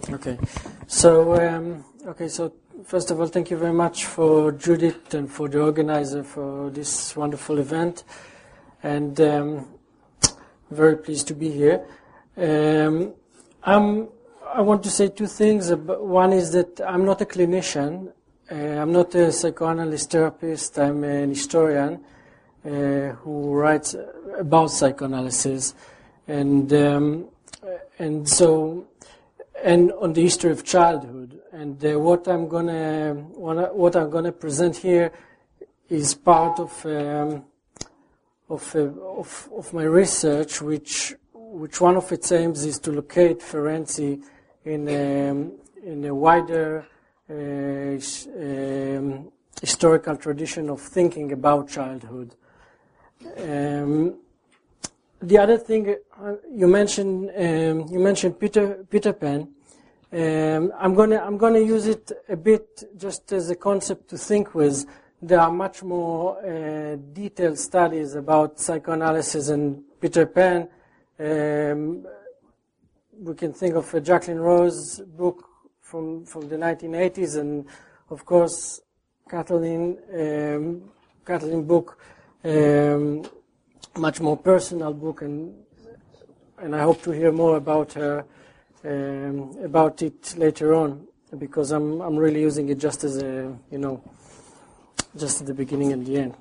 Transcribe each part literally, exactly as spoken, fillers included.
Okay. So, um, okay, so first of all, thank you very much for Judith and for the organizer for this wonderful event. And um, very pleased to be here. Um, I'm, I want to say two things. One is that I'm not a clinician. Uh, I'm not a psychoanalyst therapist. I'm an historian uh, who writes about psychoanalysis. And um, and so... and on the history of childhood. And uh, what I'm gonna what I'm gonna present here is part of um, of, uh, of of my research, which which one of its aims is to locate Ferenczi in um, in a wider uh, um, historical tradition of thinking about childhood. Um, The other thing uh, you mentioned, um, you mentioned Peter Peter Pan. Um, I'm gonna I'm gonna use it a bit just as a concept to think with. There are much more uh, detailed studies about psychoanalysis and Peter Pan. Um, we can think of uh, Jacqueline Rose's book from from the nineteen eighties, and of course Kathleen um, Kathleen book. Um, much more personal book, and and I hope to hear more about her um, about it later on, because I'm I'm really using it just as a you know just at the beginning and the end.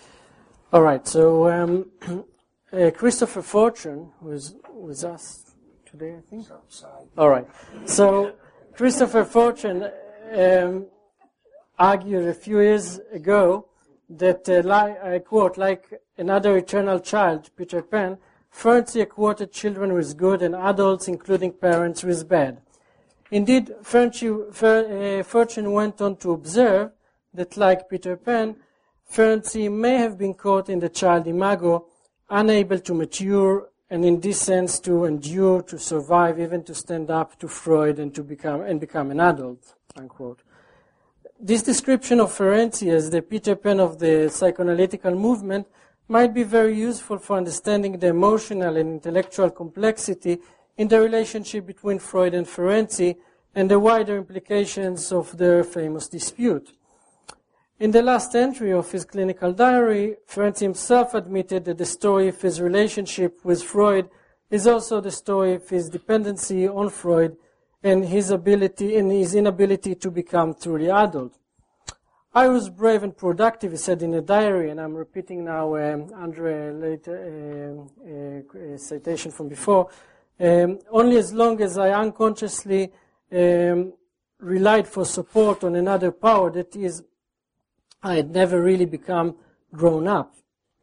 All right, so um, uh, Christopher Fortune, who is with us today, I think. All right, so Christopher Fortune um, argued a few years ago that, uh, li- I quote, like another eternal child, Peter Pan, Ferenczi acquainted children with good and adults, including parents, with bad. Indeed, Ferenczi, Fer, uh, Fortune went on to observe that, like Peter Pan, Ferenczi may have been caught in the child imago, unable to mature, and in this sense to endure, to survive, even to stand up to Freud and to become and become an adult, unquote. This description of Ferenczi as the Peter Pan of the psychoanalytical movement might be very useful for understanding the emotional and intellectual complexity in the relationship between Freud and Ferenczi and the wider implications of their famous dispute. In the last entry of his clinical diary, Ferenczi himself admitted that the story of his relationship with Freud is also the story of his dependency on Freud and his ability and his inability to become truly adult. I was brave and productive, he said in a diary, and I'm repeating now um, Andre later uh, uh, citation from before. Um, only as long as I unconsciously um, relied for support on another power, that is, I had never really become grown up.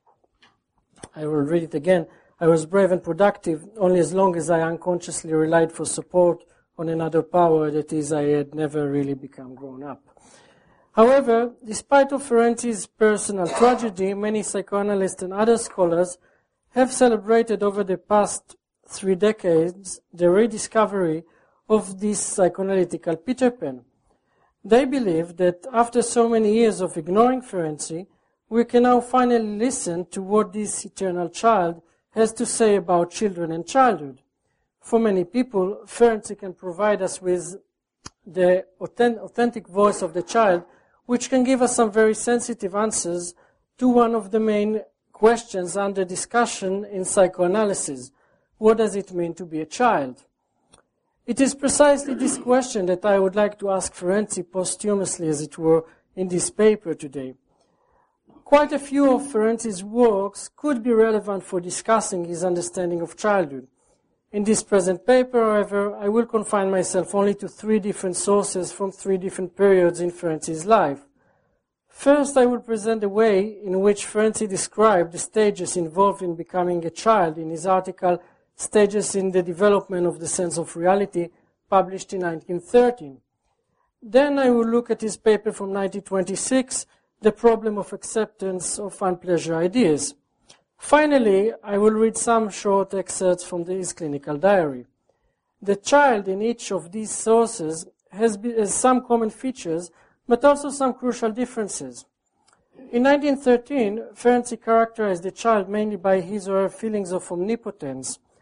I will read it again. I was brave and productive only as long as I unconsciously relied for support on another power, that is, I had never really become grown up. However, despite of Ferenczi's personal tragedy, many psychoanalysts and other scholars have celebrated over the past three decades the rediscovery of this psychoanalytical Peter Pan. They believe that after so many years of ignoring Ferenczi, we can now finally listen to what this eternal child has to say about children and childhood. For many people, Ferenczi can provide us with the authentic voice of the child, which can give us some very sensitive answers to one of the main questions under discussion in psychoanalysis. What does it mean to be a child? It is precisely this question that I would like to ask Ferenczi posthumously, as it were, in this paper today. Quite a few of Ferenczi's works could be relevant for discussing his understanding of childhood. In this present paper, however, I will confine myself only to three different sources from three different periods in Ferenczi's life. First, I will present the way in which Ferenczi described the stages involved in becoming a child in his article Stages in the Development of the Sense of Reality, published in nineteen thirteen. Then I will look at his paper from nineteen twenty-six, The Problem of Acceptance of Unpleasure Ideas. Finally, I will read some short excerpts from his clinical diary. The child in each of these sources has, be, has some common features, but also some crucial differences. In nineteen thirteen, Ferenczi characterized the child mainly by his or her feelings of omnipotence.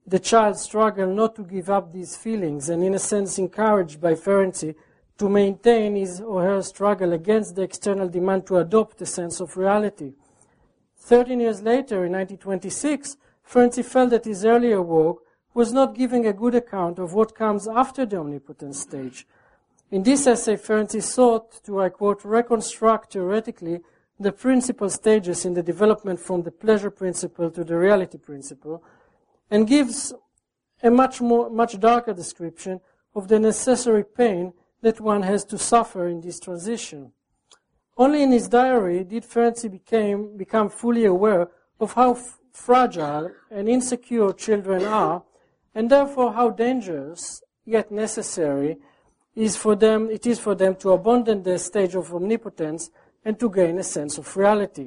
the child struggled not to give up these feelings and in a sense encouraged by Ferenczi to maintain his or her struggle against the external demand to adopt a sense of reality. Thirteen years later, in nineteen twenty-six, Ferenczi felt that his earlier work was not giving a good account of what comes after the omnipotence stage. In this essay, Ferenczi sought to, I quote, reconstruct theoretically the principal stages in the development from the pleasure principle to the reality principle, and gives a much more, much darker description of the necessary pain that one has to suffer in this transition. Only in his diary did Ferenczi became, become fully aware of how f- fragile and insecure children are, and therefore how dangerous, yet necessary, is for them, it is for them to abandon their stage of omnipotence and to gain a sense of reality.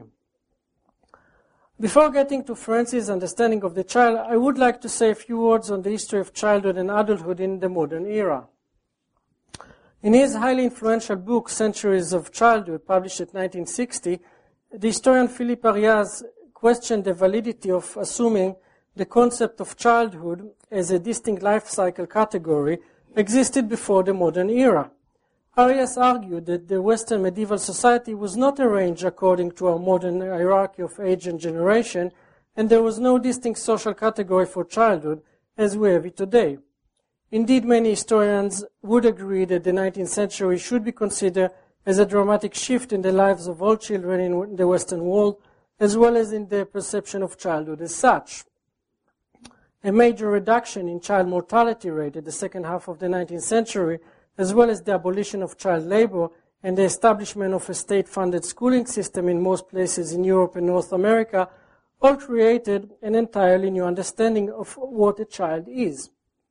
Before getting to Ferenczi's understanding of the child, I would like to say a few words on the history of childhood and adulthood in the modern era. In his highly influential book, Centuries of Childhood, published in nineteen sixty, the historian Philippe Arias questioned the validity of assuming the concept of childhood as a distinct life cycle category existed before the modern era. Arias argued that the Western medieval society was not arranged according to our modern hierarchy of age and generation, and there was no distinct social category for childhood as we have it today. Indeed, many historians would agree that the nineteenth century should be considered as a dramatic shift in the lives of all children in the Western world, as well as in their perception of childhood as such. A major reduction in child mortality rate at the second half of the nineteenth century, as well as the abolition of child labor and the establishment of a state-funded schooling system in most places in Europe and North America, all created an entirely new understanding of what a child is.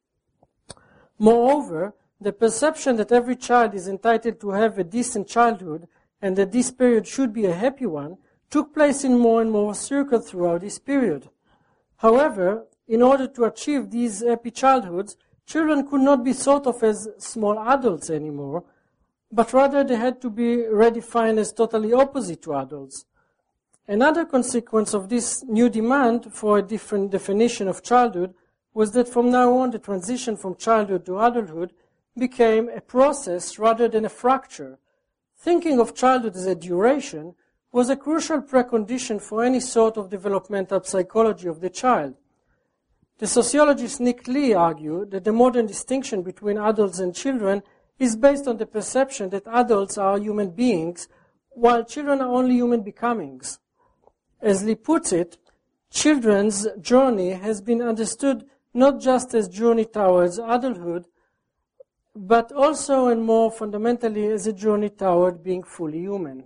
Moreover, the perception that every child is entitled to have a decent childhood and that this period should be a happy one took place in more and more circles throughout this period. However, in order to achieve these happy childhoods, children could not be thought of as small adults anymore, but rather they had to be redefined as totally opposite to adults. Another consequence of this new demand for a different definition of childhood was that from now on the transition from childhood to adulthood became a process rather than a fracture. Thinking of childhood as a duration was a crucial precondition for any sort of developmental psychology of the child. The sociologist Nick Lee argued that the modern distinction between adults and children is based on the perception that adults are human beings, while children are only human becomings. As Lee puts it, children's journey has been understood not just as journey towards adulthood, but also and more fundamentally as a journey toward being fully human.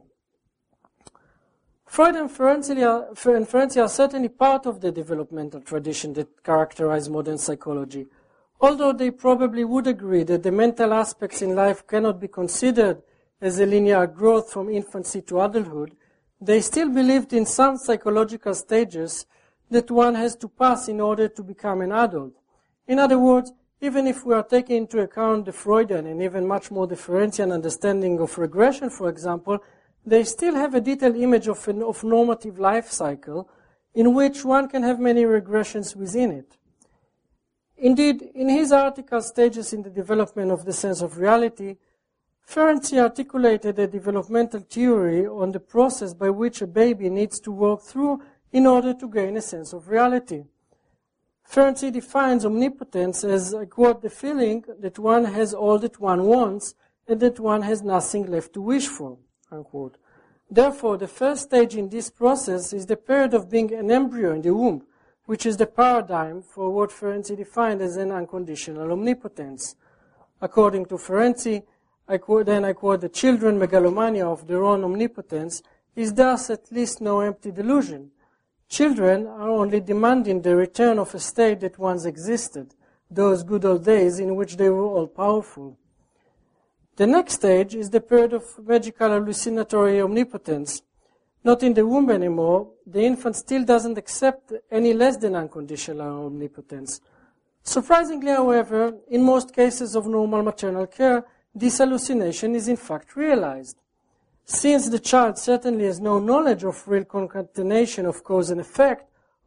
Freud and Ferenczi are, and Ferenczi are certainly part of the developmental tradition that characterize modern psychology, although they probably would agree that the mental aspects in life cannot be considered as a linear growth from infancy to adulthood. They still believed in some psychological stages that one has to pass in order to become an adult. In other words, even if we are taking into account the Freudian and even much more differential understanding of regression, for example, they still have a detailed image of an of normative life cycle in which one can have many regressions within it. Indeed, in his article, Stages in the Development of the Sense of Reality, Ferenczi articulated a developmental theory on the process by which a baby needs to work through in order to gain a sense of reality. Ferenczi defines omnipotence as, I quote, the feeling that one has all that one wants and that one has nothing left to wish for, unquote. Therefore, the first stage in this process is the period of being an embryo in the womb, which is the paradigm for what Ferenczi defined as an unconditional omnipotence. According to Ferenczi, I quote, then I quote, the children megalomania of their own omnipotence is thus at least no empty delusion. Children are only demanding the return of a state that once existed, those good old days in which they were all powerful. The next stage is the period of magical hallucinatory omnipotence. Not in the womb anymore, the infant still doesn't accept any less than unconditional omnipotence. Surprisingly, however, in most cases of normal maternal care, this hallucination is in fact realized. Since the child certainly has no knowledge of real concatenation of cause and effect,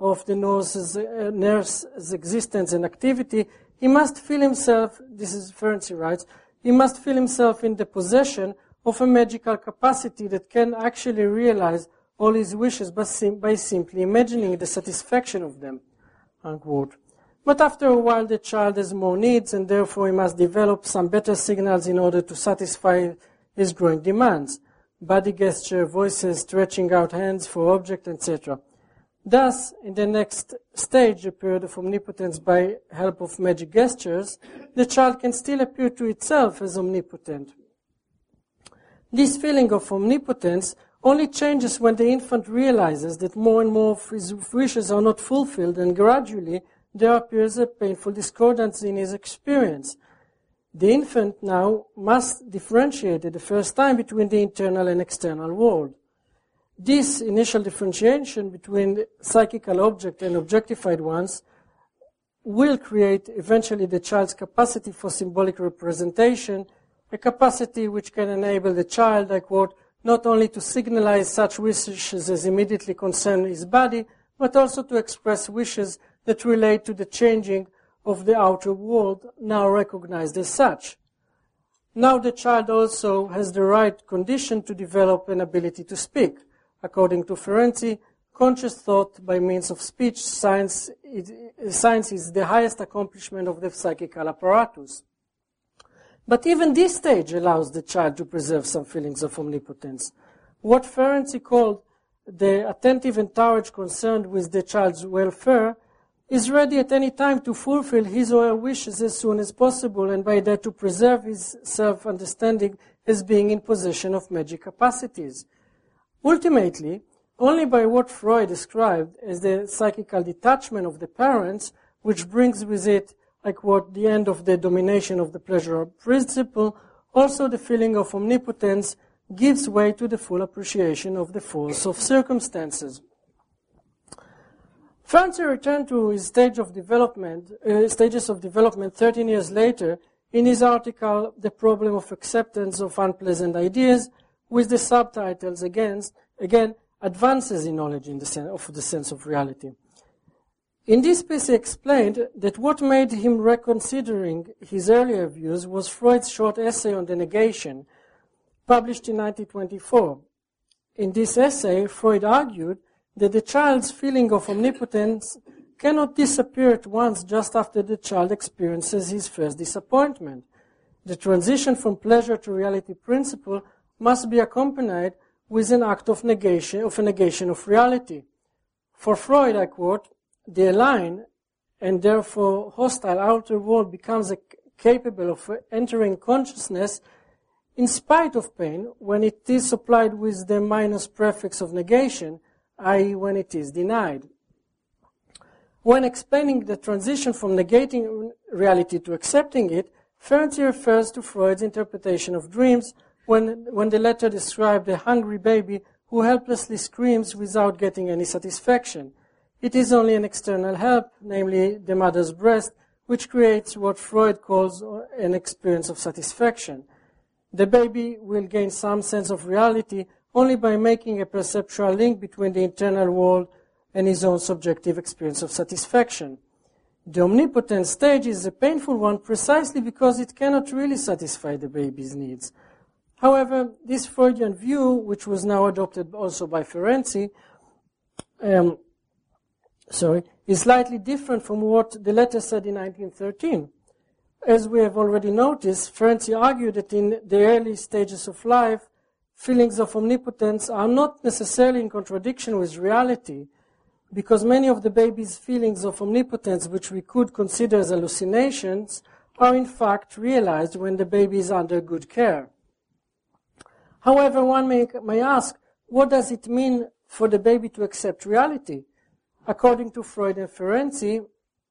of the nurse's, uh, nurse's existence and activity, he must feel himself, this is Ferenczi writes, he must feel himself in the possession of a magical capacity that can actually realize all his wishes by, sim- by simply imagining the satisfaction of them, unquote. But after a while the child has more needs and therefore he must develop some better signals in order to satisfy his growing demands. Body gesture, voices, stretching out hands for objects, et cetera. Thus, in the next stage, the period of omnipotence by help of magic gestures, the child can still appear to itself as omnipotent. This feeling of omnipotence only changes when the infant realizes that more and more of his wishes are not fulfilled, and gradually there appears a painful discordance in his experience. The infant now must differentiate at the first time between the internal and external world. This initial differentiation between the psychical object and objectified ones will create eventually the child's capacity for symbolic representation, a capacity which can enable the child, I quote, not only to signalize such wishes as immediately concern his body, but also to express wishes that relate to the changing of the outer world, now recognized as such. Now the child also has the right condition to develop an ability to speak. According to Ferenczi, conscious thought by means of speech science, it, science is the highest accomplishment of the psychical apparatus. But even this stage allows the child to preserve some feelings of omnipotence. What Ferenczi called the attentive entourage concerned with the child's welfare is ready at any time to fulfill his or her wishes as soon as possible, and by that to preserve his self-understanding as being in possession of magic capacities. Ultimately, only by what Freud described as the psychical detachment of the parents, which brings with it, I quote, the end of the domination of the pleasure principle, also the feeling of omnipotence gives way to the full appreciation of the force of circumstances. Ferenczi returned to his stage of development, uh, stages of development thirteen years later in his article, The Problem of Acceptance of Unpleasant Ideas, with the subtitles against, again, Advances in Knowledge in the sen- of the Sense of Reality. In this piece he explained that what made him reconsidering his earlier views was Freud's short essay on the negation, published in nineteen twenty-four. In this essay, Freud argued that the child's feeling of omnipotence cannot disappear at once just after the child experiences his first disappointment. The transition from pleasure to reality principle must be accompanied with an act of negation, of a negation of reality. For Freud, I quote, the aligned and therefore hostile outer world becomes a, capable of entering consciousness in spite of pain when it is supplied with the minus prefix of negation, that is when it is denied. When explaining the transition from negating reality to accepting it, Ferenczi refers to Freud's interpretation of dreams when, when the latter described a hungry baby who helplessly screams without getting any satisfaction. It is only an external help, namely the mother's breast, which creates what Freud calls an experience of satisfaction. The baby will gain some sense of reality only by making a perceptual link between the internal world and his own subjective experience of satisfaction. The omnipotent stage is a painful one precisely because it cannot really satisfy the baby's needs. However, this Freudian view, which was now adopted also by Ferenczi, um, sorry, is slightly different from what the latter said in nineteen thirteen. As we have already noticed, Ferenczi argued that in the early stages of life, feelings of omnipotence are not necessarily in contradiction with reality, because many of the baby's feelings of omnipotence, which we could consider as hallucinations, are in fact realized when the baby is under good care. However, one may, may ask, what does it mean for the baby to accept reality? According to Freud and Ferenczi,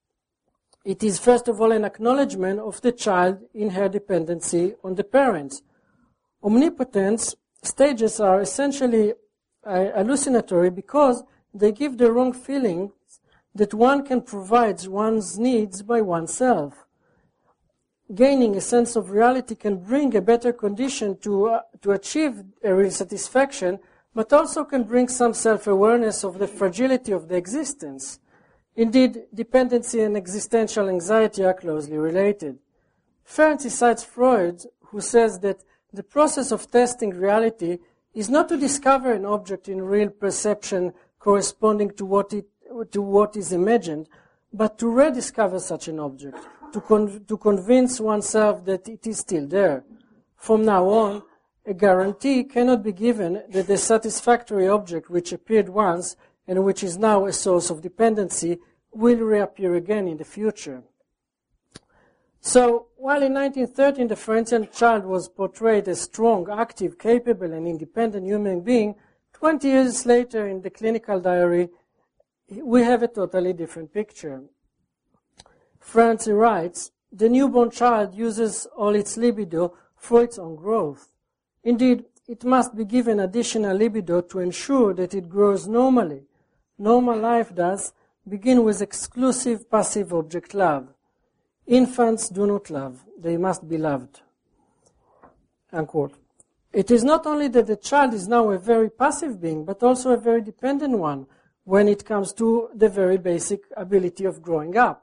it is first of all an acknowledgement of the child in her dependency on the parents. Omnipotence stages are essentially uh, hallucinatory because they give the wrong feeling that one can provide one's needs by oneself. Gaining a sense of reality can bring a better condition to, uh, to achieve a real satisfaction, but also can bring some self-awareness of the fragility of the existence. Indeed, dependency and existential anxiety are closely related. Ferenczi cites Freud, who says that the process of testing reality is not to discover an object in real perception corresponding to what, it, to what is imagined, but to rediscover such an object, to, con- to convince oneself that it is still there. From now on, a guarantee cannot be given that the satisfactory object which appeared once and which is now a source of dependency will reappear again in the future. So, while in nineteen thirteen the Ferencian child was portrayed as strong, active, capable, and independent human being, twenty years later in the clinical diary, we have a totally different picture. Ferenczi writes, "The newborn child uses all its libido for its own growth. Indeed, it must be given additional libido to ensure that it grows normally. Normal life does begin with exclusive passive object love. Infants do not love, they must be loved." Unquote. It is not only that the child is now a very passive being, but also a very dependent one when it comes to the very basic ability of growing up.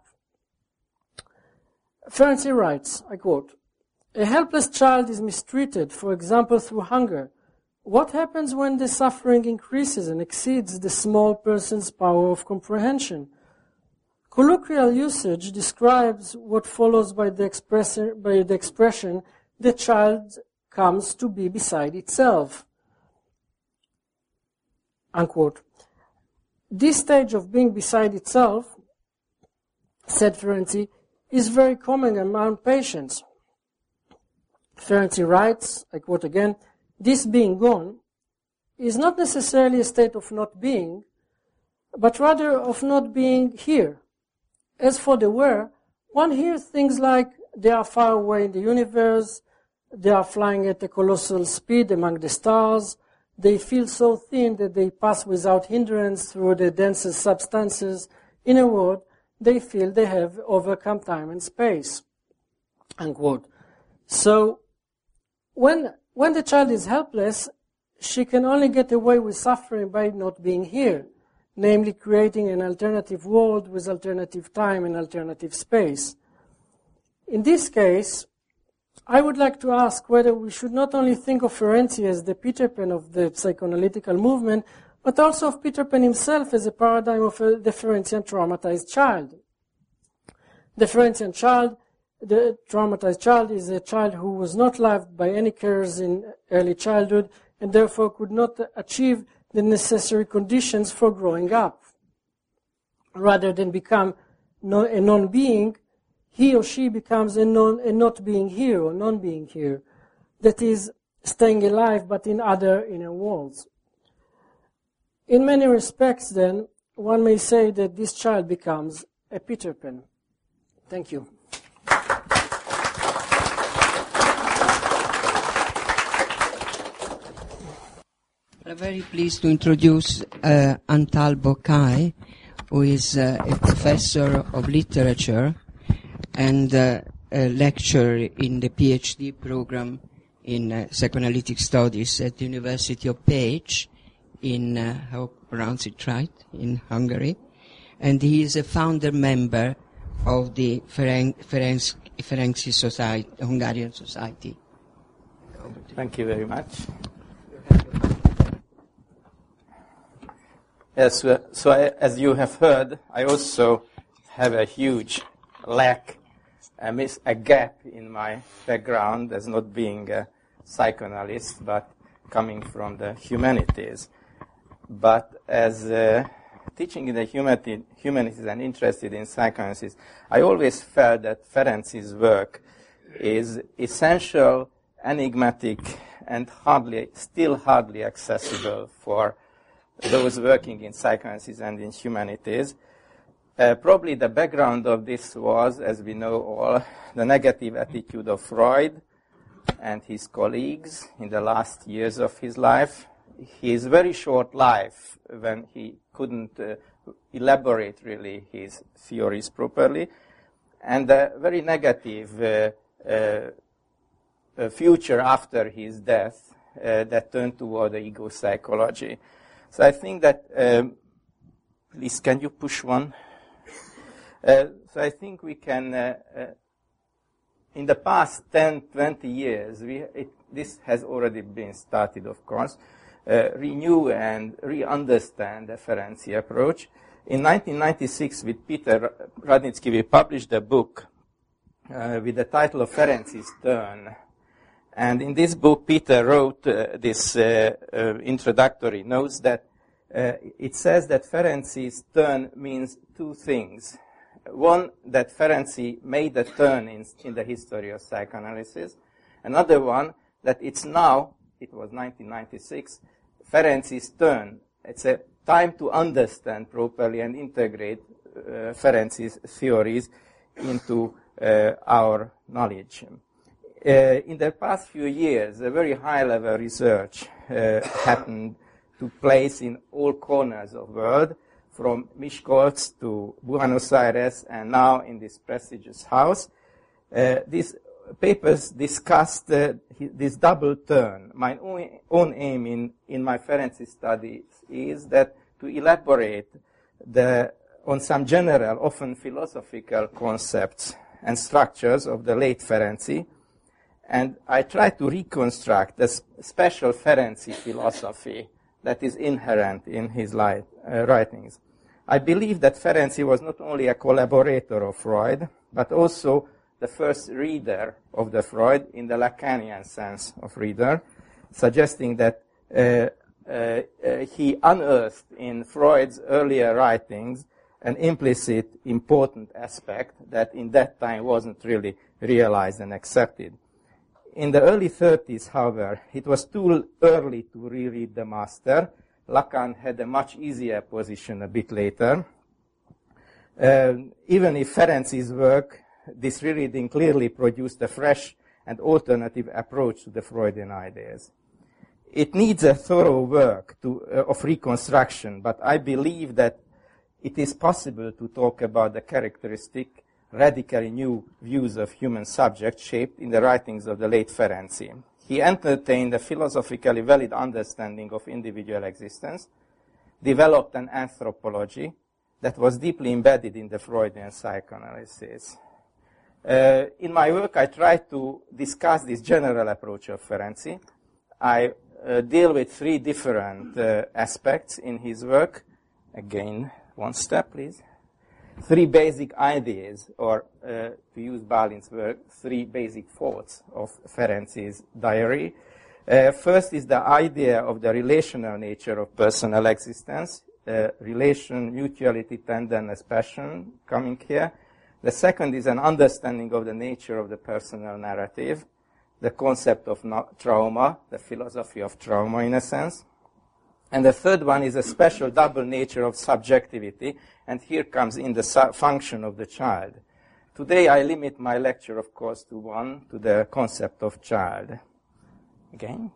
Ferenczi writes, I quote, "A helpless child is mistreated, for example, through hunger. What happens when the suffering increases and exceeds the small person's power of comprehension? Colloquial usage describes what follows by the, express- by the expression, the child comes to be beside itself." Unquote. This stage of being beside itself, said Ferenczi, is very common among patients. Ferenczi writes, I quote again, "This being gone is not necessarily a state of not being, but rather of not being here. As for the where, one hears things like they are far away in the universe, they are flying at a colossal speed among the stars, they feel so thin that they pass without hindrance through the densest substances. In a word, they feel they have overcome time and space." Unquote. So, when, when the child is helpless, she can only get away with suffering by not being here, namely creating an alternative world with alternative time and alternative space. In this case, I would like to ask whether we should not only think of Ferenczi as the Peter Pan of the psychoanalytical movement, but also of Peter Pan himself as a paradigm of a, the Ferencian traumatized child. The Ferencian child, the traumatized child, is a child who was not loved by any carers in early childhood and therefore could not achieve the necessary conditions for growing up. Rather than become no, a non-being, he or she becomes a, non, a not being here or non-being here. That is, staying alive but in other inner worlds. In many respects, then, one may say that this child becomes a Peter Pan. Thank you. I'm very pleased to introduce uh, Antal Bokai, who is uh, a professor of literature and uh, a lecturer in the PhD program in uh, psychoanalytic studies at the University of Pécs in, uh, how I pronounce it right, in Hungary. And he is a founder member of the Ferenc- Ferenc- Ferenczi Society, Hungarian Society. Thank you very much. Yes, uh, so I, as you have heard, I also have a huge lack, a, miss, a gap in my background as not being a psychoanalyst, but coming from the humanities. But as uh, teaching in the humanity, humanities and interested in psychoanalysis, I always felt that Ferenczi's work is essential, enigmatic, and hardly, still hardly accessible for those working in psychoanalysis and in humanities. Uh, probably the background of this was, as we know all, the negative attitude of Freud and his colleagues in the last years of his life. His very short life, when he couldn't uh, elaborate really his theories properly, and the very negative uh, uh, uh, future after his death, uh, that turn toward the ego psychology. So I think that, um, please, can you push one? Uh, so I think we can, uh, uh, in the past ten, twenty years, we, it, this has already been started, of course, uh, renew and re-understand the Ferenczi approach. In nineteen ninety-six, with Peter Radnitsky, we published a book uh, with the title of Ferenczi's Turn. And in this book, Peter wrote uh, this uh, uh, introductory notes that uh, it says that Ferenczi's turn means two things. One, that Ferenczi made a turn in, in the history of psychoanalysis. Another one, that it's now, it was nineteen ninety-six, Ferenczi's turn. It's a time to understand properly and integrate uh, Ferenczi's theories into uh, our knowledge. Uh, in the past few years, a very high-level research uh, happened to place in all corners of the world, from Miskolc to Buenos Aires, and now in this prestigious house. Uh, these papers discussed uh, this double turn. My own, own aim in, in my Ferenczi studies is that to elaborate the, on some general, often philosophical concepts and structures of the late Ferenczi, and I try to reconstruct the special Ferenczi philosophy that is inherent in his light, uh, writings. I believe that Ferenczi was not only a collaborator of Freud, but also the first reader of the Freud in the Lacanian sense of reader, suggesting that uh, uh, uh, he unearthed in Freud's earlier writings an implicit important aspect that in that time wasn't really realized and accepted. In the early thirties, however, it was too early to reread the master. Lacan had a much easier position a bit later. Uh, even if Ferenczi's work, this rereading clearly produced a fresh and alternative approach to the Freudian ideas. It needs a thorough work to, uh, of reconstruction, but I believe that it is possible to talk about the characteristic, radically new views of human subjects shaped in the writings of the late Ferenczi. He entertained a philosophically valid understanding of individual existence, developed an anthropology that was deeply embedded in the Freudian psychoanalysis. Uh, in my work, I try to discuss this general approach of Ferenczi. I uh, deal with three different uh, aspects in his work. Again, one step, please. Three basic ideas, or uh, to use Balin's word, three basic thoughts of Ferenczi's diary. Uh, first is the idea of the relational nature of personal existence, uh, relation, mutuality, tenderness, passion coming here. The second is an understanding of the nature of the personal narrative, the concept of no- trauma, the philosophy of trauma in a sense. And the third one is a special double nature of subjectivity, and here comes in the su- function of the child. Today I limit my lecture, of course, to one, to the concept of child. Again.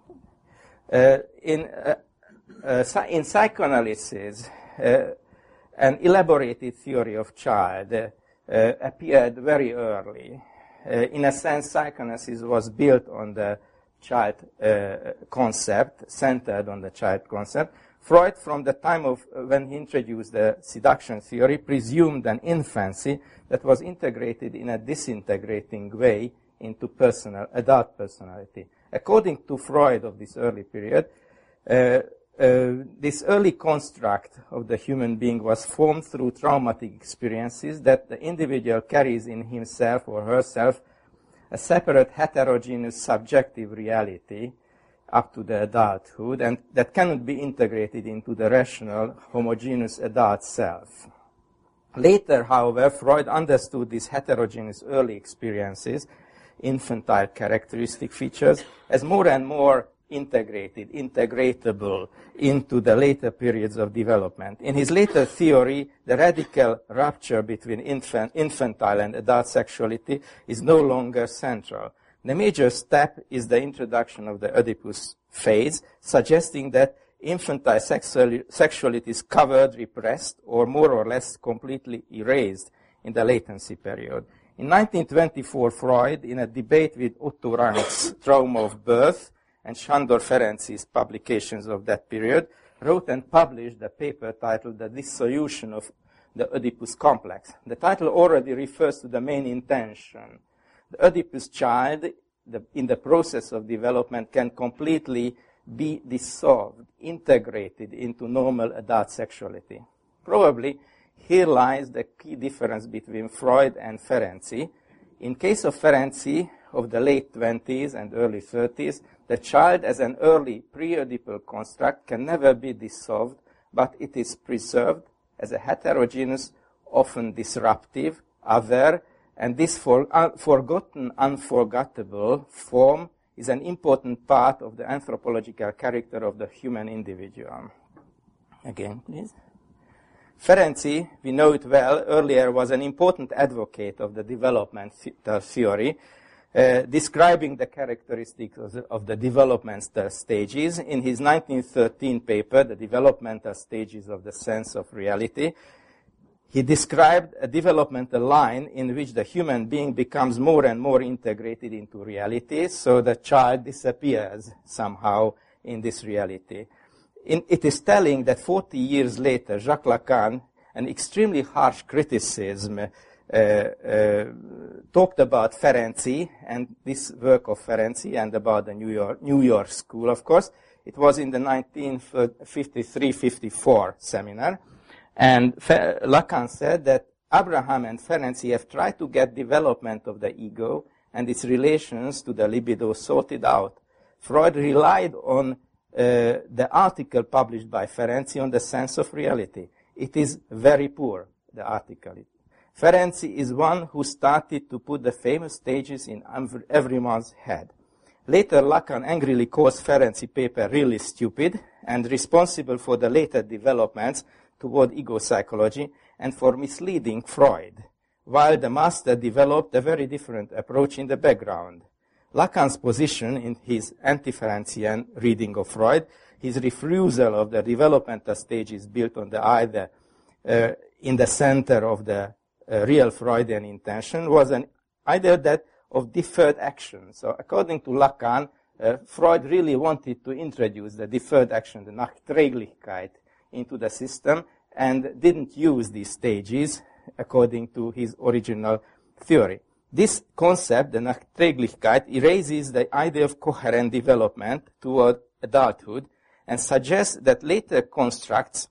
Uh, in, uh, uh, in psychoanalysis, uh, an elaborated theory of child uh, uh, appeared very early. Uh, in a sense, psychoanalysis was built on the child uh, concept, centered on the child concept. Freud, from the time of uh, when he introduced the seduction theory, presumed an infancy that was integrated in a disintegrating way into personal, adult personality. According to Freud of this early period, uh, uh, this early construct of the human being was formed through traumatic experiences that the individual carries in himself or herself a separate heterogeneous subjective reality up to the adulthood, and that cannot be integrated into the rational, homogeneous adult self. Later, however, Freud understood these heterogeneous early experiences, infantile characteristic features, as more and more integrated, integratable into the later periods of development. In his later theory, the radical rupture between infant, infantile and adult sexuality is no longer central. The major step is the introduction of the Oedipus phase, suggesting that infantile sexual, sexuality is covered, repressed, or more or less completely erased in the latency period. In nineteen twenty-four, Freud, in a debate with Otto Ranck's Trauma of Birth, and Sándor Ferenczi's publications of that period, wrote and published a paper titled The Dissolution of the Oedipus Complex. The title already refers to the main intention. The Oedipus child, the, in the process of development, can completely be dissolved, integrated into normal adult sexuality. Probably here lies the key difference between Freud and Ferenczi. In case of Ferenczi, of the late twenties and early thirties, the child as an early pre-Oedipal construct can never be dissolved, but it is preserved as a heterogeneous, often disruptive, other, and this for, uh, forgotten, unforgettable form is an important part of the anthropological character of the human individual. Again, please. Ferenczi, we know it well, earlier was an important advocate of the development theory, uh, describing the characteristics of the, of the developmental stages. In his nineteen thirteen paper, The Developmental Stages of the Sense of Reality, he described a developmental line in which the human being becomes more and more integrated into reality, so the child disappears somehow in this reality. In, it is telling that forty years later, Jacques Lacan, an extremely harsh criticism, uh, uh, talked about Ferenczi and this work of Ferenczi and about the New York, New York School, of course. It was in the nineteen fifty-three fifty-four seminar. And Fe- Lacan said that Abraham and Ferenczi have tried to get development of the ego and its relations to the libido sorted out. Freud relied on Uh, the article published by Ferenczi on the sense of reality. It is very poor, the article. Ferenczi is one who started to put the famous stages in everyone's head. Later, Lacan angrily calls Ferenczi paper really stupid and responsible for the later developments toward ego psychology and for misleading Freud, while the master developed a very different approach in the background. Lacan's position in his anti-Ferencian reading of Freud, his refusal of the developmental stages built on the idea uh, in the center of the uh, real Freudian intention, was an idea that of deferred action. So according to Lacan, uh, Freud really wanted to introduce the deferred action, the Nachträglichkeit, into the system and didn't use these stages according to his original theory. This concept, the Nachträglichkeit, erases the idea of coherent development toward adulthood and suggests that later constructs,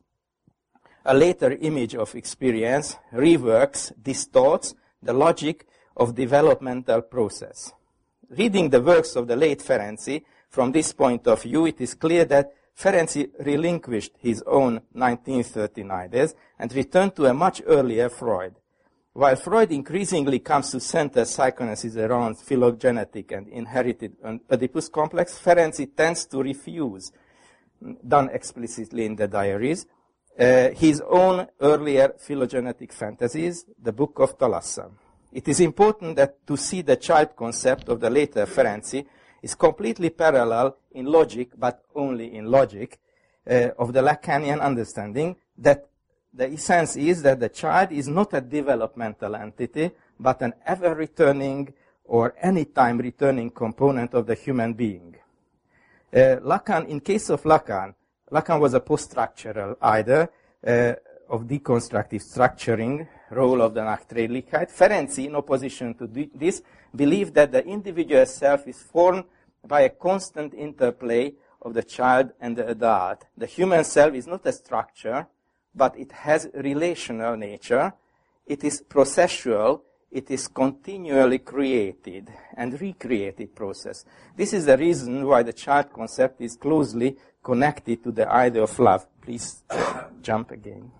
a later image of experience, reworks, distorts the logic of developmental process. Reading the works of the late Ferenczi, from this point of view, it is clear that Ferenczi relinquished his own nineteen thirteen ideas and returned to a much earlier Freud. While Freud increasingly comes to center psychoanalysis around phylogenetic and inherited Oedipus complex, Ferenczi tends to refuse, done explicitly in the diaries, uh, his own earlier phylogenetic fantasies, the Book of Thalassa. It is important that to see the child concept of the later Ferenczi is completely parallel in logic, but only in logic, uh, of the Lacanian understanding that the essence is that the child is not a developmental entity, but an ever-returning or anytime returning component of the human being. Uh, Lacan, in case of Lacan, Lacan was a post-structural either uh, of deconstructive structuring role of the Nachträglichkeit. Ferenczi, in opposition to this, believed that the individual self is formed by a constant interplay of the child and the adult. The human self is not a structure, but it has relational nature. It is processual. It is continually created and recreated process. This is the reason why the child concept is closely connected to the idea of love. Please jump again.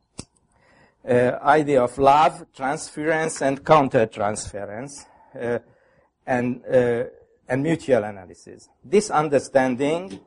Uh, idea of love, transference, and counter-transference, uh, and, uh, and mutual analysis. This understanding,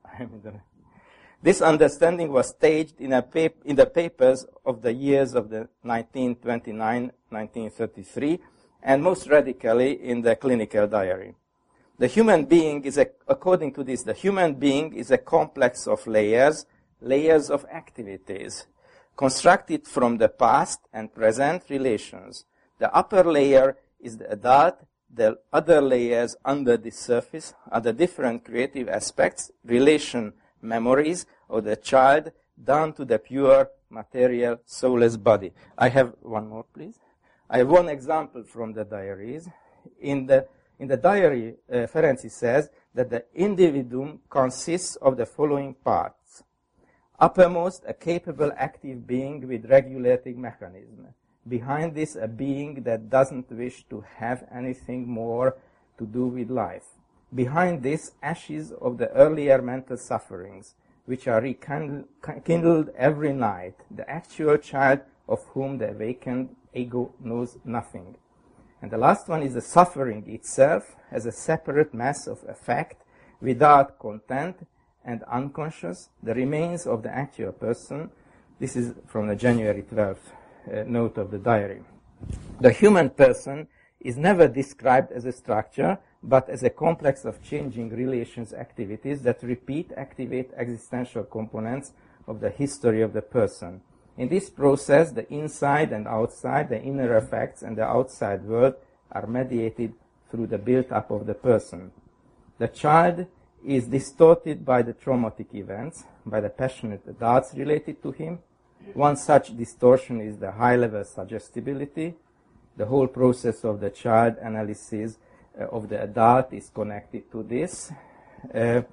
this understanding was staged in, a pap- in the papers of the years of the nineteen twenty-nine, nineteen thirty-three, and most radically in the clinical diary. The human being is, a, according to this, the human being is a complex of layers, layers of activities, constructed from the past and present relations. The upper layer is the adult, the other layers under the surface are the different creative aspects, relation memories of the child down to the pure material soulless body. I have one more, please. I have one example from the diaries. In the, in the diary, uh, Ferenczi says that the individuum consists of the following parts. Uppermost, a capable active being with regulating mechanism. Behind this, a being that doesn't wish to have anything more to do with life. Behind this, ashes of the earlier mental sufferings, which are rekindled every night, the actual child of whom the awakened ego knows nothing. And the last one is the suffering itself as a separate mass of effect without content and unconscious, the remains of the actual person. This is from the January twelfth uh, note of the diary. The human person is never described as a structure, but as a complex of changing relations activities that repeat, activate existential components of the history of the person. In this process, the inside and outside, the inner effects and the outside world are mediated through the build-up of the person. The child is distorted by the traumatic events, by the passionate adults related to him. One such distortion is the high-level suggestibility. The whole process of the child analysis uh, of the adult is connected to this. Uh,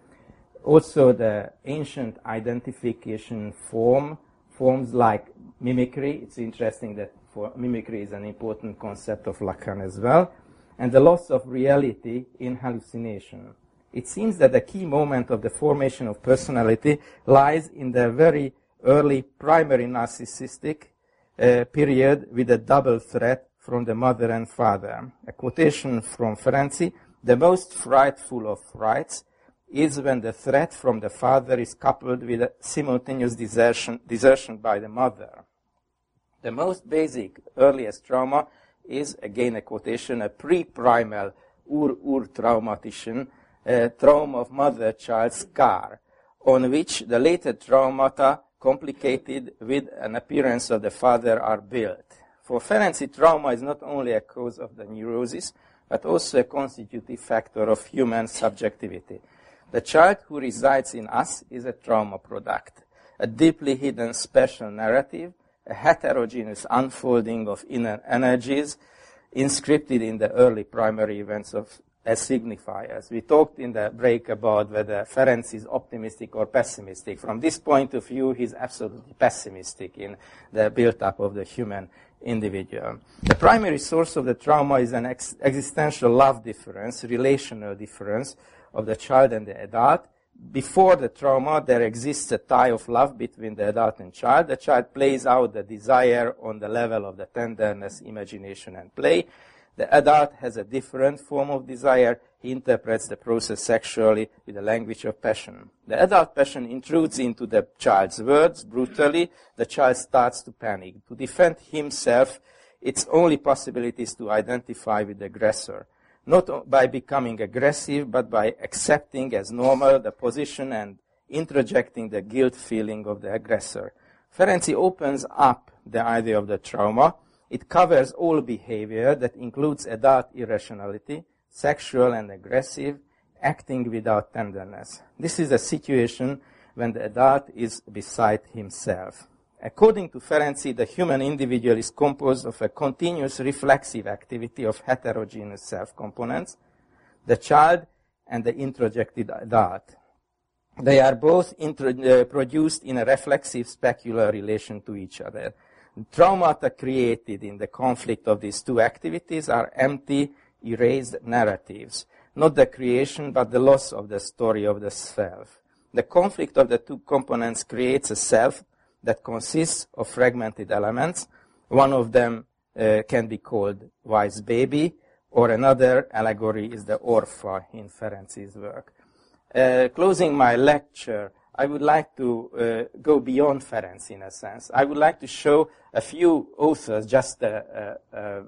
also, the ancient identification form, forms like mimicry. It's interesting that for mimicry is an important concept of Lacan as well. And the loss of reality in hallucination. It seems that the key moment of the formation of personality lies in the very early primary narcissistic uh, period with a double threat from the mother and father. A quotation from Ferenczi: the most frightful of frights is when the threat from the father is coupled with a simultaneous desertion, desertion by the mother. The most basic, earliest trauma is, again a quotation, a pre-primal ur-ur-traumatischen uh, trauma of mother-child scar, on which the later traumata complicated with an appearance of the father are built. For Ferenczi, trauma is not only a cause of the neurosis, but also a constitutive factor of human subjectivity. The child who resides in us is a trauma product, a deeply hidden special narrative, a heterogeneous unfolding of inner energies inscripted in the early primary events of as signifiers. We talked in the break about whether Ferenczi is optimistic or pessimistic. From this point of view, he's absolutely pessimistic in the build-up of the human individual. The primary source of the trauma is an ex- existential love difference, relational difference of the child and the adult. Before the trauma, there exists a tie of love between the adult and child. The child plays out the desire on the level of the tenderness, imagination, and play. The adult has a different form of desire. He interprets the process sexually with the language of passion. The adult passion intrudes into the child's words brutally. The child starts to panic. To defend himself, its only possibility is to identify with the aggressor. Not by becoming aggressive, but by accepting as normal the position and introjecting the guilt feeling of the aggressor. Ferenczi opens up the idea of the trauma. It covers all behavior that includes adult irrationality, sexual and aggressive, acting without tenderness. This is a situation when the adult is beside himself. According to Ferenczi, the human individual is composed of a continuous reflexive activity of heterogeneous self-components, the child and the introjected adult. They are both intro- uh, produced in a reflexive specular relation to each other. Traumata created in the conflict of these two activities are empty, erased narratives, not the creation but the loss of the story of the self. The conflict of the two components creates a self that consists of fragmented elements. One of them uh, can be called wise baby, or another allegory is the Orpha in Ferenczi's work. Uh, closing my lecture, I would like to uh, go beyond Ferenczi in a sense. I would like to show a few authors, just a, a, a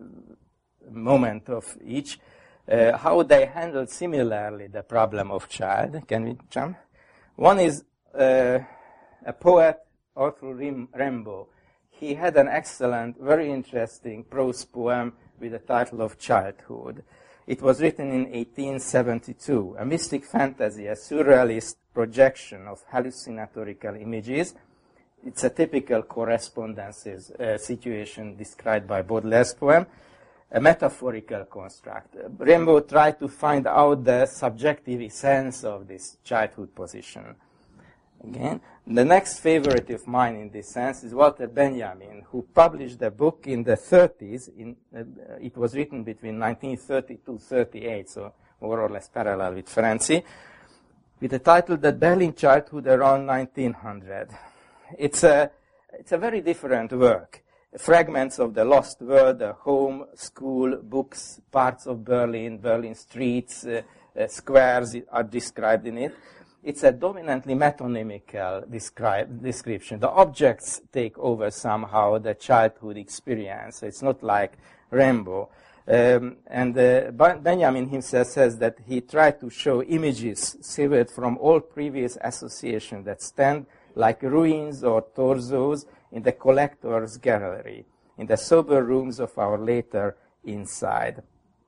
moment of each, uh, how they handled similarly the problem of child. Can we jump? One is uh, a poet, Arthur Rimbaud. He had an excellent, very interesting prose poem with the title of Childhood. It was written in eighteen seventy-two, a mystic fantasy, a surrealist projection of hallucinatorical images. It's a typical correspondences uh, situation described by Baudelaire's poem, a metaphorical construct. Rimbaud tried to find out the subjective essence of this childhood position. Again, the next favorite of mine in this sense is Walter Benjamin, who published a book in the thirties. In, uh, it was written between nineteen thirty to thirty-eight, so more or less parallel with Ferenczi, with the title The Berlin Childhood Around nineteen hundred. It's a, it's a very different work. Fragments of the lost world, the home, school, books, parts of Berlin, Berlin streets, uh, uh, squares are described in it. It's a dominantly metonymical describe, description. The objects take over somehow the childhood experience. It's not like Rimbaud. Um, and uh, Benjamin himself says that he tried to show images severed from all previous associations that stand like ruins or torsos in the collector's gallery, in the sober rooms of our later inside.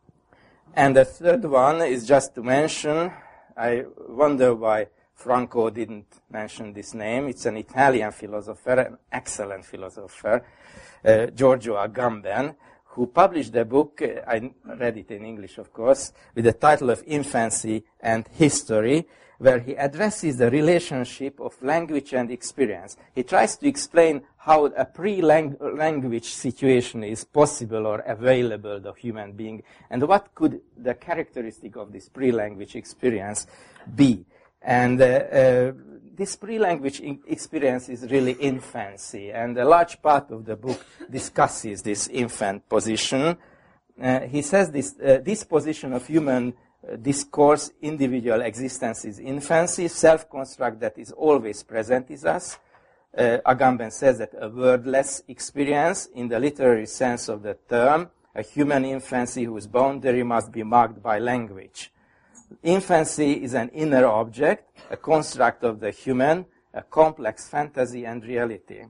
And the third one is just to mention, I wonder why Franco didn't mention this name. It's an Italian philosopher, an excellent philosopher, uh, Giorgio Agamben, who published a book, uh, I read it in English, of course, with the title of Infancy and History, where he addresses the relationship of language and experience. He tries to explain how a pre-language situation is possible or available to human being, and what could the characteristic of this pre-language experience be. And uh, uh, this pre-language experience is really infancy, and a large part of the book discusses this infant position. Uh, he says this, uh, this position of human uh, discourse, individual existence is infancy, self-construct that is always present is us. Uh, Agamben says that a wordless experience, in the literary sense of the term, a human infancy whose boundary must be marked by language. Infancy is an inner object, a construct of the human, a complex fantasy and reality.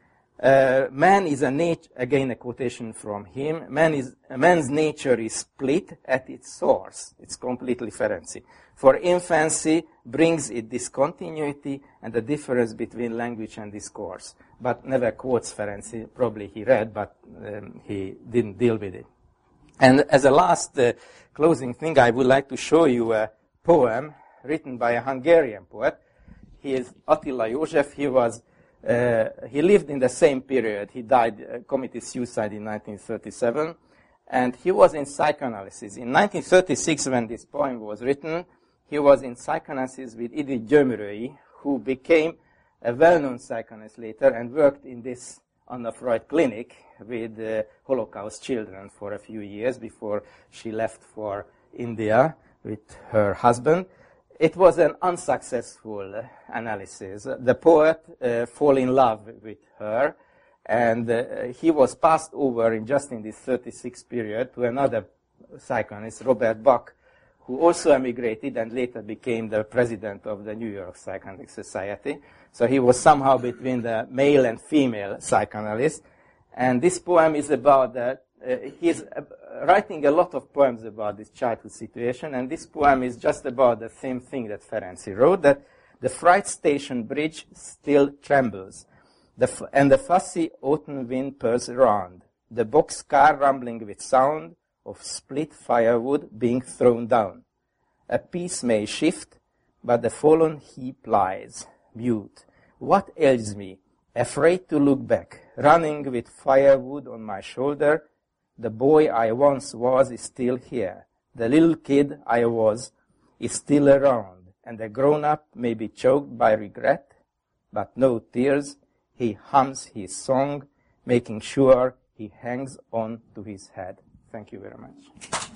Uh, man is a nat- again a quotation from him, man is, man's nature is split at its source. It's completely Ferenczi. For infancy brings it discontinuity and the difference between language and discourse. But never quotes Ferenczi, probably he read, but um, he didn't deal with it. And as a last uh, closing thing, I would like to show you a poem written by a Hungarian poet. He is Attila József. He was, uh, he lived in the same period. He died, uh, committed suicide in nineteen thirty-seven, and he was in psychoanalysis. In nineteen thirty-six, when this poem was written, he was in psychoanalysis with Edith Gyömrői, who became a well-known psychoanalyst later and worked in this Anna Freud clinic with uh, Holocaust children for a few years before she left for India with her husband. It was an unsuccessful uh, analysis. The poet uh, fell in love with her, and uh, he was passed over in just in this thirty-six period to another psychoanalyst, Robert Bach, who also emigrated and later became the president of the New York Psychoanalytic Society. So he was somehow between the male and female psychoanalyst. And this poem is about that. Uh, he's uh, writing a lot of poems about this childhood situation, and this poem is just about the same thing that Ferenczi wrote, that the Fright Station bridge still trembles, the f- and the fussy autumn wind purrs around, the boxcar rumbling with sound of split firewood being thrown down. A piece may shift, but the fallen heap lies, mute. What ails me? Afraid to look back, running with firewood on my shoulder. The boy I once was is still here. The little kid I was is still around, and the grown-up may be choked by regret, but no tears. He hums his song, making sure he hangs on to his head. Thank you very much.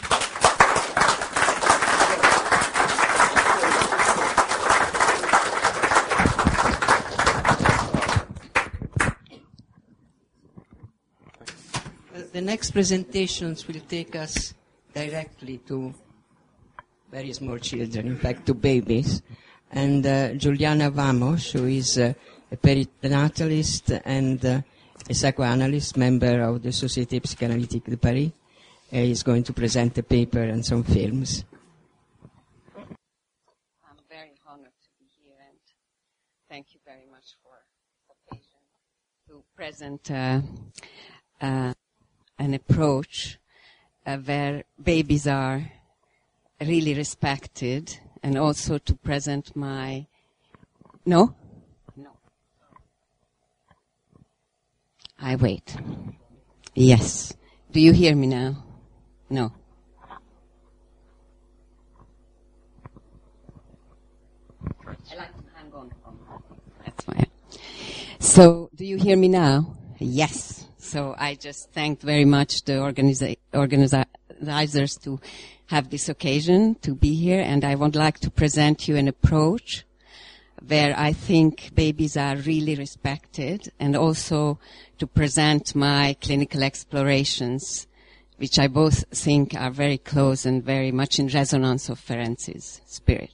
The next presentations will take us directly to very small children, in fact to babies. And uh, Juliana Vamos, who is uh, a perinatalist and uh, a psychoanalyst, member of the Société Psychanalytique de Paris, is going to present a paper and some films. I'm very honored to be here, and thank you very much for the occasion to present uh, uh, an approach uh, where babies are really respected, and also to present my... No? No. I wait. Yes. Do you hear me now? No. I like to hang on. That's why. So, do you hear me now? Yes. So I just thanked very much the organiza- organizers to have this occasion to be here, and I would like to present you an approach where I think babies are really respected, and also to present my clinical explorations, which I both think are very close and very much in resonance of Ferenczi's spirit.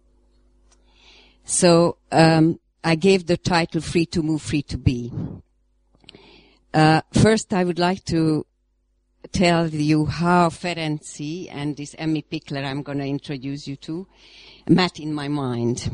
So um, I gave the title Free to Move, Free to Be. Uh, first, I would like to tell you how Ferenczi and this Emmy Pickler I'm going to introduce you to met in my mind.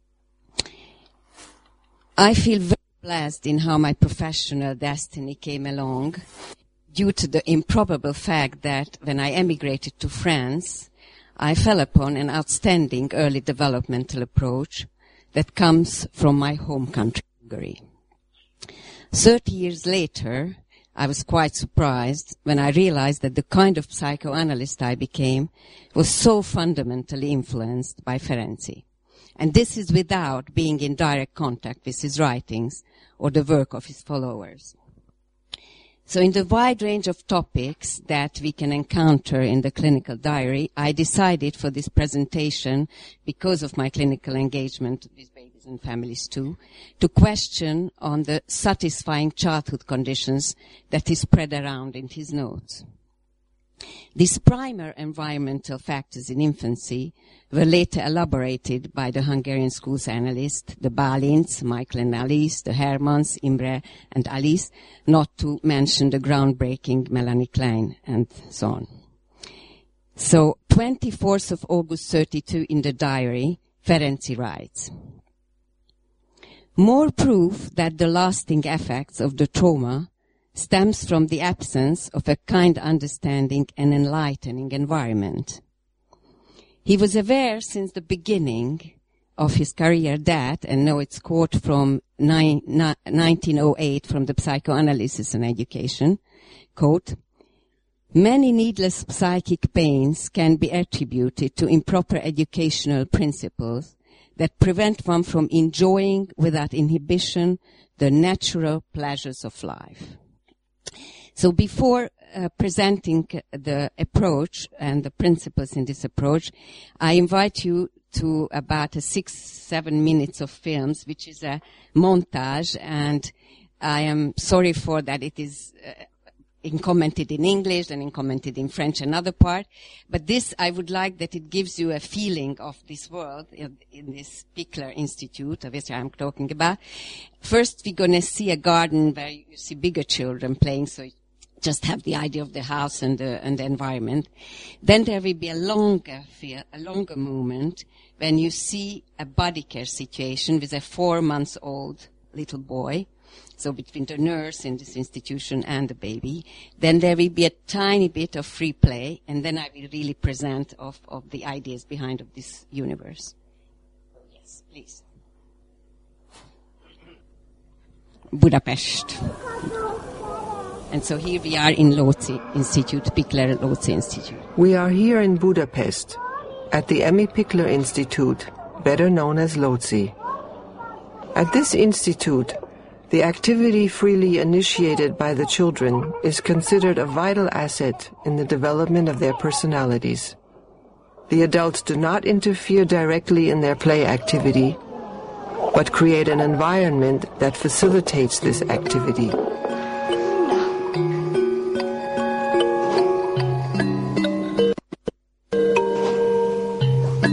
I feel very blessed in how my professional destiny came along due to the improbable fact that when I emigrated to France, I fell upon an outstanding early developmental approach that comes from my home country, Hungary. Thirty years later, I was quite surprised when I realized that the kind of psychoanalyst I became was so fundamentally influenced by Ferenczi. And this is without being in direct contact with his writings or the work of his followers. So in the wide range of topics that we can encounter in the clinical diary, I decided for this presentation, because of my clinical engagement with babies and families too, to question on the satisfying childhood conditions that he spread around in his notes. These primer environmental factors in infancy were later elaborated by the Hungarian schools analysts, the Bálint, Michael and Alice, the Hermans, Imre and Alice, not to mention the groundbreaking Melanie Klein, and so on. So, twenty-fourth of August thirty-two in the diary, Ferenczi writes, "More proof that the lasting effects of the trauma stems from the absence of a kind understanding and enlightening environment. He was aware since the beginning of his career that, and now it's quote from nine, ni- nineteen oh eight from the Psychoanalysis and Education, quote, many needless psychic pains can be attributed to improper educational principles that prevent one from enjoying without inhibition the natural pleasures of life." So before uh, presenting the approach and the principles in this approach, I invite you to about a six, seven minutes of films, which is a montage, and I am sorry for that it is uh, in commented in English and in commented in French another part, but this, I would like that it gives you a feeling of this world in, in this Pickler Institute, of which I'm talking about. First, we're going to see a garden where you see bigger children playing, so you just have the idea of the house and the, and the environment. Then there will be a longer feel, a longer moment when you see a body care situation with a four months old little boy. So between the nurse in this institution and the baby. Then there will be a tiny bit of free play, and then I will really present of, of the ideas behind of this universe. Yes, please. Budapest. And so here we are in Lóczy Institute, Pickler Lóczy Institute. We are here in Budapest, at the Emmy Pickler Institute, better known as Lóczy. At this institute, the activity freely initiated by the children is considered a vital asset in the development of their personalities. The adults do not interfere directly in their play activity, but create an environment that facilitates this activity.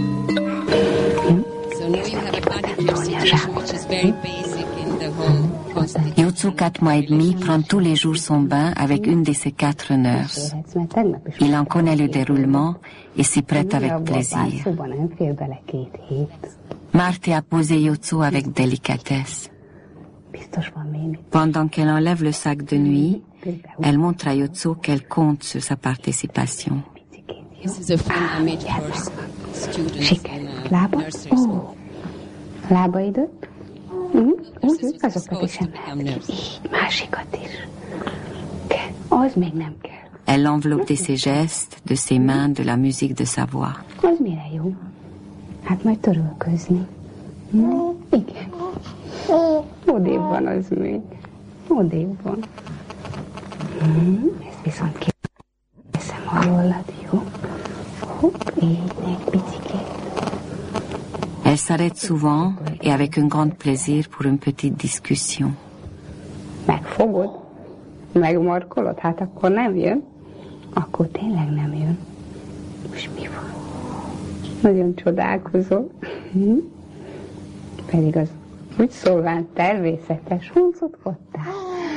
So now you have a body care situation which is very basic in the whole Yotsukat Maedmi prend tous les jours son bain avec une de ses quatre nurses. Il en connaît le déroulement et s'y prête avec plaisir. Marty a posé Yotsu avec délicatesse. Pendant qu'elle enlève le sac de nuit, elle montre à Yotsu qu'elle compte sur sa participation. This is a friend I made for students in a nursery Ó, school. lábaidot? Mm, úgy, azokat is Become emelheted. nurse. Így, másikat is. Ke, az még nem kell. Elle enveloppe de ses gestes, de ses mains, de la musique de sa voix. Az mire jó? Hát majd törölközni. Mm, igen. Odébb van az még. Odébb van. Mm, ezt viszont kiveszem alólad, jó? Hopp, így, még picikét. Elle s'arrête souvent et avec un grand plaisir pour une petite discussion. Megfogod? Megmarkolod? Hát akkor nem jön? Akkor tényleg nem jön. Most mi van? Nagyon csodálkozol. Hm? Pedig az úgy szólván természetes huncot fottál.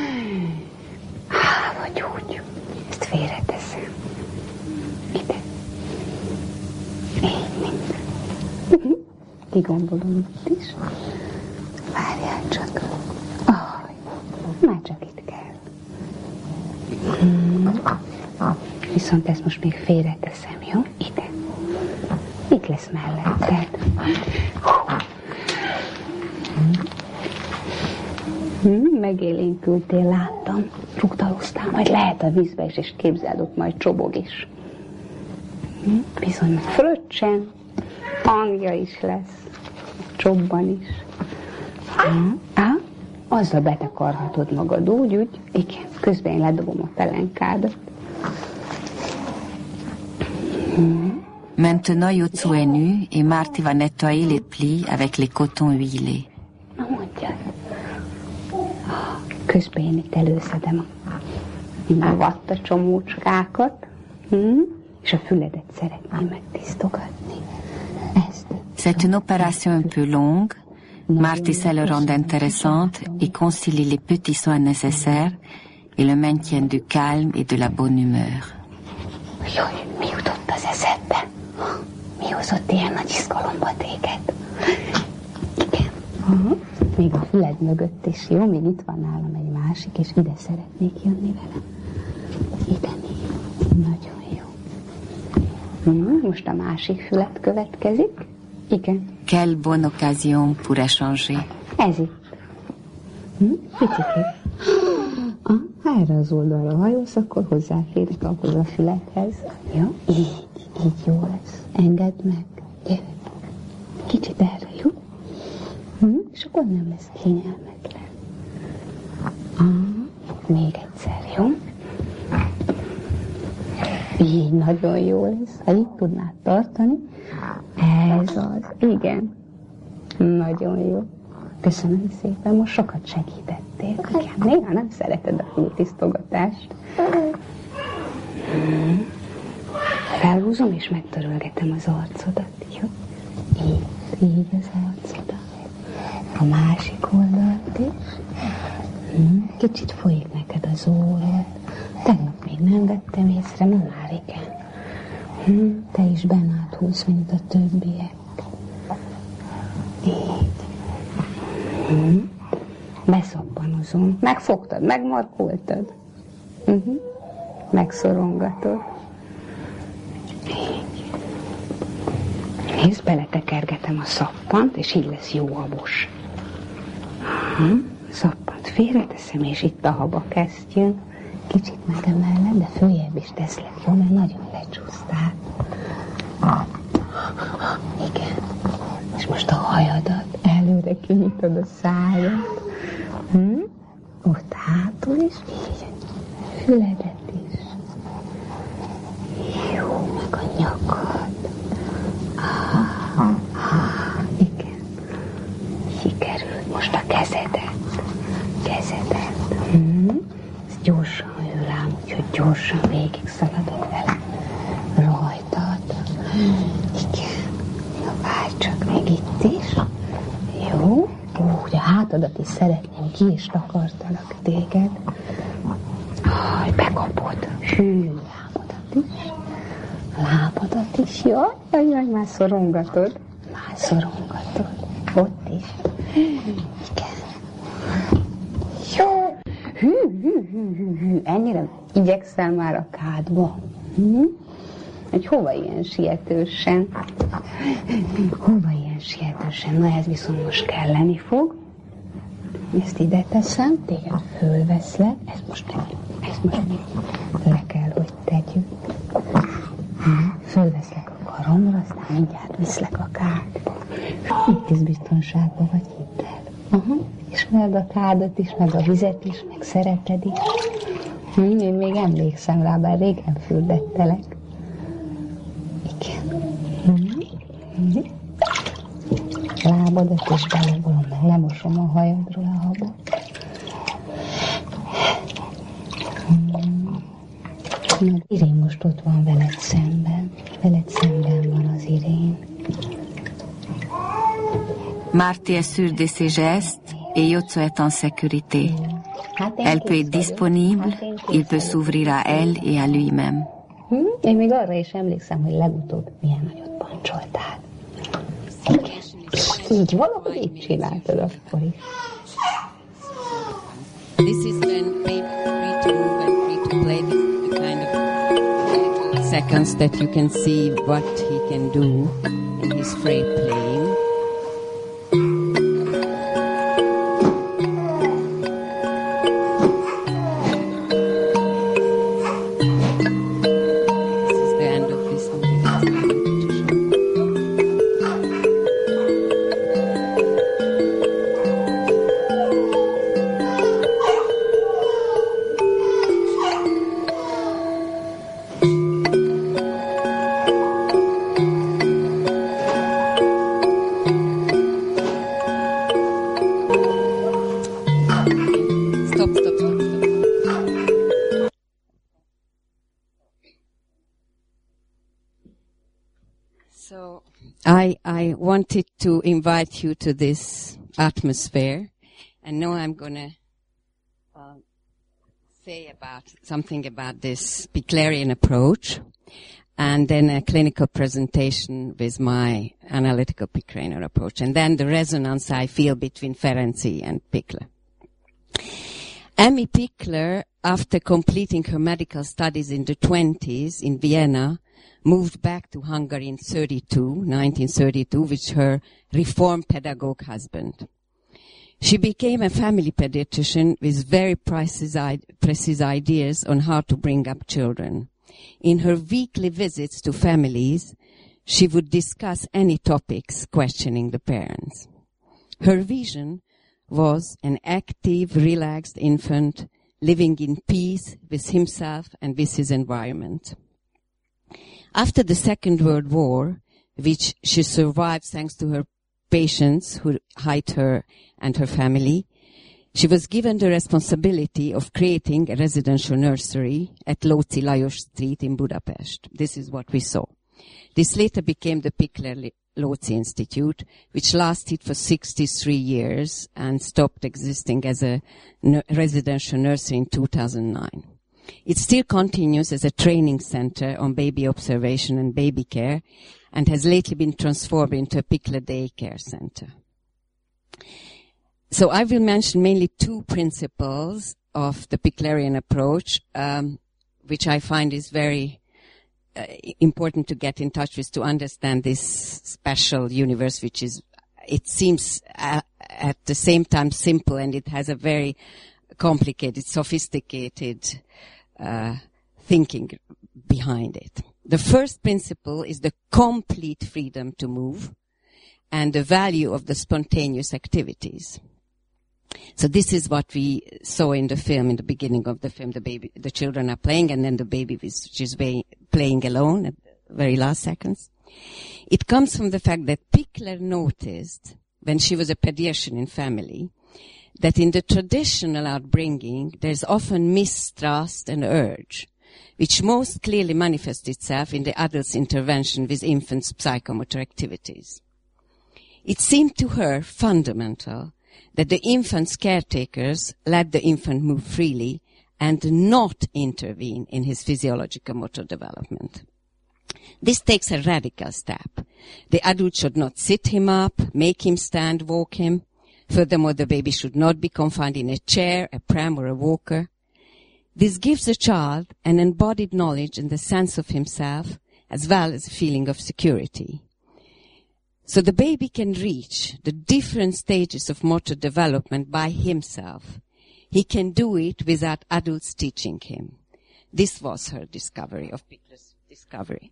Há, vagy úgy. Ezt félreteszem. Ide. Így mind. Kigombolom itt is. Várjál csak. Aj, már csak itt kell. Hmm. Viszont ezt most még félreteszem, jó? Ide. Itt lesz melletted. Hmm. Megélénkültél, láttam. Rugdaloztál, majd lehet a vízbe is, és képzeld, ott majd csobog is. Hmm. Bizony, fröccsen. Hangja is lesz. Csobban is. Hmm. Á, azzal betakarhatod magad úgy, úgy. Igen, közben én ledobom a pelenkádat. Hmm. Maintenant, Yotsu est nu et Marty va nettoyer les plis avec les cotons huilés. Na mondjad. Közben én itt előszedem a vatta csomócskákat, hmm? És a füledet szeretném megtisztogatni. Ezt. C'est une opération un peu longue. Marty sait le rendre intéressante et concilie les petits soins nécessaires et le maintien du calme et de la bonne humeur. Jaj, mi jutott az eszedbe? Mi hozott ilyen nagy izgalomba téged? Igen. Uh-huh. Még a füled mögött is, jó? Még itt van nálam egy másik, és ide szeretnék jönni vele. Ide néz. Nagyon jó. Uh-huh. Most a másik fület következik. Igen. Quelle bonne occasion pour échanger. Ez itt. Hm? Picikét. Ah, ha erre az oldalra hajolsz, akkor hozzáférek ahhoz a fülethez. Jó? Így, így jó lesz. Engedd meg. Gyere. Kicsit erre, jó? Hm? És akkor nem lesz kényelmetlen. Ah, még egyszer, jó? Így nagyon jó lesz. Ha így tudnád tartani. Ez az. Igen. Nagyon jó. Köszönöm szépen, most sokat segítettél. Igen, néha nem szereted a fültisztogatást. Hmm. Felhúzom és megtörölgetem az arcodat, jó? Így, így az arcodat. A másik oldalt is. Hmm. Kicsit folyik neked az órad. Tegnap még nem vettem észre, ma már igen. Hmm. Te is bennát húz, mint a többiek. Így. Hmm. Beszappanozom. Megfogtad, megmarkoltad. Uh-huh. Megszorongatod. Így. Nézd, beletekergetem a szappant, és így lesz jó habos. Uh-huh. Szappant félreteszem, és itt a habakesztyűn. Kicsit megemelem, de följebb is teszlek, jó? Mert nagyon lecsúsztál. Igen. És most a hajadat előre kinyitod a szájat. Hm? Ott hátul is, így. Füledet is. Jó, meg a nyakad. Ah, ah, igen. Sikerült. Most a kezedet. Kezedet. Hm? Ez gyorsan hűl ám, úgyhogy gyorsan végig szaladok vele. Rajtad. Igen. Na várj csak még itt is. Jó. Úgy a hátadat is szeretném, ki is takartalak téged. Aj, bekapod. Hű, lábadat is. Lábadat is, jaj, jaj, jaj, már szorongatod. Már szorongatod. Ott is. Igen. Jó. Hű, hű, hű, hű, hű. Ennyire igyekszel már a kádba. Hm? Hogy hova ilyen sietősen? Hova ilyen sietősen? Na ez viszont most kelleni fog. Ezt ide teszem, téged fölveszlek. Ezt most, ezt most le kell, hogy tegyük. Fölveszlek a karomra, aztán mindjárt viszlek a kádba. Itt is biztonságban vagy, hidd el. Aha. Ismered a kádat is, meg a vizet is, meg szereted is. Hm, én még emlékszem rá, bár régen fürdettelek. Igen. Mm-hmm. Lábadat is belevolom, meg lemosom a hajadról a habot. Mm. Meg Irén most ott van veled szemben. Veled szemben van az Irén. Marty est sûr de ses gestes et Yotso est en sécurité. Elle peut être disponible, il peut s'ouvrir à elle et à lui-même. Hm? Én még arra is emlékszem, hogy legutóbb milyen nagyot pancsoltál. Igen. Így valahogy így csináltad akkor is. This is when baby free to move and free to play. This is the kind of seconds that you can see what he can do in his free playing. I, I wanted to invite you to this atmosphere, and now I'm going to uh, say about something about this Picklerian approach, and then a clinical presentation with my analytical Picklerian approach, and then the resonance I feel between Ferenczi and Pickler. Emmy Pickler, after completing her medical studies in the twenties in Vienna, moved back to Hungary in thirty-two, nineteen thirty-two, with her reformed pedagogue husband. She became a family pediatrician with very precise, precise ideas on how to bring up children. In her weekly visits to families, she would discuss any topics questioning the parents. Her vision was an active, relaxed infant living in peace with himself and with his environment. After the Second World War, which she survived thanks to her patients who hid her and her family, she was given the responsibility of creating a residential nursery at Lóczy Lajos Street in Budapest. This is what we saw. This later became the Pickler-Lóczy Institute, which lasted for sixty-three years and stopped existing as a n- residential nursery in two thousand nine. It still continues as a training center on baby observation and baby care, and has lately been transformed into a Pickler daycare center. So I will mention mainly two principles of the Picklerian approach, um, which I find is very uh, important to get in touch with to understand this special universe, which is, it seems uh, at the same time simple, and it has a very complicated, sophisticated uh, thinking behind it. The first principle is the complete freedom to move and the value of the spontaneous activities. So this is what we saw in the film, in the beginning of the film. The baby, the children are playing, and then the baby is just playing alone at the very last seconds. It comes from the fact that Pickler noticed, when she was a pediatrician in family, that in the traditional outbringing, there's often mistrust and urge, which most clearly manifests itself in the adult's intervention with infants' psychomotor activities. It seemed to her fundamental that the infant's caretakers let the infant move freely and not intervene in his physiological motor development. This takes a radical step. The adult should not sit him up, make him stand, walk him. Furthermore, the baby should not be confined in a chair, a pram, or a walker. This gives the child an embodied knowledge and the sense of himself, as well as a feeling of security. So the baby can reach the different stages of motor development by himself. He can do it without adults teaching him. This was her discovery, of Pichler's discovery.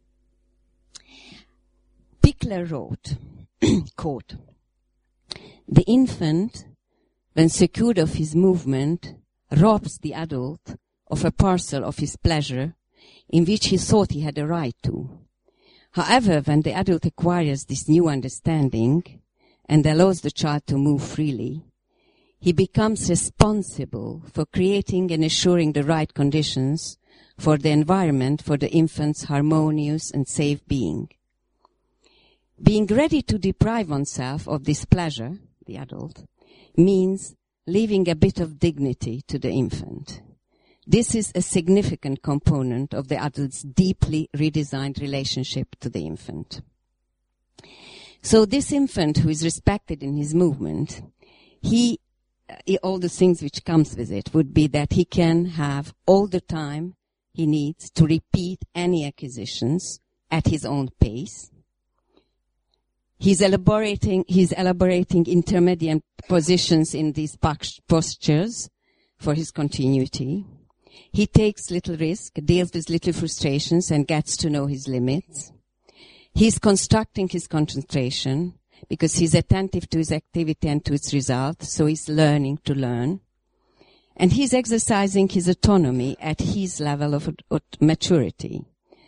Pichler wrote, quote, "The infant, when secured of his movement, robs the adult of a parcel of his pleasure in which he thought he had a right to. However, when the adult acquires this new understanding and allows the child to move freely, he becomes responsible for creating and assuring the right conditions for the environment for the infant's harmonious and safe being. Being ready to deprive oneself of this pleasure, the adult, means leaving a bit of dignity to the infant. This is a significant component of the adult's deeply redesigned relationship to the infant. So this infant who is respected in his movement, he, uh, all the things which comes with it would be that he can have all the time he needs to repeat any acquisitions at his own pace. He's elaborating, he's elaborating intermediate positions in these postures for his continuity. He takes little risk, deals with little frustrations, and gets to know his limits. He's constructing his concentration because he's attentive to his activity and to its result, so he's learning to learn. And he's exercising his autonomy at his level of maturity.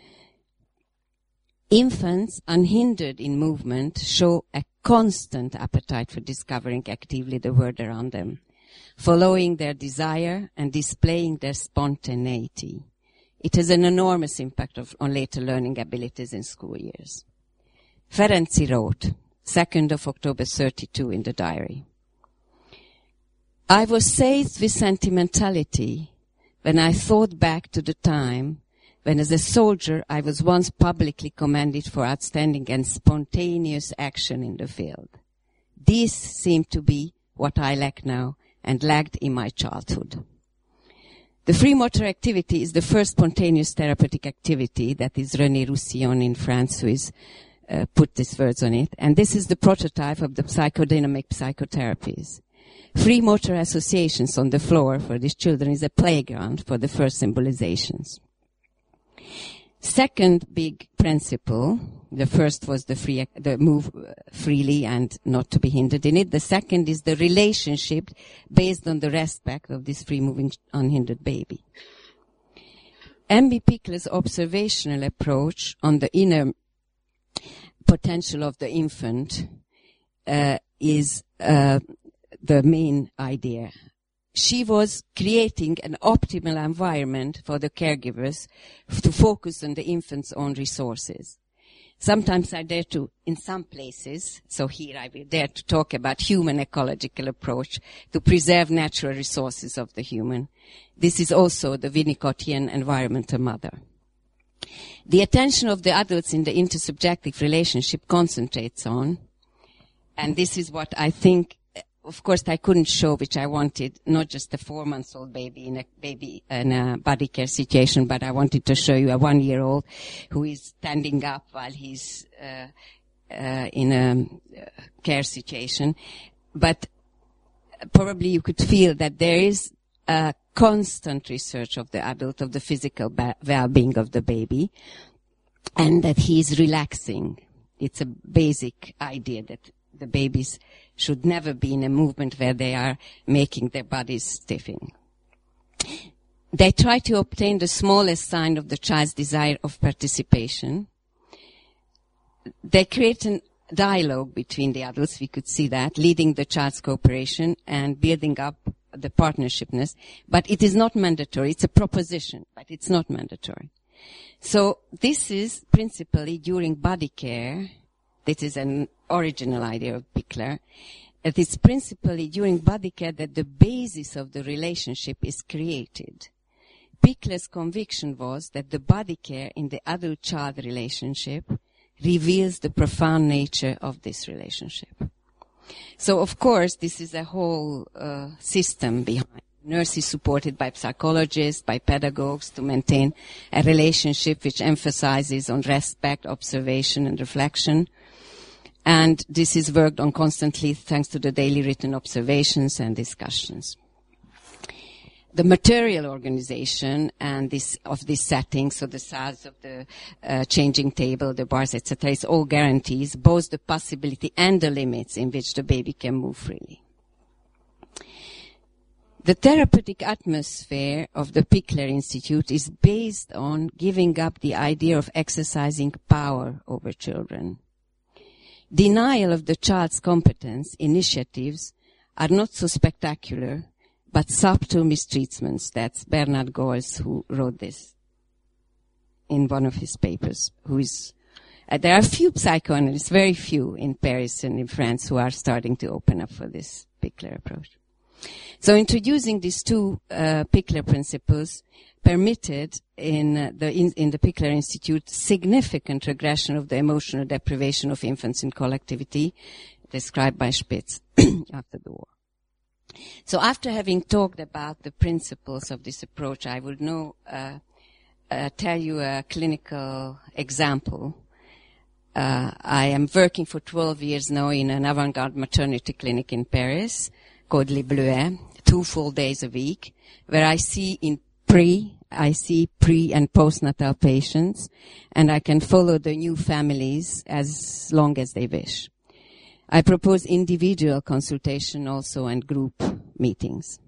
Infants, unhindered in movement, show a constant appetite for discovering actively the world around them, following their desire and displaying their spontaneity. It has an enormous impact of, on later learning abilities in school years. Ferenczi wrote, second of October thirty-two in the diary, "I was seized with sentimentality when I thought back to the time when as a soldier I was once publicly commended for outstanding and spontaneous action in the field. This seemed to be what I lack now and lacked in my childhood." The free motor activity is the first spontaneous therapeutic activity. That is René Roussillon in France who is uh, put these words on it. And this is the prototype of the psychodynamic psychotherapies. Free motor associations on the floor for these children is a playground for the first symbolizations. Second big principle, the first was the free, the move freely and not to be hindered in it. The second is the relationship based on the respect of this free moving unhindered baby. M B Pichler's observational approach on the inner potential of the infant uh, is uh, the main idea. She was creating an optimal environment for the caregivers to focus on the infant's own resources. Sometimes I dare to, in some places, so here I will dare to talk about human ecological approach to preserve natural resources of the human. This is also the Winnicottian environmental mother. The attention of the adults in the intersubjective relationship concentrates on, and this is what I think. Of course, I couldn't show, which I wanted, not just a four-month-old baby in a baby in a body care situation, but I wanted to show you a one-year-old who is standing up while he's uh, uh, in a uh, care situation. But probably you could feel that there is a constant research of the adult, of the physical ba- well-being of the baby, and that he is relaxing. It's a basic idea that the babies should never be in a movement where they are making their bodies stiffing. They try to obtain the smallest sign of the child's desire of participation. They create a dialogue between the adults, we could see that, leading the child's cooperation and building up the partnershipness. But it is not mandatory. It's a proposition, but it's not mandatory. So this is principally during body care. This is an original idea of Pichler. That it's principally during body care that the basis of the relationship is created. Pickler's conviction was that the body care in the adult-child relationship reveals the profound nature of this relationship. So, of course, this is a whole uh, system behind. Nurses supported by psychologists, by pedagogues to maintain a relationship which emphasizes on respect, observation, and reflection. And this is worked on constantly thanks to the daily written observations and discussions. The material organization and this of this setting, so the size of the uh, changing table, the bars, et cetera, is all guarantees both the possibility and the limits in which the baby can move freely. The therapeutic atmosphere of the Pickler Institute is based on giving up the idea of exercising power over children. Denial of the child's competence initiatives are not so spectacular, but subtle mistreatments. That's Bernard Goels who wrote this in one of his papers. Who is, uh, there are few psychoanalysts, very few in Paris and in France, who are starting to open up for this Pickler approach. So introducing these two uh, Pickler principles permitted in, uh, the, in, in the Pickler Institute significant regression of the emotional deprivation of infants in collectivity described by Spitz after the war. So after having talked about the principles of this approach, I would now uh, uh, tell you a clinical example. Uh, I am working for twelve years now in an avant-garde maternity clinic in Paris called Les Bleuets, two full days a week, where I see in pre, I see pre and postnatal patients, and I can follow the new families as long as they wish. I propose individual consultation also and group meetings.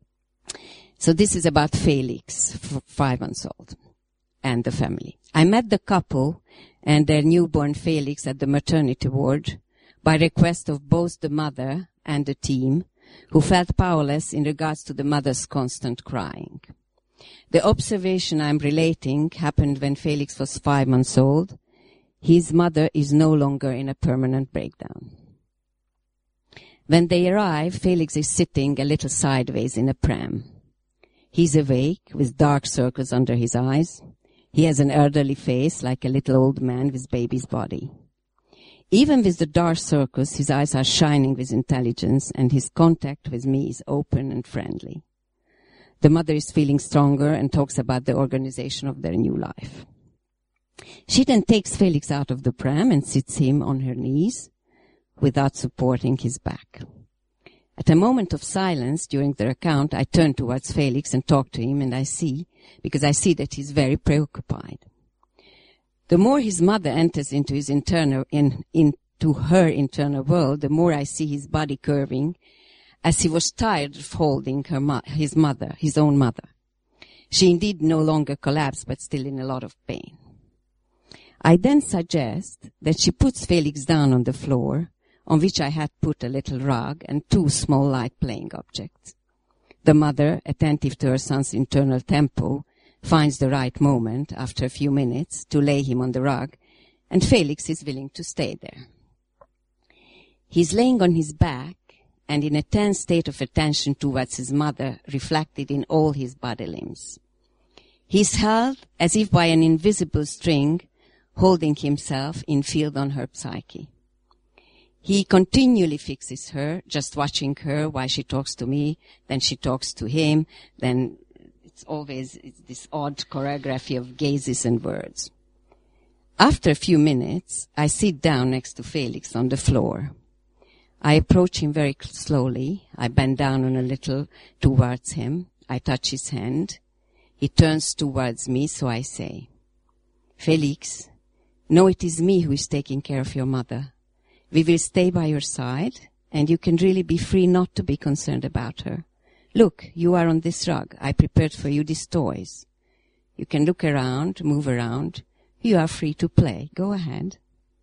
So this is about Felix, f- five months old, and the family. I met the couple and their newborn Felix at the maternity ward by request of both the mother and the team, who felt powerless in regards to the mother's constant crying. The observation I'm relating happened when Felix was five months old. His mother is no longer in a permanent breakdown. When they arrive, Felix is sitting a little sideways in a pram. He's awake, with dark circles under his eyes. He has an elderly face, like a little old man with baby's body. Even with the dark circles, his eyes are shining with intelligence, and his contact with me is open and friendly. The mother is feeling stronger and talks about the organization of their new life. She then takes Felix out of the pram and sits him on her knees without supporting his back. At a moment of silence during their account, I turn towards Felix and talk to him, and I see, because I see that he's very preoccupied. The more his mother enters into his internal, in, into her internal world, the more I see his body curving, as he was tired of holding her mo- his mother, his own mother. She indeed no longer collapsed, but still in a lot of pain. I then suggest that she puts Felix down on the floor, on which I had put a little rug and two small light playing objects. The mother, attentive to her son's internal tempo, finds the right moment, after a few minutes, to lay him on the rug, and Felix is willing to stay there. He's laying on his back, and in a tense state of attention towards his mother, reflected in all his body limbs. He's held as if by an invisible string, holding himself in field on her psyche. He continually fixes her, just watching her while she talks to me, then she talks to him, then it's always it's this odd choreography of gazes and words. After a few minutes, I sit down next to Felix on the floor. I approach him very slowly. I bend down on a little towards him. I touch his hand. He turns towards me, so I say, Felix, no, it is me who is taking care of your mother. We will stay by your side, and you can really be free not to be concerned about her. Look, you are on this rug. I prepared for you these toys. You can look around, move around. You are free to play. Go ahead.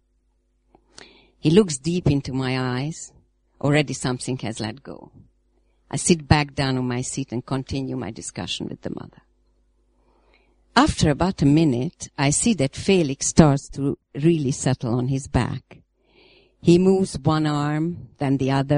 He looks deep into my eyes. Already something has let go. I sit back down on my seat and continue my discussion with the mother. After about a minute, I see that Felix starts to really settle on his back. He moves one arm, then the other,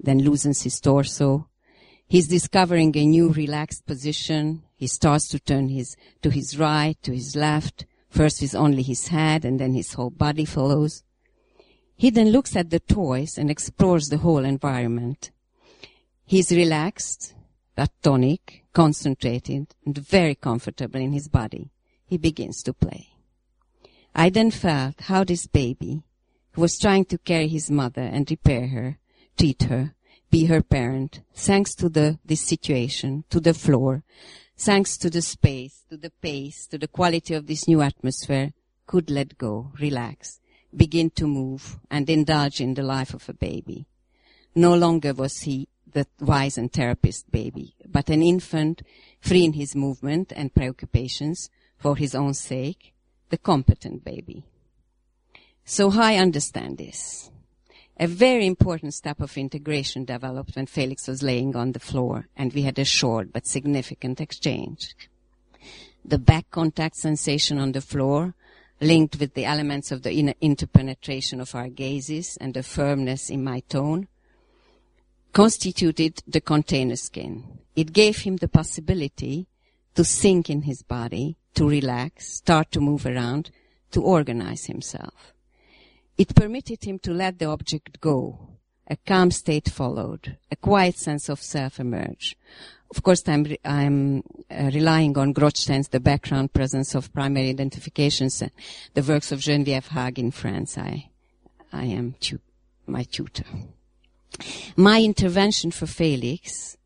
then loosens his torso. He's discovering a new relaxed position. He starts to turn his to his right, to his left, first with only his head, and then his whole body follows. He then looks at the toys and explores the whole environment. He's relaxed, but tonic, concentrated, and very comfortable in his body. He begins to play. I then felt how this baby, who was trying to carry his mother and repair her, treat her, be her parent, thanks to the this situation, to the floor, thanks to the space, to the pace, to the quality of this new atmosphere, could let go, relax, begin to move, and indulge in the life of a baby. No longer was he the wise and therapist baby, but an infant free in his movement and preoccupations for his own sake, the competent baby. So I understand this. A very important step of integration developed when Felix was laying on the floor, and we had a short but significant exchange. The back contact sensation on the floor, linked with the elements of the inner interpenetration of our gazes and the firmness in my tone, constituted the container skin. It gave him the possibility to sink in his body, to relax, start to move around, to organize himself. It permitted him to let the object go. A calm state followed. A quiet sense of self emerged. Of course, I'm, re- I'm uh, relying on Grotstein's The Background Presence of Primary Identifications, uh, the works of Geneviève Hague in France. I, I am tu- my tutor. My intervention for Felix,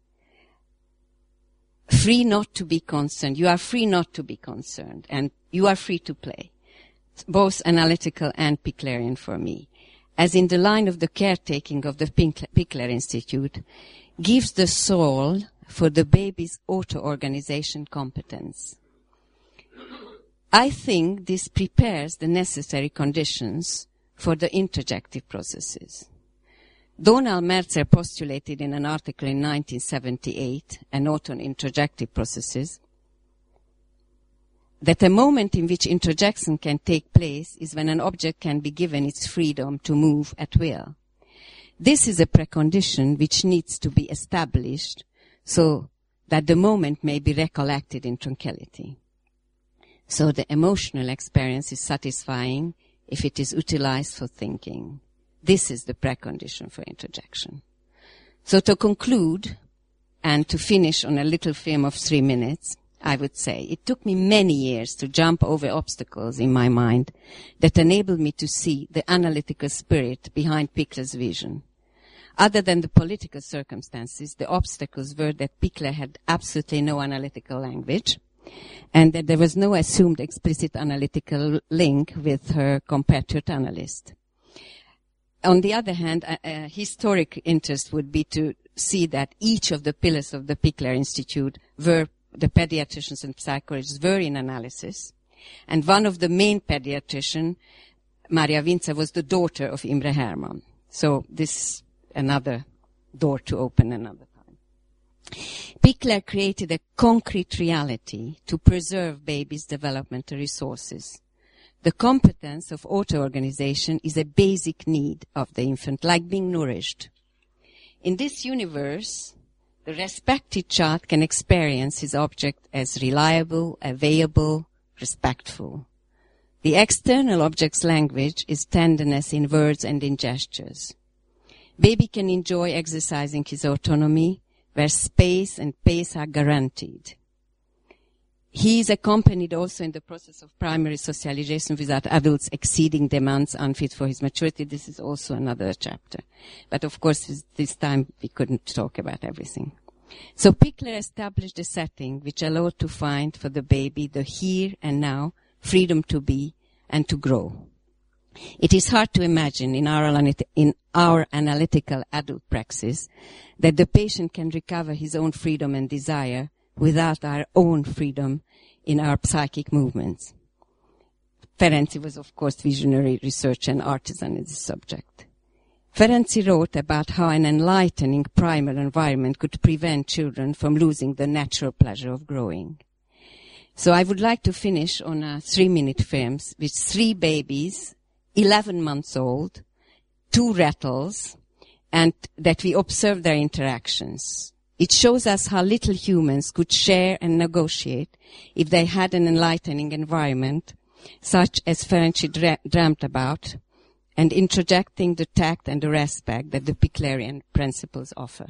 free not to be concerned. You are free not to be concerned, and you are free to play. Both analytical and Picklerian for me, as in the line of the caretaking of the Pickler Institute, gives the soul for the baby's auto-organization competence. I think this prepares the necessary conditions for the interjective processes. Donald Merzer postulated in an article in nineteen seventy-eight, a note on interjective processes, that a moment in which interjection can take place is when an object can be given its freedom to move at will. This is a precondition which needs to be established so that the moment may be recollected in tranquility. So the emotional experience is satisfying if it is utilized for thinking. This is the precondition for interjection. So to conclude, and to finish on a little film of three minutes, I would say it took me many years to jump over obstacles in my mind that enabled me to see the analytical spirit behind Pickler's vision. Other than the political circumstances, the obstacles were that Pickler had absolutely no analytical language, and that there was no assumed explicit analytical link with her compatriot analyst. On the other hand, a, a historic interest would be to see that each of the pillars of the Pickler Institute were the pediatricians and psychologists were in analysis. And one of the main pediatricians, Maria Vinca, was the daughter of Imre Hermann. So this is another door to open another time. Pickler created a concrete reality to preserve babies' developmental resources. The competence of auto-organization is a basic need of the infant, like being nourished. In this universe, the respected child can experience his object as reliable, available, respectful. The external object's language is tenderness in words and in gestures. Baby can enjoy exercising his autonomy where space and pace are guaranteed. He is accompanied also in the process of primary socialization without adults exceeding demands unfit for his maturity. This is also another chapter. But of course, this time we couldn't talk about everything. So Pickler established a setting which allowed to find for the baby the here and now, freedom to be and to grow. It is hard to imagine in our, in our analytical adult praxis that the patient can recover his own freedom and desire without our own freedom in our psychic movements. Ferenczi was, of course, visionary researcher and artisan in this subject. Ferenczi wrote about how an enlightening primal environment could prevent children from losing the natural pleasure of growing. So I would like to finish on a three-minute film with three babies, eleven months old, two rattles, and that we observe their interactions. It shows us how little humans could share and negotiate if they had an enlightening environment, such as Ferenczi dra- dreamt about, and interjecting the tact and the respect that the Picklerian principles offer.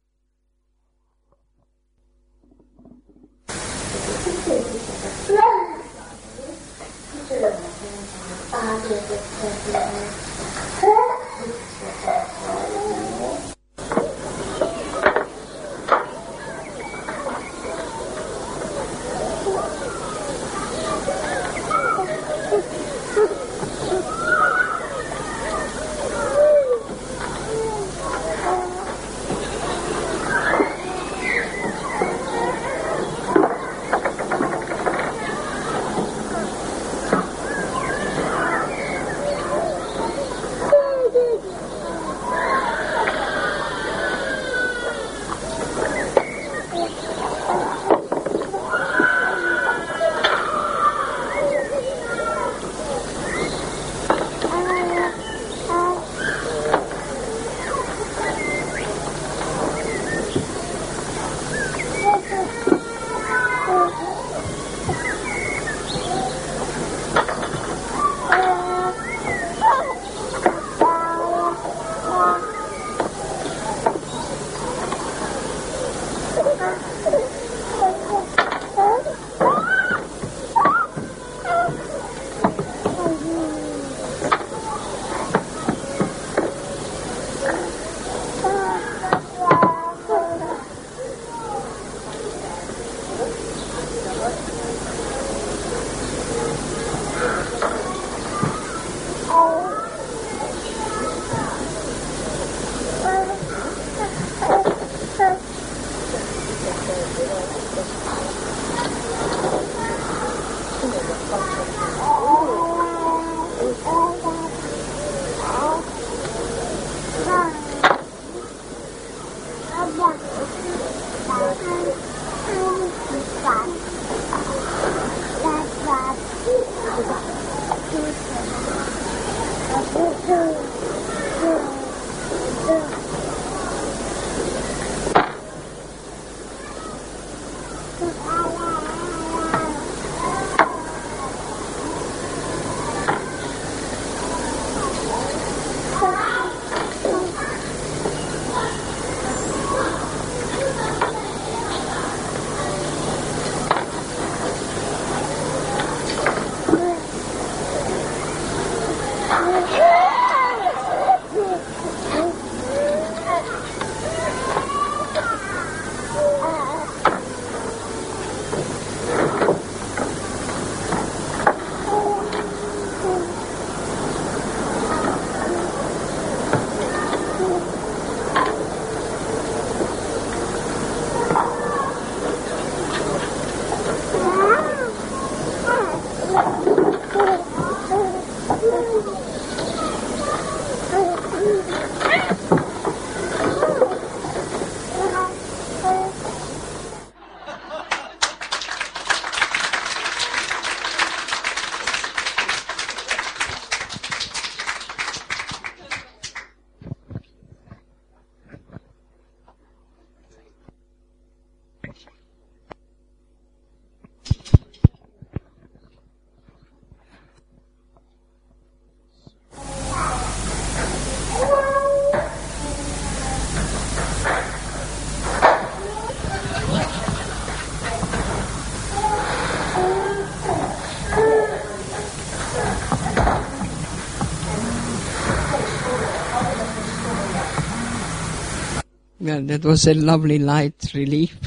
Well, that was a lovely light relief.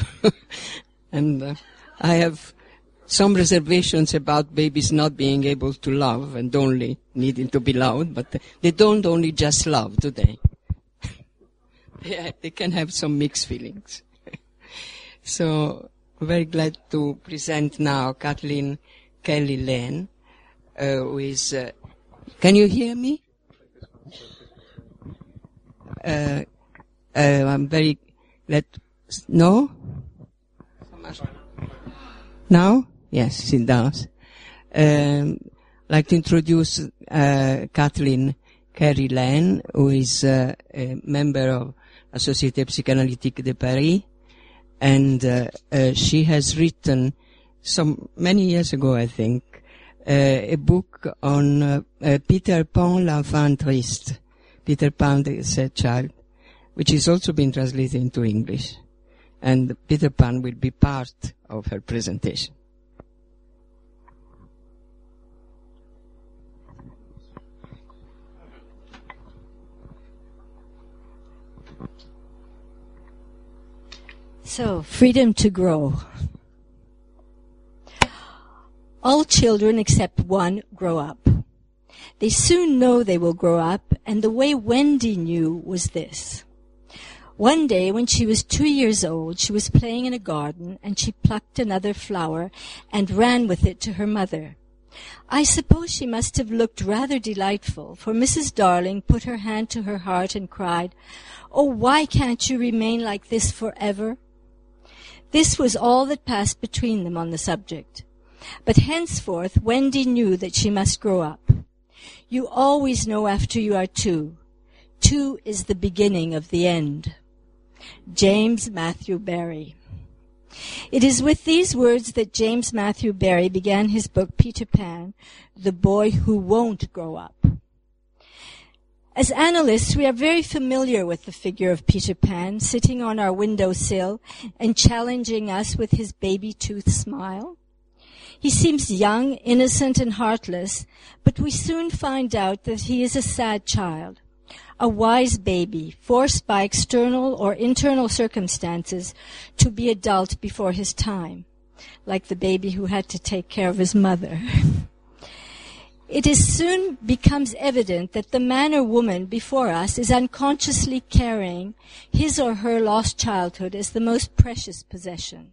and uh, I have some reservations about babies not being able to love and only needing to be loved, but they don't only just love, do they? they, they can have some mixed feelings. So, very glad to present now Kathleen Kelly-Lane, uh, who is, uh, can you hear me? Uh, Uh, I'm very glad. No? Now? Yes, it does. Um, I'd like to introduce uh, Kathleen Carrie Lane, who is uh, a member of la Société Psychanalytique de Paris, and uh, uh, she has written some many years ago, I think, uh, a book on uh, uh, Peter Pan, l'enfant triste, Peter Pan, the sad child, which has also been translated into English. And Peter Pan will be part of her presentation. So, freedom to grow. All children except one grow up. They soon know they will grow up, and the way Wendy knew was this. One day, when she was two years old, she was playing in a garden, and she plucked another flower and ran with it to her mother. I suppose she must have looked rather delightful, for Missus Darling put her hand to her heart and cried, "Oh, why can't you remain like this forever?" This was all that passed between them on the subject. But henceforth, Wendy knew that she must grow up. You always know after you are two. Two is the beginning of the end. James Matthew Barrie. It is with these words that James Matthew Barrie began his book Peter Pan, The Boy Who Won't Grow Up. As analysts, we are very familiar with the figure of Peter Pan sitting on our windowsill and challenging us with his baby tooth smile. He seems young, innocent, and heartless, but we soon find out that he is a sad child, a wise baby forced by external or internal circumstances to be adult before his time, like the baby who had to take care of his mother. It is soon becomes evident that the man or woman before us is unconsciously carrying his or her lost childhood as the most precious possession.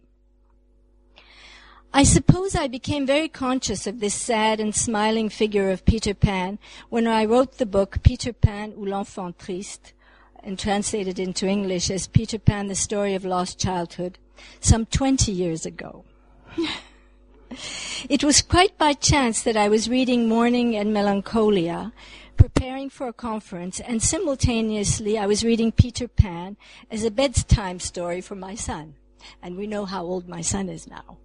I suppose I became very conscious of this sad and smiling figure of Peter Pan when I wrote the book Peter Pan ou l'enfant triste, and translated into English as Peter Pan, the Story of Lost Childhood, some twenty years ago. It was quite by chance that I was reading Mourning and Melancholia, preparing for a conference, and simultaneously I was reading Peter Pan as a bedtime story for my son. And we know how old my son is now.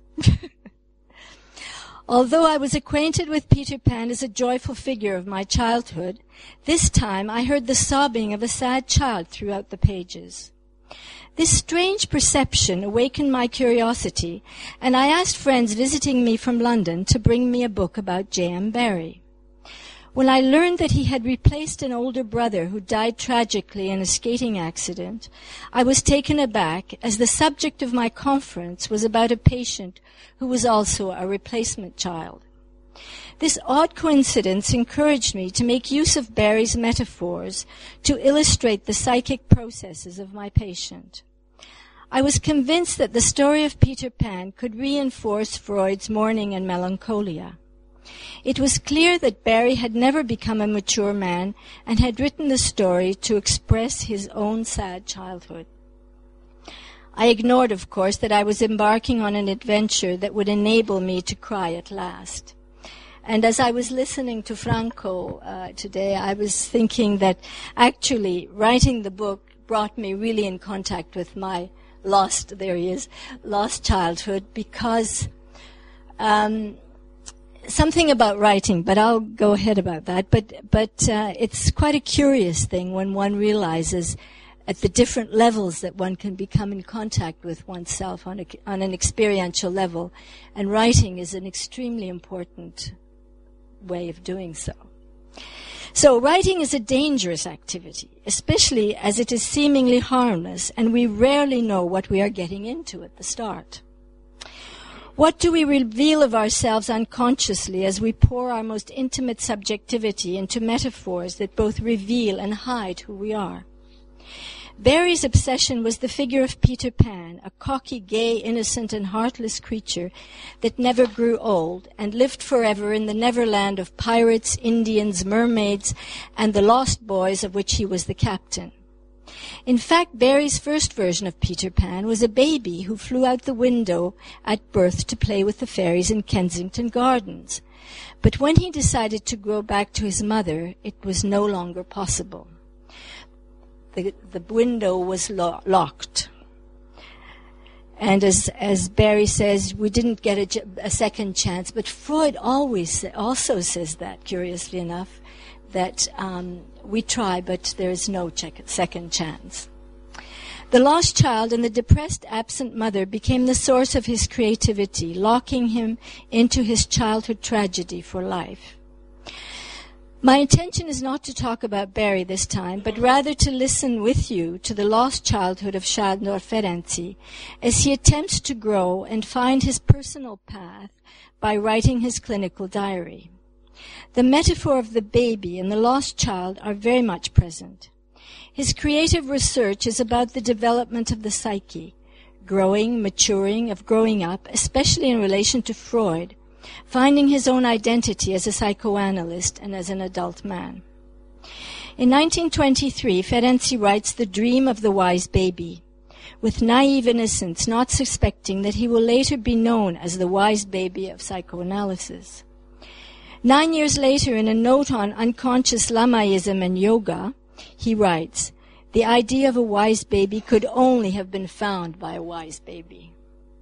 Although I was acquainted with Peter Pan as a joyful figure of my childhood, this time I heard the sobbing of a sad child throughout the pages. This strange perception awakened my curiosity, and I asked friends visiting me from London to bring me a book about J M Barrie. When I learned that he had replaced an older brother who died tragically in a skating accident, I was taken aback, as the subject of my conference was about a patient who was also a replacement child. This odd coincidence encouraged me to make use of Barrie's metaphors to illustrate the psychic processes of my patient. I was convinced that the story of Peter Pan could reinforce Freud's Mourning and Melancholia. It was clear that Barrie had never become a mature man and had written the story to express his own sad childhood. I ignored, of course, that I was embarking on an adventure that would enable me to cry at last. And as I was listening to Franco uh, today, I was thinking that actually writing the book brought me really in contact with my lost, there he is, lost childhood, because um, something about writing, but I'll go ahead about that. But but uh, it's quite a curious thing when one realizes at the different levels that one can become in contact with oneself on a, on an experiential level, and writing is an extremely important way of doing so. So writing is a dangerous activity, especially as it is seemingly harmless, and we rarely know what we are getting into at the start. What do we reveal of ourselves unconsciously as we pour our most intimate subjectivity into metaphors that both reveal and hide who we are? Barrie's obsession was the figure of Peter Pan, a cocky, gay, innocent, and heartless creature that never grew old and lived forever in the neverland of pirates, Indians, mermaids, and the lost boys of which he was the captain. In fact, Barrie's first version of Peter Pan was a baby who flew out the window at birth to play with the fairies in Kensington Gardens, But when he decided to go back to his mother, it was no longer possible. The, the window was lo- locked. And as, as Barry says, we didn't get a, a second chance. But Freud always also says that, curiously enough, that um, we try, but there is no check, second chance. The lost child and the depressed, absent mother became the source of his creativity, locking him into his childhood tragedy for life. My intention is not to talk about Barry this time, but rather to listen with you to the lost childhood of Sándor Ferenczi as he attempts to grow and find his personal path by writing his clinical diary. The metaphor of the baby and the lost child are very much present. His creative research is about the development of the psyche, growing, maturing, of growing up, especially in relation to Freud, finding his own identity as a psychoanalyst and as an adult man. In nineteen twenty-three, Ferenczi writes The Dream of the Wise Baby, with naive innocence, not suspecting that he will later be known as the wise baby of psychoanalysis. Nine years later, in a note on unconscious Lamaism and yoga, he writes, the idea of a wise baby could only have been found by a wise baby.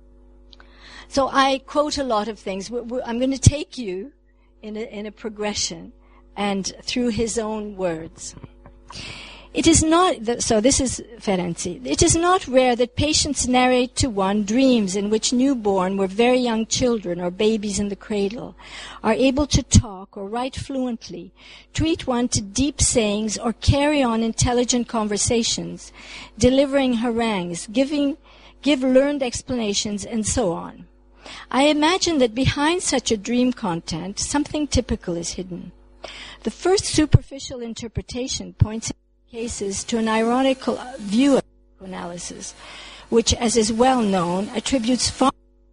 So I quote a lot of things. I'm going to take you in a, in a progression and through his own words. It is not, so this is Ferenczi. It is not rare that patients narrate to one dreams in which newborn were very young children or babies in the cradle, are able to talk or write fluently, treat one to deep sayings or carry on intelligent conversations, delivering harangues, giving, give learned explanations, and so on. I imagine that behind such a dream content, something typical is hidden. The first superficial interpretation points in cases to an ironical view of psychoanalysis, which, as is well known, attributes far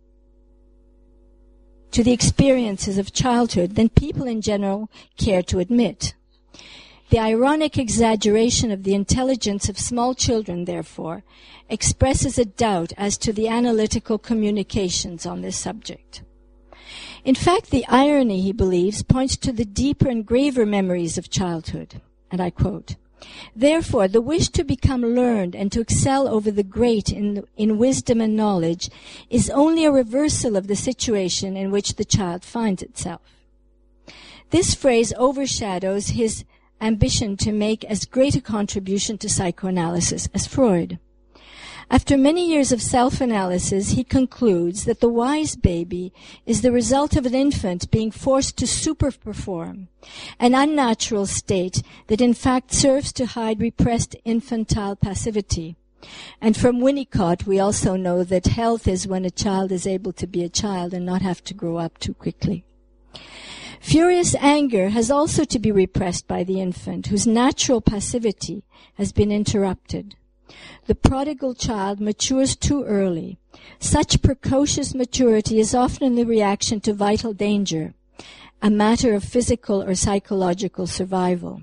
to the experiences of childhood than people in general care to admit. The ironic exaggeration of the intelligence of small children, therefore, expresses a doubt as to the analytical communications on this subject. In fact, the irony, he believes, points to the deeper and graver memories of childhood. And I quote, therefore, the wish to become learned and to excel over the great in, in wisdom and knowledge is only a reversal of the situation in which the child finds itself. This phrase overshadows his ambition to make as great a contribution to psychoanalysis as Freud. After many years of self-analysis, he concludes that the wise baby is the result of an infant being forced to superperform, an unnatural state that in fact serves to hide repressed infantile passivity. And from Winnicott, we also know that health is when a child is able to be a child and not have to grow up too quickly. Furious anger has also to be repressed by the infant, whose natural passivity has been interrupted. The prodigal child matures too early. Such precocious maturity is often the reaction to vital danger, a matter of physical or psychological survival.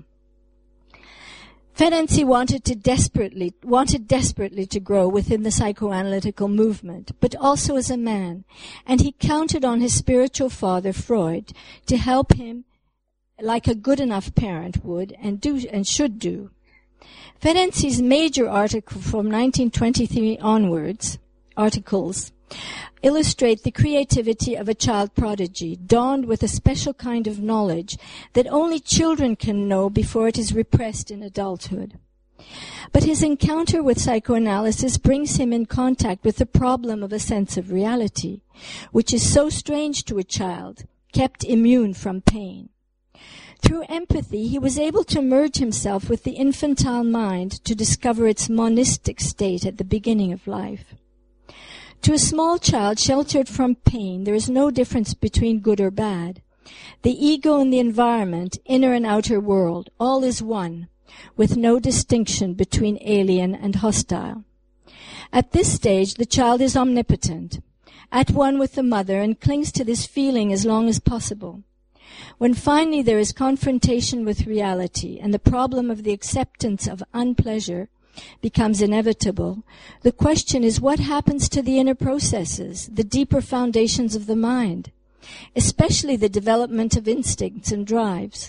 Ferenczi wanted to desperately, wanted desperately to grow within the psychoanalytical movement, but also as a man, and he counted on his spiritual father, Freud, to help him like a good enough parent would and do and should do. Ferenczi's major article from nineteen twenty-three onwards, articles, illustrate the creativity of a child prodigy, donned with a special kind of knowledge that only children can know before it is repressed in adulthood. But his encounter with psychoanalysis brings him in contact with the problem of a sense of reality, which is so strange to a child, kept immune from pain. Through empathy, he was able to merge himself with the infantile mind to discover its monistic state at the beginning of life. To a small child sheltered from pain, there is no difference between good or bad. The ego and the environment, inner and outer world, all is one, with no distinction between alien and hostile. At this stage, the child is omnipotent, at one with the mother, and clings to this feeling as long as possible. When finally there is confrontation with reality and the problem of the acceptance of unpleasure becomes inevitable, the question is what happens to the inner processes, the deeper foundations of the mind? especially the development of instincts and drives.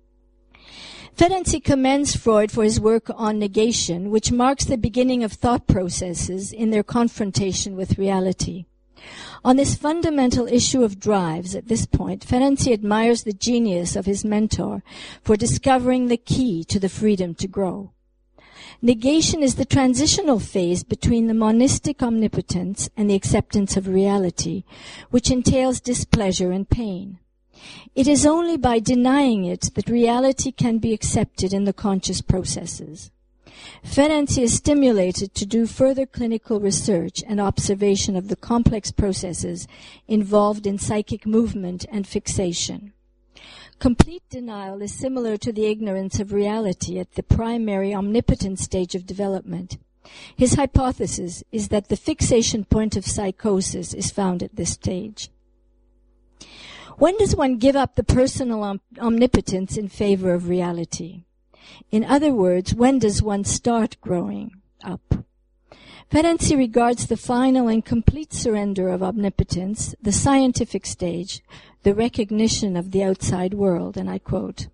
Ferenczi commends Freud for his work on negation, which marks the beginning of thought processes in their confrontation with reality. On this fundamental issue of drives, at this point, Ferenczi admires the genius of his mentor for discovering the key to the freedom to grow. Negation is the transitional phase between the monistic omnipotence and the acceptance of reality, which entails displeasure and pain. It is only by denying it that reality can be accepted in the conscious processes. Ferenczi is stimulated to do further clinical research and observation of the complex processes involved in psychic movement and fixation. Complete denial is similar to the ignorance of reality at the primary omnipotent stage of development. His hypothesis is that the fixation point of psychosis is found at this stage. When does one give up the personal om- omnipotence in favor of reality? In other words, when does one start growing up? Ferenczi regards the final and complete surrender of omnipotence, the scientific stage, the recognition of the outside world, and I quote,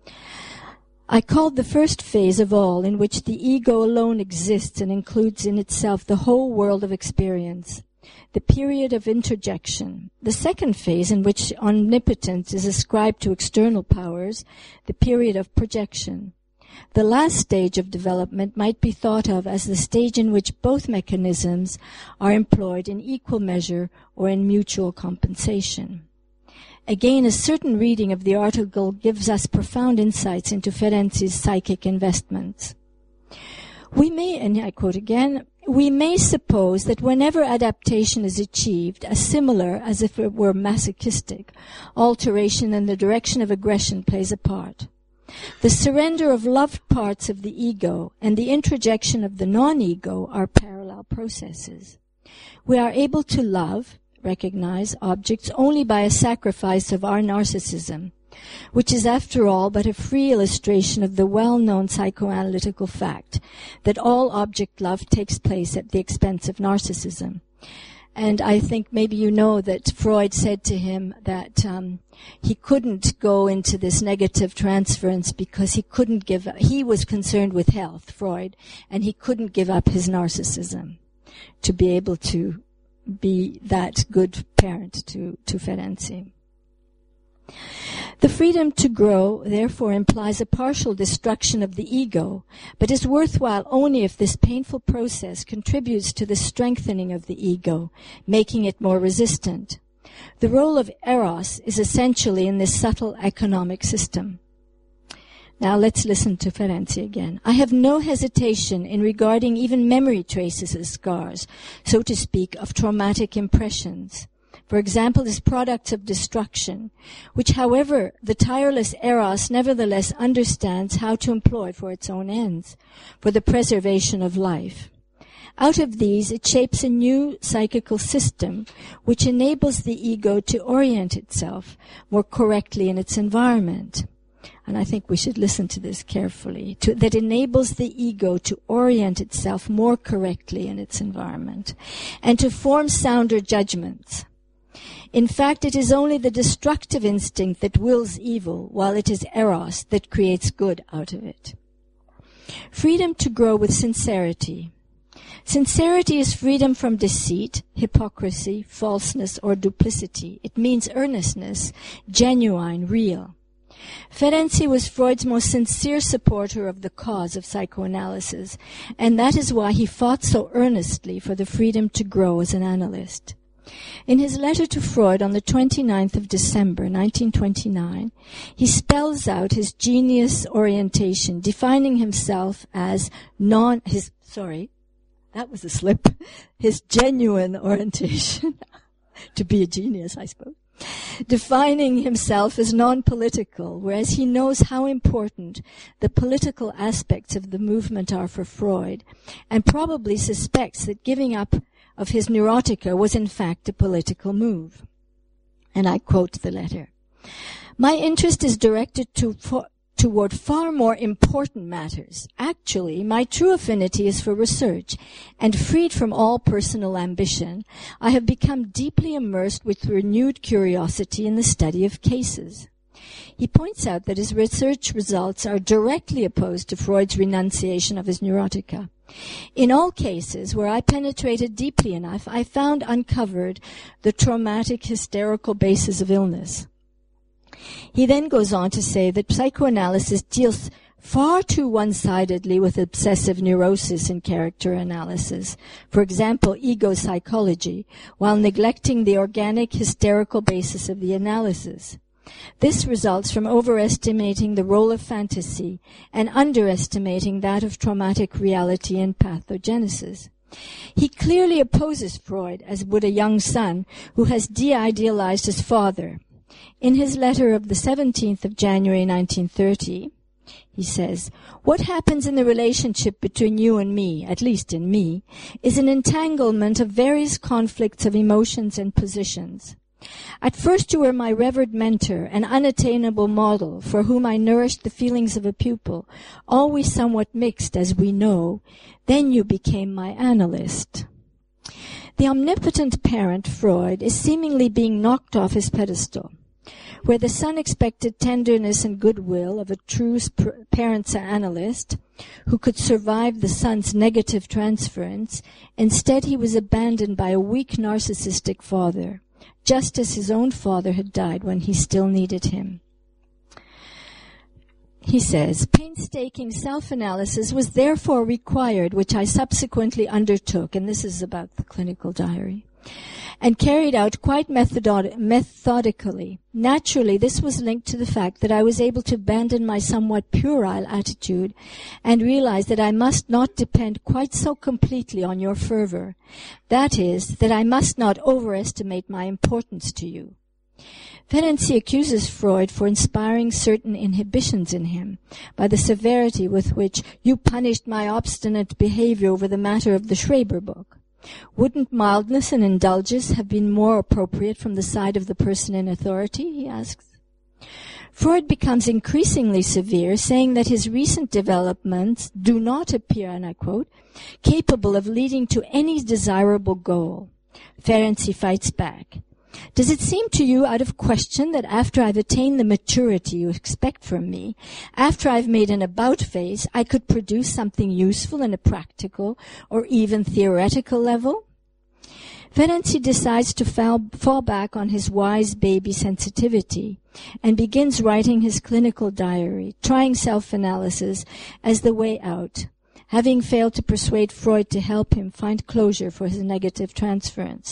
"I called the first phase of all, in which the ego alone exists and includes in itself the whole world of experience, the period of interjection. The second phase, in which omnipotence is ascribed to external powers, the period of projection. The last stage of development might be thought of as the stage in which both mechanisms are employed in equal measure or in mutual compensation." Again, a certain reading of the article gives us profound insights into Ferenczi's psychic investments. We may, and I quote again, "We may suppose that whenever adaptation is achieved, a similar, as if it were masochistic, alteration in the direction of aggression plays a part. The surrender of loved parts of the ego and the introjection of the non-ego are parallel processes. We are able to love, recognize objects only by a sacrifice of our narcissism, which is after all but a free illustration of the well-known psychoanalytical fact that all object love takes place at the expense of narcissism." And I think maybe you know that Freud said to him that um, he couldn't go into this negative transference because he couldn't give, he was concerned with health, Freud, and he couldn't give up his narcissism to be able to be that good parent to, to Ferenczi. The freedom to grow, therefore, implies a partial destruction of the ego, but is worthwhile only if this painful process contributes to the strengthening of the ego, making it more resistant. The role of eros is essentially in this subtle economic system. Now let's listen to Ferenczi again. "I have no hesitation in regarding even memory traces as scars, so to speak, of traumatic impressions. For example, as products of destruction, which, however, the tireless eros nevertheless understands how to employ for its own ends, for the preservation of life. Out of these, it shapes a new psychical system which enables the ego to orient itself more correctly in its environment." And I think we should listen to this carefully, to, that enables the ego to orient itself more correctly in its environment and to form sounder judgments. In fact, it is only the destructive instinct that wills evil, while it is eros that creates good out of it. Freedom to grow with sincerity. Sincerity is freedom from deceit, hypocrisy, falseness, or duplicity. It means earnestness, genuine, real. Ferenczi was Freud's most sincere supporter of the cause of psychoanalysis, and that is why he fought so earnestly for the freedom to grow as an analyst. In his letter to Freud on the twenty-ninth of December, nineteen twenty-nine, he spells out his genius orientation, defining himself as non, his, sorry, that was a slip, his genuine orientation, to be a genius, I suppose, defining himself as non-political, whereas he knows how important the political aspects of the movement are for Freud, and probably suspects that giving up of his neurotica was in fact a political move. And I quote the letter. "My interest is directed to, toward far more important matters. Actually, my true affinity is for research, and freed from all personal ambition, I have become deeply immersed with renewed curiosity in the study of cases. He points out that his research results are directly opposed to Freud's renunciation of his neurotica. In all cases where I penetrated deeply enough, I found uncovered the traumatic hysterical basis of illness. He then goes on to say that psychoanalysis deals far too one-sidedly with obsessive neurosis in character analysis, for example, ego psychology, while neglecting the organic hysterical basis of the analysis. This results from overestimating the role of fantasy and underestimating that of traumatic reality and pathogenesis. He clearly opposes Freud, as would a young son who has de-idealized his father. In his letter of the seventeenth of January nineteen thirty, he says, "What happens in the relationship between you and me, at least in me, is an entanglement of various conflicts of emotions and positions. At first you were my revered mentor, an unattainable model for whom I nourished the feelings of a pupil, always somewhat mixed, as we know. Then you became my analyst." The omnipotent parent, Freud, is seemingly being knocked off his pedestal. Where the son expected tenderness and goodwill of a true parent's analyst who could survive the son's negative transference, instead he was abandoned by a weak narcissistic father, just as his own father had died when he still needed him. He says, painstaking self-analysis was therefore required, which I subsequently undertook, and this is about the clinical diary, and carried out quite method- methodically. Naturally, this was linked to the fact that I was able to abandon my somewhat puerile attitude and realize that I must not depend quite so completely on your fervor. That is, that I must not overestimate my importance to you. Ferenczi accuses Freud for inspiring certain inhibitions in him by the severity with which you punished my obstinate behavior over the matter of the Schreber book. Wouldn't mildness and indulgence have been more appropriate from the side of the person in authority, he asks. Freud becomes increasingly severe, saying that his recent developments do not appear, and I quote, capable of leading to any desirable goal. Ferenczi fights back. Does it seem to you out of question that after I've attained the maturity you expect from me, after I've made an about-face, I could produce something useful in a practical or even theoretical level? Ferenczi decides to fall, fall back on his wise baby sensitivity and begins writing his clinical diary, trying self-analysis as the way out, having failed to persuade Freud to help him find closure for his negative transference.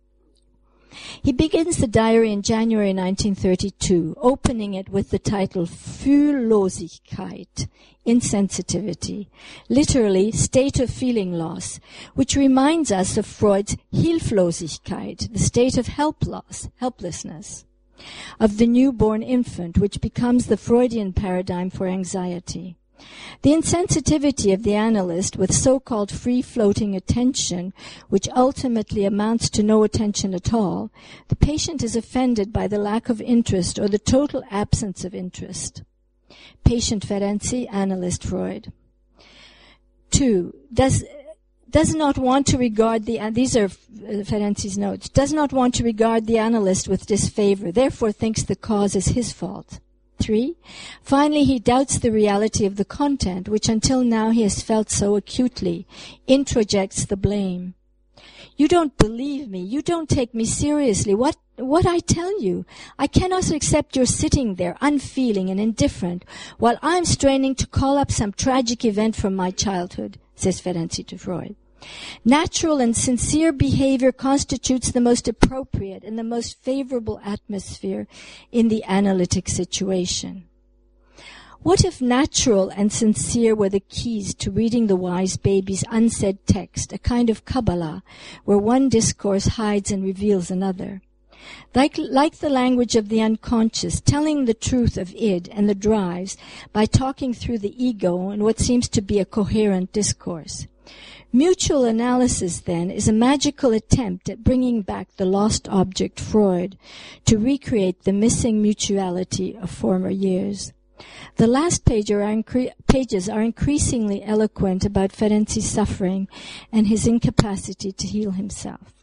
He begins the diary in January nineteen thirty-two, opening it with the title Fühllosigkeit, insensitivity, literally state of feeling loss, which reminds us of Freud's Hilflosigkeit, the state of help loss, helplessness, of the newborn infant, which becomes the Freudian paradigm for anxiety. The insensitivity of the analyst with so-called free-floating attention, which ultimately amounts to no attention at all, the patient is offended by the lack of interest or the total absence of interest. Patient Ferenczi, analyst Freud. Two, does does not want to regard the, and these are Ferenczi's notes, does not want to regard the analyst with disfavor, therefore thinks the cause is his fault. Three, finally he doubts the reality of the content, which until now he has felt so acutely, introjects the blame. You don't believe me. You don't take me seriously. What, what I tell you? I cannot accept your sitting there, unfeeling and indifferent, while I'm straining to call up some tragic event from my childhood, says Ferenczi to Freud. Natural and sincere behavior constitutes the most appropriate and the most favorable atmosphere in the analytic situation. What if natural and sincere were the keys to reading the wise baby's unsaid text, a kind of Kabbalah, where one discourse hides and reveals another? Like, like the language of the unconscious, telling the truth of id and the drives by talking through the ego in what seems to be a coherent discourse. Mutual analysis, then, is a magical attempt at bringing back the lost object Freud to recreate the missing mutuality of former years. The last page are incre- pages are increasingly eloquent about Ferenci's suffering and his incapacity to heal himself.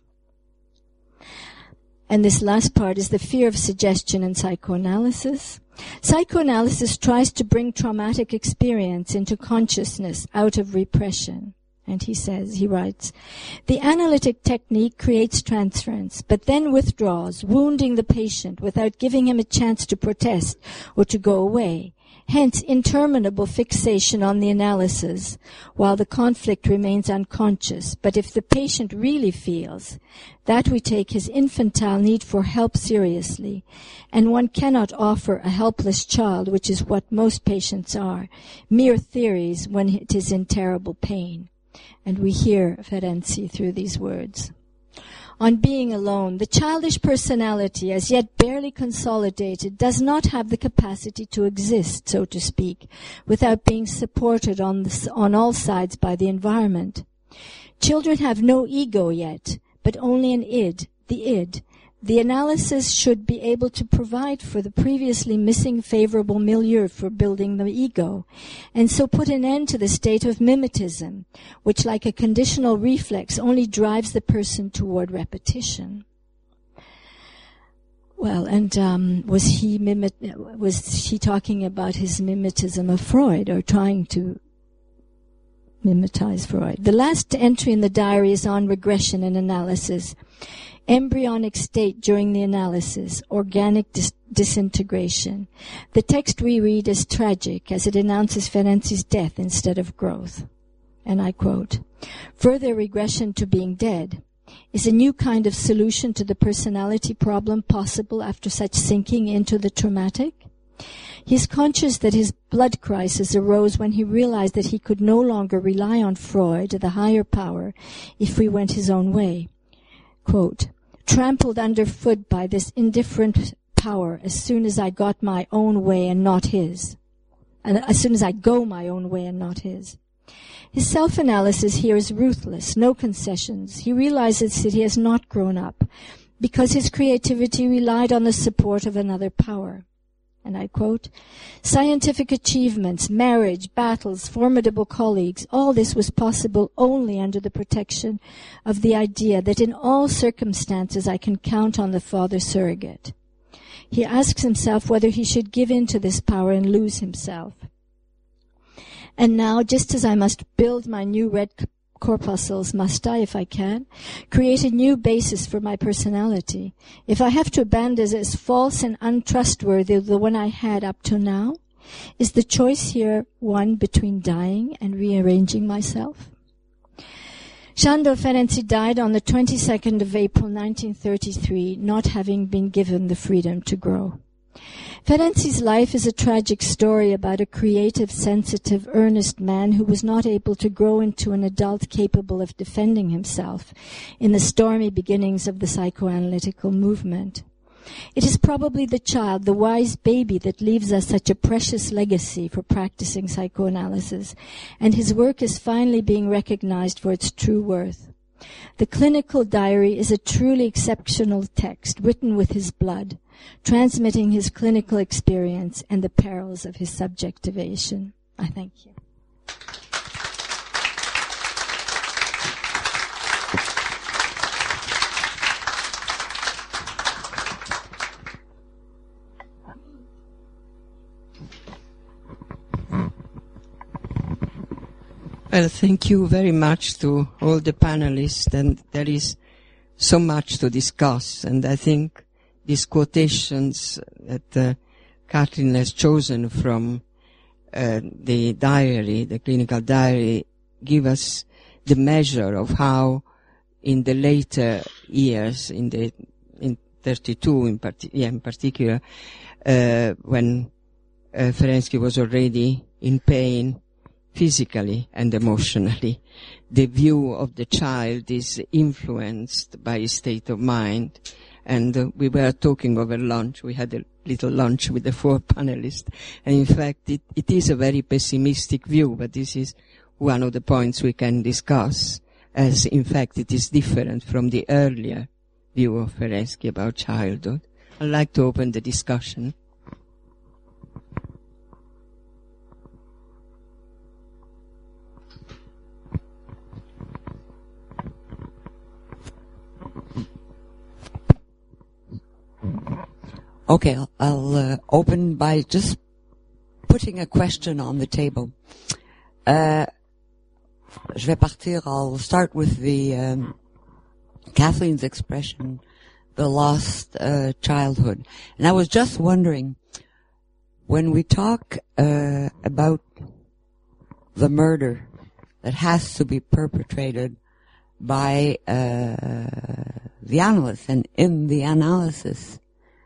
And this last part is the fear of suggestion in psychoanalysis. Psychoanalysis tries to bring traumatic experience into consciousness out of repression. And he says, he writes, the analytic technique creates transference, but then withdraws, wounding the patient without giving him a chance to protest or to go away. Hence, interminable fixation on the analysis, while the conflict remains unconscious. But if the patient really feels, that we take his infantile need for help seriously, and one cannot offer a helpless child, which is what most patients are, mere theories when it is in terrible pain. And we hear Ferenci through these words. On being alone, the childish personality, as yet barely consolidated, does not have the capacity to exist, so to speak, without being supported on, the, on all sides by the environment. Children have no ego yet, but only an id, the id. The analysis should be able to provide for the previously missing favorable milieu for building the ego, and so put an end to the state of mimetism, which, like a conditional reflex, only drives the person toward repetition. Well, and um, was he mimit- was he talking about his mimetism of Freud, or trying to mimetize Freud? The last entry in the diary is on regression and analysis. Embryonic state during the analysis, organic dis- disintegration. The text we read is tragic, as it announces Ferenci's death instead of growth. And I quote, further regression to being dead. Is a new kind of solution to the personality problem possible after such sinking into the traumatic? He is conscious that his blood crisis arose when he realized that he could no longer rely on Freud, the higher power, if he went his own way. Quote, trampled underfoot by this indifferent power as soon as I got my own way and not his. And as soon as I go my own way and not his. His self-analysis here is ruthless, no concessions. He realizes that he has not grown up because his creativity relied on the support of another power. And I quote, scientific achievements, marriage, battles, formidable colleagues, all this was possible only under the protection of the idea that in all circumstances I can count on the father surrogate. He asks himself whether he should give in to this power and lose himself. And now, just as I must build my new red corpuscles, must I, if I can, create a new basis for my personality? If I have to abandon as false and untrustworthy the one I had up to now, is the choice here one between dying and rearranging myself? Sándor Ferenczy died on the twenty-second of April nineteen thirty-three, not having been given the freedom to grow. Ferenci's life is a tragic story about a creative, sensitive, earnest man who was not able to grow into an adult capable of defending himself in the stormy beginnings of the psychoanalytical movement. It is probably the child, the wise baby, that leaves us such a precious legacy for practicing psychoanalysis, and his work is finally being recognized for its true worth. The clinical diary is a truly exceptional text written with his blood, transmitting his clinical experience and the perils of his subjectivation. I thank you. Well, thank you very much to all the panelists, and there is so much to discuss, and I think these quotations that uh, Katrin has chosen from uh, the diary, the clinical diary, give us the measure of how in the later years, in the in thirty-two in, part- yeah, in particular, uh, when uh, Ferenczi was already in pain, physically and emotionally, the view of the child is influenced by his state of mind. And uh, we were talking over lunch. We had a little lunch with the four panelists. And in fact, it, it is a very pessimistic view, but this is one of the points we can discuss, as in fact it is different from the earlier view of Ferenczi about childhood. I'd like to open the discussion. Okay, I'll, I'll uh, open by just putting a question on the table. Uh, je vais partir, I'll start with the um, Kathleen's expression, the lost uh, childhood. And I was just wondering, when we talk uh, about the murder that has to be perpetrated by uh, the analyst, and in the analysis,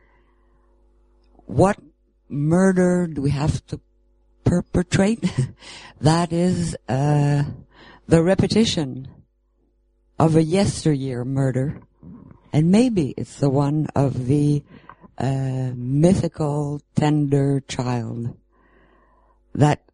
what murder do we have to perpetrate? That is uh, the repetition of a yesteryear murder, and maybe it's the one of the uh, mythical, tender child that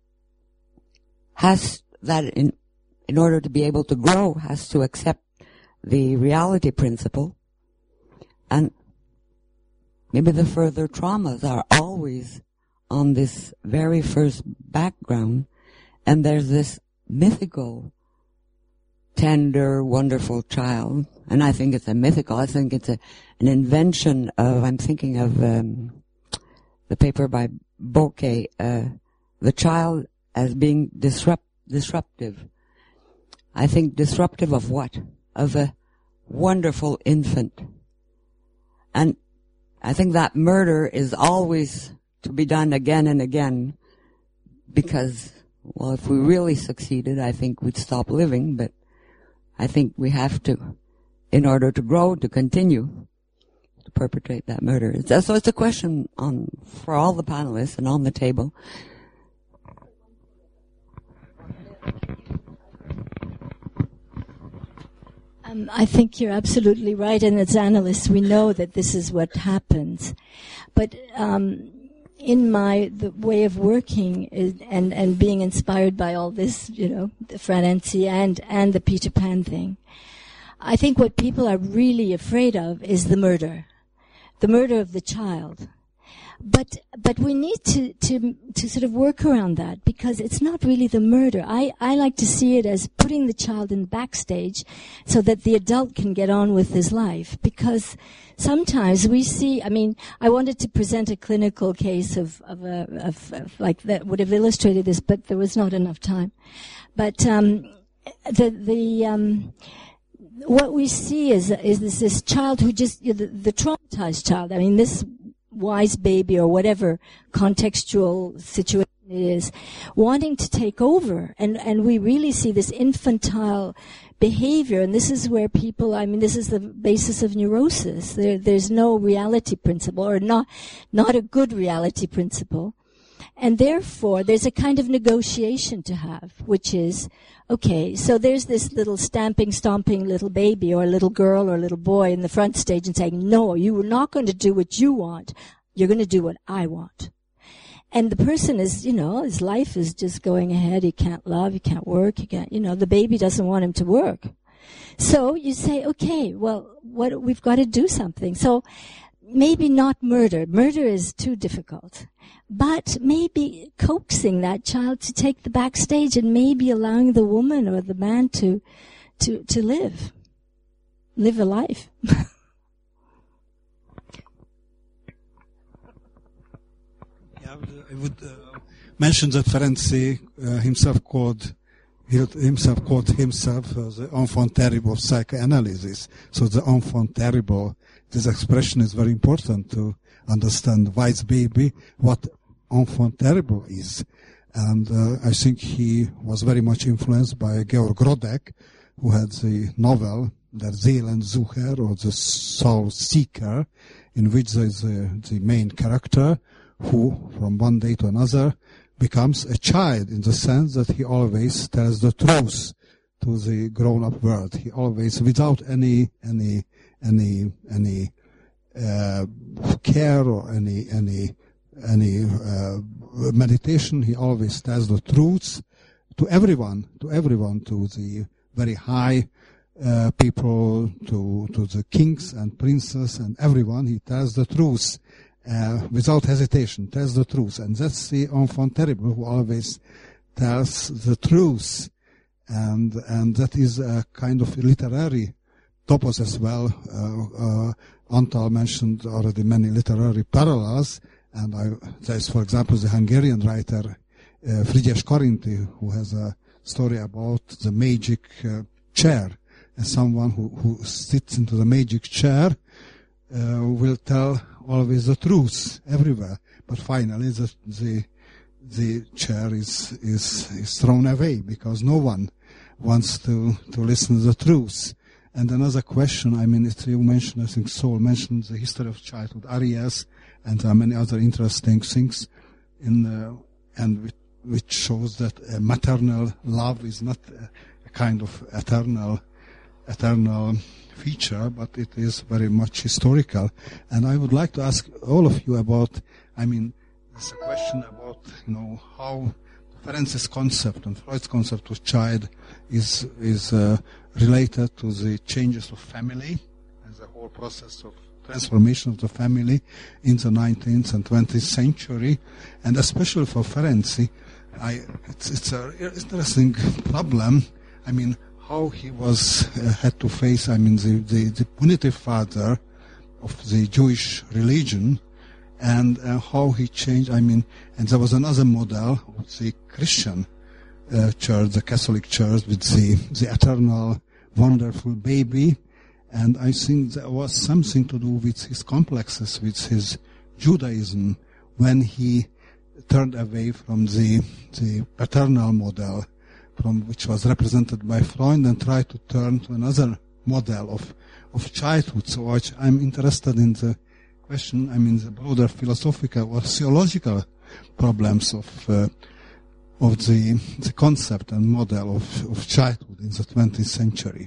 has, that in, in order to be able to grow, has to accept the reality principle, and maybe the further traumas are always on this very first background, and there's this mythical, tender, wonderful child. And I think it's a mythical, I think it's a, an invention of, I'm thinking of um, the paper by Bokeh, uh, the child as being disrupt, disruptive. I think disruptive of what? Of a wonderful infant. And I think that murder is always to be done again and again because, well, if we really succeeded, I think we'd stop living, but I think we have to, in order to grow, to continue to perpetrate that murder. So it's a question on for all the panelists and on the table. Um, I think you're absolutely right, and as analysts, we know that this is what happens. But um, in my the way of working is, and and being inspired by all this, you know, the Franenzi and and the Peter Pan thing, I think what people are really afraid of is the murder, the murder of the child. But but we need to, to to sort of work around that because it's not really the murder. I, I like to see it as putting the child in backstage so that the adult can get on with his life. Because sometimes we see, I mean, I wanted to present a clinical case of, of, a, of, of like that would have illustrated this, but there was not enough time. But um, the the um, what we see is is this, this child who just the, the traumatized child. I mean, this wise baby or whatever contextual situation it is, wanting to take over. And, and we really see this infantile behavior. And this is where people, I mean, this is the basis of neurosis. There, there's no reality principle or not, not a good reality principle. And therefore, there's a kind of negotiation to have, which is, okay, so there's this little stamping, stomping little baby or a little girl or a little boy in the front stage and saying, no, you are not going to do what you want. You're going to do what I want. And the person is, you know, his life is just going ahead. He can't love, he can't work, he can't, you know, the baby doesn't want him to work. So you say, okay, well, what, we've got to do something. So maybe not murder. Murder is too difficult. But maybe coaxing that child to take the backstage and maybe allowing the woman or the man to to to live. Live a life. Yeah, I would, I would uh, mention that Ferenczi uh, himself called he himself called himself uh, the enfant terrible of psychoanalysis. So the enfant terrible, this expression is very important to understand White's baby, what enfant terrible is. And uh, I think he was very much influenced by Georg Rodek, who had the novel Der Seelensucher, or the Soul Seeker, in which there is a, the main character who, from one day to another, becomes a child in the sense that he always tells the truth to the grown-up world. He always, without any any any any uh, care or any any any uh, meditation, he always tells the truth to everyone, to everyone, to the very high uh, people, to to the kings and princes and everyone. He tells the truth uh, without hesitation, tells the truth. And that's the enfant terrible who always tells the truth. And and that is a kind of literary topos as well. Uh, uh, Antal mentioned already many literary parallels, and I, there's, for example, the Hungarian writer uh, Frigyes Karinti, who has a story about the magic uh, chair, and someone who, who sits into the magic chair uh, will tell always the truth everywhere, but finally the the, the chair is, is is thrown away because no one wants to, to listen to the truth. And another question, I mean, it, you mentioned, I think Saul mentioned the history of childhood, Arias, and there are many other interesting things in uh, and which, which shows that uh, maternal love is not a, a kind of eternal eternal feature, but it is very much historical. And I would like to ask all of you about, I mean, it's a question about, you know, how Ferencz's concept and Freud's concept of child is is uh, related to the changes of family and the whole process of transformation of the family in the nineteenth and twentieth century, and especially for Ferenc, I it's it's a interesting problem. I mean, how he was uh, had to face, I mean, the, the, the punitive father of the Jewish religion, and uh, how he changed, I mean, and there was another model of the Christian uh, church, the Catholic church, with the, the eternal, wonderful baby, and I think there was something to do with his complexes, with his Judaism, when he turned away from the, the paternal model, from which was represented by Freud, and tried to turn to another model of of childhood. So I, I'm interested in the question, I mean, the broader philosophical or theological problems of uh, of the the concept and model of, of childhood in the twentieth century.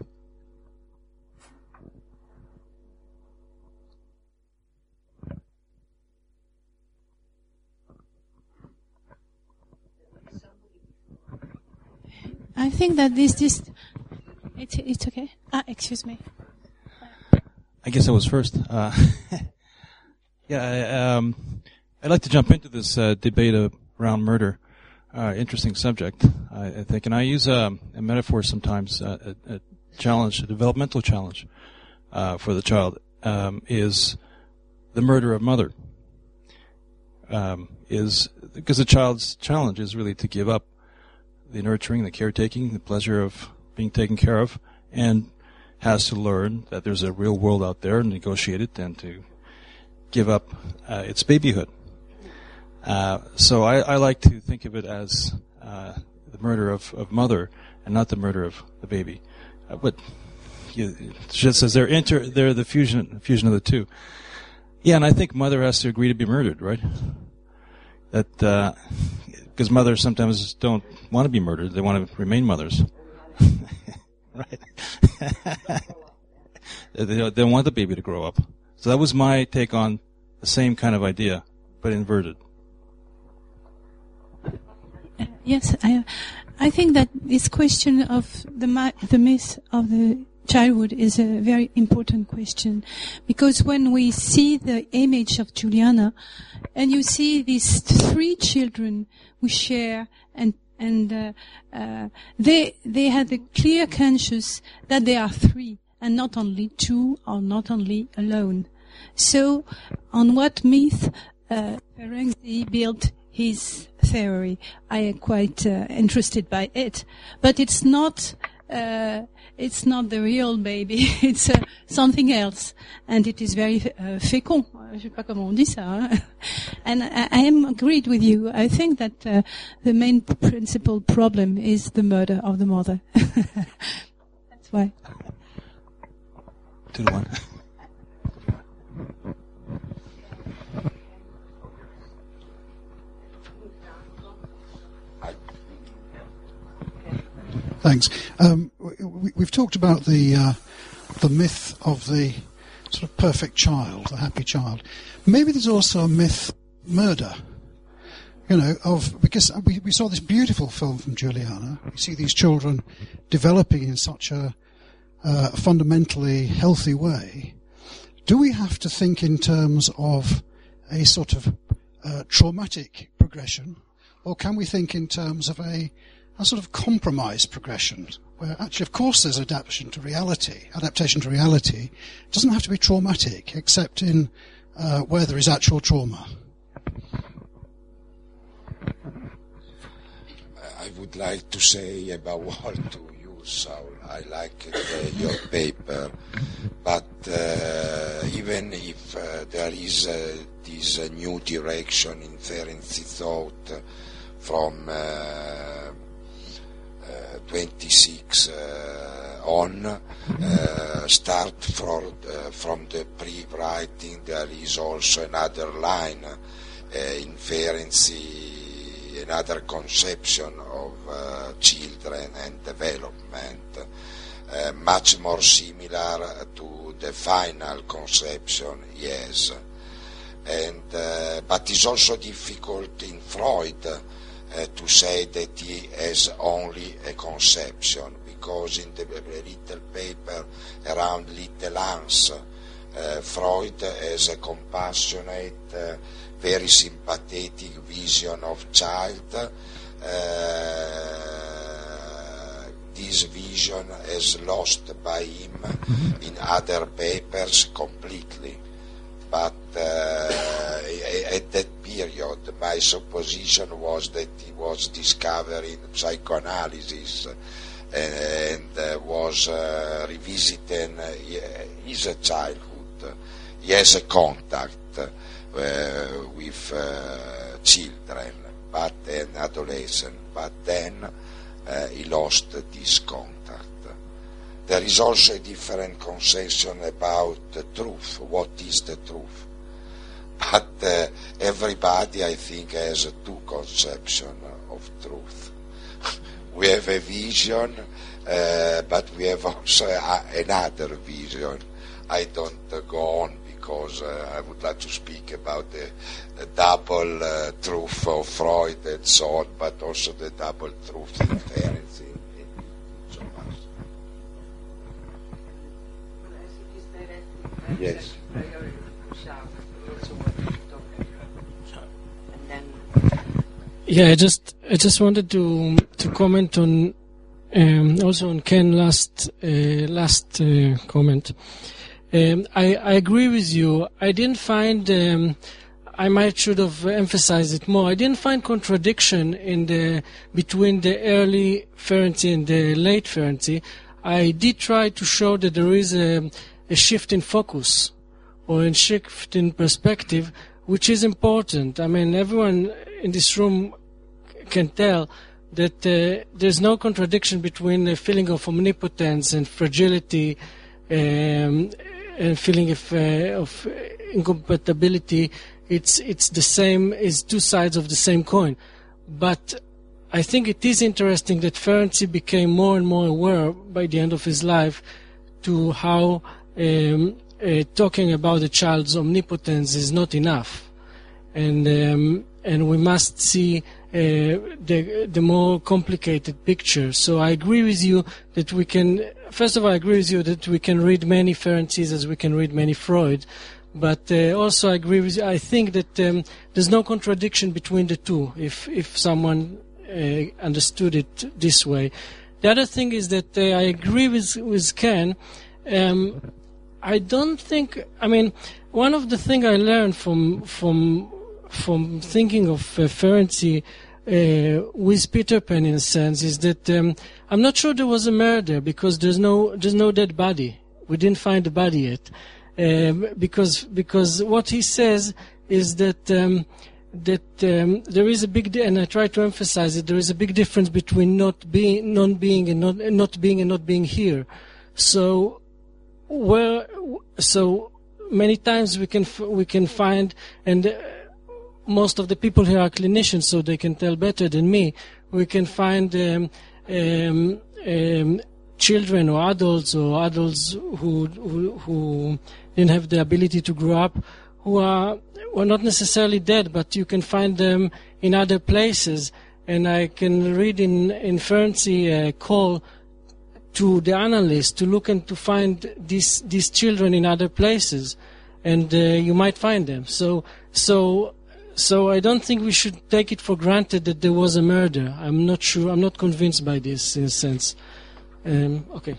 I think that this, this, it's, it's okay. Ah, excuse me. I guess I was first. Uh, yeah, I, um, I'd like to jump into this uh, debate around murder. Uh, interesting subject, I, I think. And I use um, a metaphor sometimes, uh, a, a challenge, a developmental challenge uh, for the child um, is the murder of mother. Um, is because the child's challenge is really to give up the nurturing, the caretaking, the pleasure of being taken care of, and has to learn that there's a real world out there and negotiate it and to give up uh, its babyhood. Uh, so I, I like to think of it as uh, the murder of, of mother and not the murder of the baby. Uh, but you, it just says they're inter, they're the fusion fusion of the two. Yeah, and I think mother has to agree to be murdered, right? That uh, because mothers sometimes don't want to be murdered; they want to remain mothers, right? they, don't, they don't want the baby to grow up. So that was my take on the same kind of idea, but inverted. Uh, yes, I, I think that this question of the the myth of the childhood is a very important question, because when we see the image of Juliana, and you see these three children who share, and and uh, uh, they they had a clear conscience that they are three and not only two or not only alone. So, on what myth uh, Ferenczi built his theory? I am quite uh, interested by it, but it's not. Uh, it's not the real baby. It's uh, something else, and it is very uh, fécond. Je sais pas comment on dit ça. Hein? And I, I am agreed with you. I think that uh, the main principal problem is the murder of the mother. That's why. Two to one. Thanks. Um, we, we've talked about the uh, the myth of the sort of perfect child, the happy child. Maybe there's also a myth, murder. You know, of because we, we saw this beautiful film from Juliana. We see these children developing in such a uh, fundamentally healthy way. Do we have to think in terms of a sort of uh, traumatic progression, or can we think in terms of a a sort of compromise progression, where actually, of course, there's adaptation to reality. Adaptation to reality doesn't have to be traumatic, except in uh, where there is actual trauma. I would like to say about what to you, Saul. I like uh, your paper, but uh, even if uh, there is uh, this uh, new direction in Ferenczi thought uh, from uh, uh, twenty-six uh, on, uh, start from, uh, from the pre-writing, there is also another line uh, in Ferenczi, another conception of uh, children and development, uh, much more similar to the final conception, yes. And, uh, but it's also difficult in Freud uh, to say that he has only a conception, because in the little paper around Little Hans, uh, Freud has a compassionate, uh, very sympathetic vision of child. Uh, this vision is lost by him in other papers completely. But uh, at that period, my supposition was that he was discovering psychoanalysis and uh, was uh, revisiting uh, his childhood. He has a contact uh, with uh, children, but an adolescent, but then uh, he lost this contact. There is also a different conception about the truth. What is the truth? But uh, everybody, I think, has two conceptions of truth. We have a vision, uh, but we have also a, another vision. I don't uh, go on because uh, I would like to speak about the, the double uh, truth of Freud and so on, but also the double truth in Ferenczi. Yes. Yeah, I just I just wanted to to comment on um, also on Ken's last uh, last uh, comment. Um, I I agree with you. I didn't find. Um, I might should have emphasized it more. I didn't find contradiction in the between the early Ferenczi and the late Ferenczi. I did try to show that there is a, a shift in focus or a shift in perspective, which is important. I mean, everyone in this room can tell that uh, there's no contradiction between the feeling of omnipotence and fragility um, and feeling of, uh, of incompatibility. It's it's the same. It's two sides of the same coin. But I think it is interesting that Ferenczi became more and more aware by the end of his life to how um, uh, talking about the child's omnipotence is not enough, and um, and we must see uh, the the more complicated picture. So I agree with you that we can. First of all, I agree with you that we can read many Ferenczis as we can read many Freud. But uh, also I agree with you. I think that um, there's no contradiction between the two, if if someone uh, understood it this way. The other thing is that uh, I agree with, with Ken. Um, I don't think, I mean, one of the things I learned from from from thinking of uh, Ferenczi uh, with Peter Pan, in a sense, is that um, I'm not sure there was a murder because there's no there's no dead body. We didn't find the body yet. Um, because because what he says is that um, that um, there is a big di- and I try to emphasize it. There is a big difference between not being, non-being, and not not being and not being here. So where so many times we can f- we can find, and uh, most of the people here are clinicians, so they can tell better than me. We can find. Um, um, um, children or adults or adults who, who who didn't have the ability to grow up, who are were not necessarily dead, but you can find them in other places. And I can read in in Ferenczi a call to the analyst to look and to find these these children in other places, and uh, you might find them. So so so I don't think we should take it for granted that there was a murder. I'm not sure. I'm not convinced by this in a sense. Um, okay.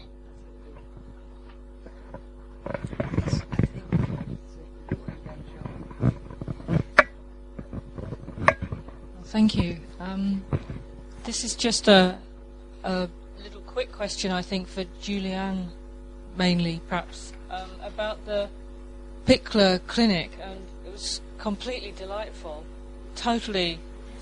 Thank you. Um, this is just a, a little quick question, I think, for Julianne, mainly, perhaps, um, about the Pickler Clinic. And it was completely delightful. Totally.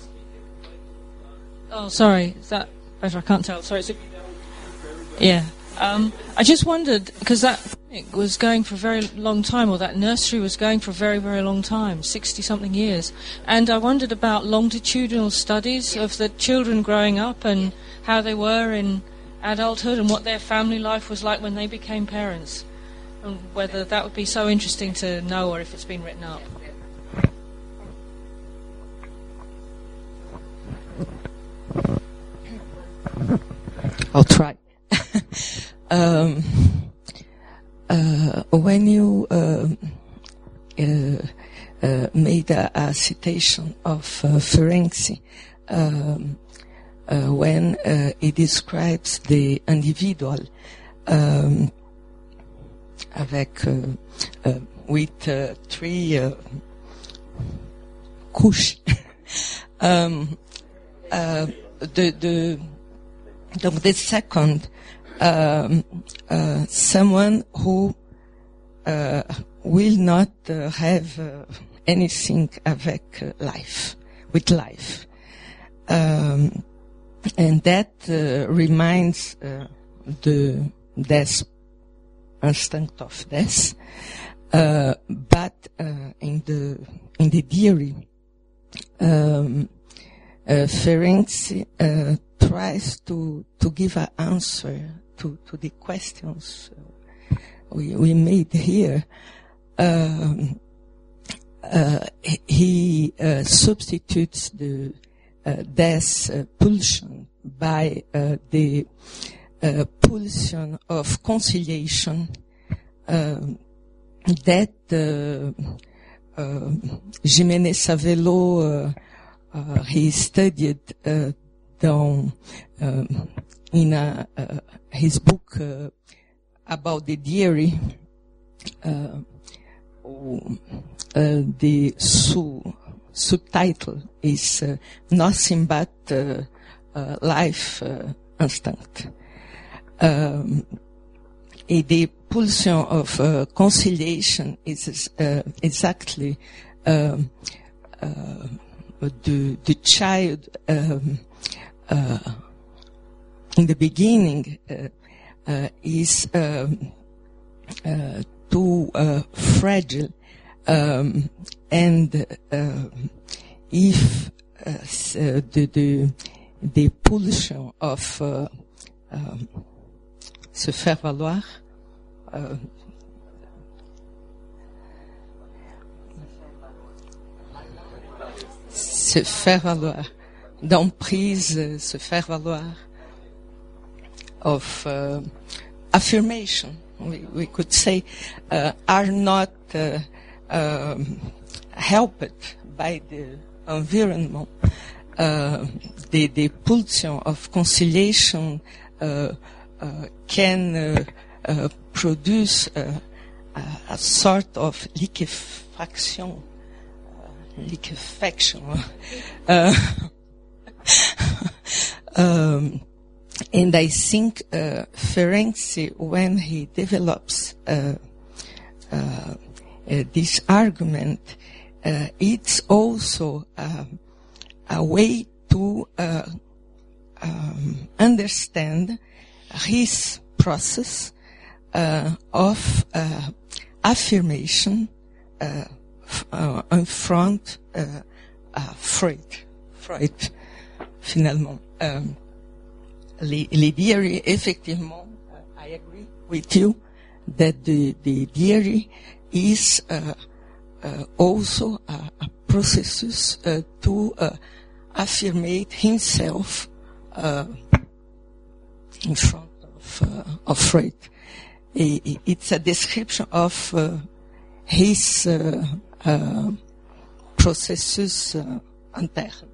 Oh, sorry. Is that better? I can't tell. Sorry. It's a, yeah. Um, I just wondered, because that clinic was going for a very long time, or that nursery was going for a very, very long time, sixty-something years. And I wondered about longitudinal studies of the children growing up and how they were in adulthood and what their family life was like when they became parents, and whether that would be so interesting to know or if it's been written up. I'll try. um, uh, when you uh, uh, uh, made a, a citation of uh, Ferenczi, um, uh, when uh, he describes the individual um, avec, uh, uh, with uh, three uh, couches, um, uh, the, the Donc the second, um, uh, someone who uh, will not uh, have uh, anything avec uh, life, with life. Um, and that uh, reminds uh, the death, instinct of death. Uh, but uh, in the in the diary, um, uh, Ferenczi uh, tries to to give an answer to, to the questions uh, we we made here. Um, uh, he uh, substitutes the uh, death uh, pulsion by uh, the uh, pulsion of conciliation um, that uh, uh, Jiménez Savelo uh, uh, he studied uh, Dans, um, in a, uh, his book uh, about the diary, uh, uh, the su- subtitle is uh, Nothing But uh, uh, Life uh, Instinct. Um, the pulsion of uh, conciliation is uh, exactly um, uh, the, the child um, Uh, in the beginning uh, uh, is um, uh, too uh, fragile, um, and uh, if uh, the, the the pulsion of uh, um, se faire valoir, uh, se faire valoir. D'emprise, uh, se faire valoir, of uh, affirmation, we, we could say, uh, are not uh, um, helped by the environment. Uh, the, the pulsion of conciliation uh, uh, can uh, uh, produce uh, a, a sort of liquefaction, uh, liquefaction. Uh, um, and I think uh, Ferenczi, when he develops uh, uh, uh, this argument, uh, it's also uh, a way to uh, um, understand his process uh, of uh, affirmation uh, f- uh, in front of uh, uh, Freud. Freud. Finalement, um, les, les diary, effectivement, uh, I agree with you that the, the diary is uh, uh, also a, a processus uh, to uh, affirmate himself uh, in front of, uh, of Freud. It's a description of uh, his uh, uh, processus uh, interne.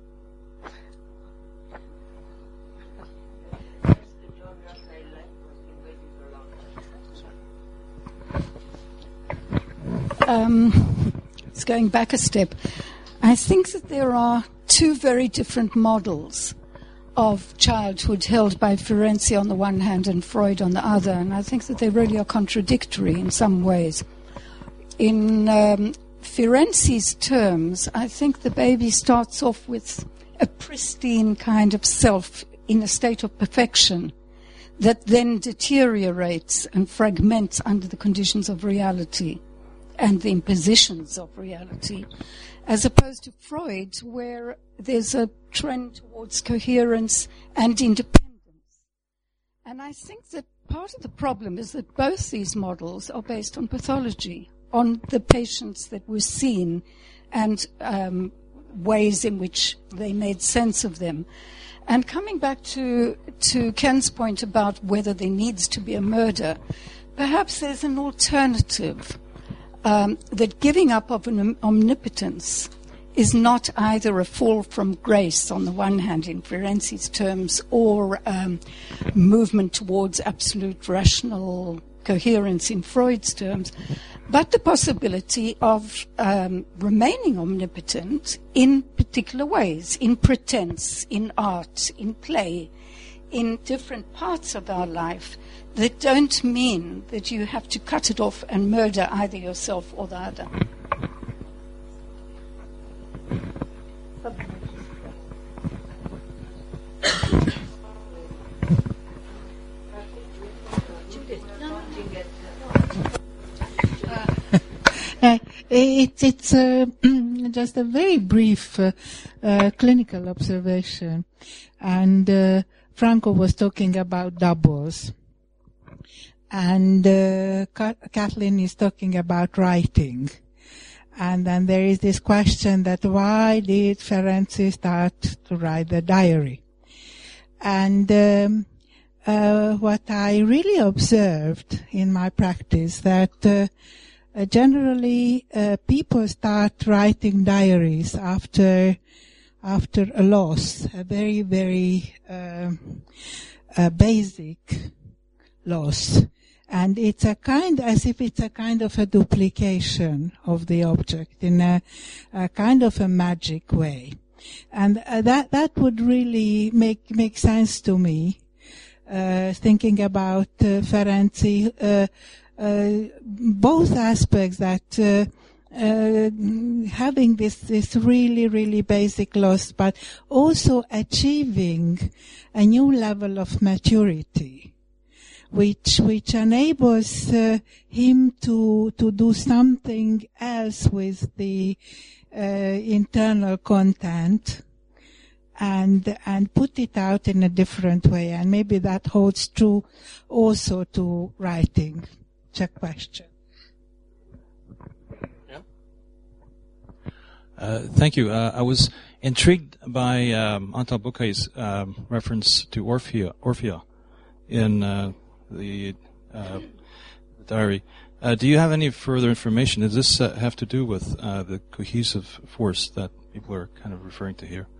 um, it's going back a step. I think that there are two very different models of childhood held by Ferenczi on the one hand and Freud on the other, and I think that they really are contradictory in some ways. In um, Ferenci's terms, I think the baby starts off with a pristine kind of self in a state of perfection that then deteriorates and fragments under the conditions of reality and the impositions of reality, as opposed to Freud, where there's a trend towards coherence and independence. And I think that part of the problem is that both these models are based on pathology, on the patients that were seen and um, ways in which they made sense of them. And coming back to, to Ken's point about whether there needs to be a murder, perhaps there's an alternative, um, that giving up of an omnipotence is not either a fall from grace on the one hand in Ferenci's terms or um, movement towards absolute rational coherence in Freud's terms, but the possibility of um, remaining omnipotent in particular ways, in pretense, in art, in play, in different parts of our life that don't mean that you have to cut it off and murder either yourself or the other. Uh, it, it's uh, just a very brief uh, uh, clinical observation. And uh, Franco was talking about doubles. And uh, Kathleen is talking about writing. And then there is this question that why did Ferenczi start to write the diary? And um, uh, what I really observed in my practice that uh, Uh, generally, uh, people start writing diaries after after a loss, a very, very uh, uh, basic loss. And it's a kind, as if it's a kind of a duplication of the object in a, a kind of a magic way. And uh, that that would really make, make sense to me, uh, thinking about uh, Ferenczi, uh, Uh, both aspects that uh, uh, having this this really really basic loss, but also achieving a new level of maturity, which which enables uh, him to to do something else with the uh, internal content and and put it out in a different way, and maybe that holds true also to writing. Check question. Yeah. Uh, thank you. Uh, I was intrigued by um, Antal Bukai's um, reference to Orphea, Orphea in uh, the, uh, the diary. Uh, do you have any further information? Does this uh, have to do with uh, the cohesive force that people are kind of referring to here?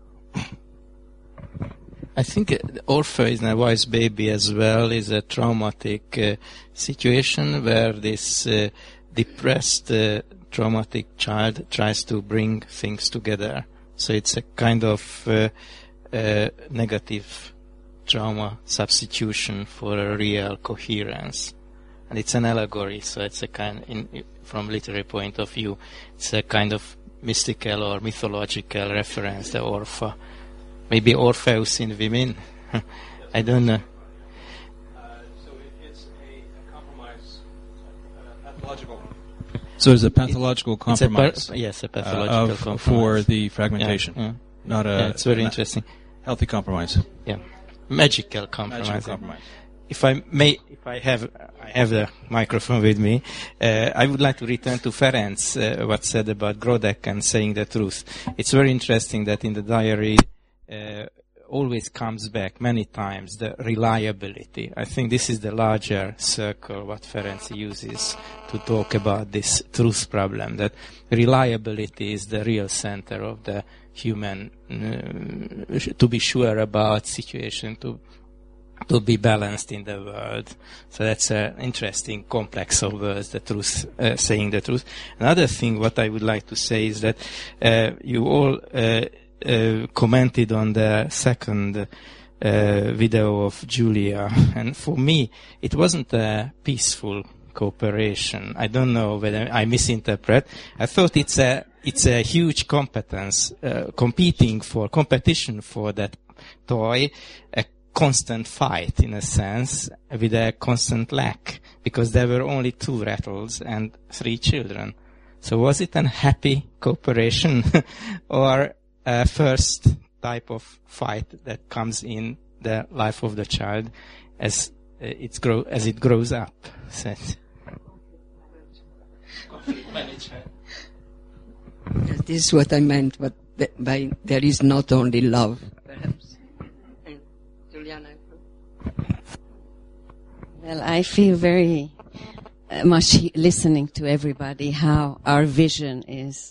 I think Orpheus is a wise baby as well is a traumatic uh, situation where this uh, depressed uh, traumatic child tries to bring things together. So it's a kind of uh, uh, negative trauma substitution for a real coherence. And it's an allegory, so it's a kind, in, from literary point of view, it's a kind of mystical or mythological reference, the Orpha. Maybe Orpheus in women. I don't know. Uh, so it's a compromise, uh, pathological. So it's a pathological compromise. A par- yes, a pathological uh, of, compromise for the fragmentation, yeah, yeah. not a. Yeah, it's very a interesting. Healthy compromise. Yeah, magical compromise. Magical compromise. If I may, if I have, I have the microphone with me. Uh, I would like to return to Ferenc, uh, what said about Grodek and saying the truth. It's very interesting that in the diary. Uh, always comes back many times, the reliability. I think this is the larger circle what Ferenczi uses to talk about this truth problem, that reliability is the real center of the human, uh, to be sure about situation, to to be balanced in the world. So that's an interesting complex of words, the truth, uh, saying the truth. Another thing what I would like to say is that uh, you all uh, uh, commented on the second uh, video of Julia, and for me it wasn't a peaceful cooperation. I don't know whether I misinterpret. I thought it's a it's a huge competence, uh, competing for competition for that toy, a constant fight in a sense, with a constant lack, because there were only two rattles and three children. So was it an happy cooperation or a first type of fight that comes in the life of the child as uh, it's grow as it grows up? So this is what I meant, but by there is not only love, perhaps. Juliana. Well, I feel very uh, much he- listening to everybody how our vision is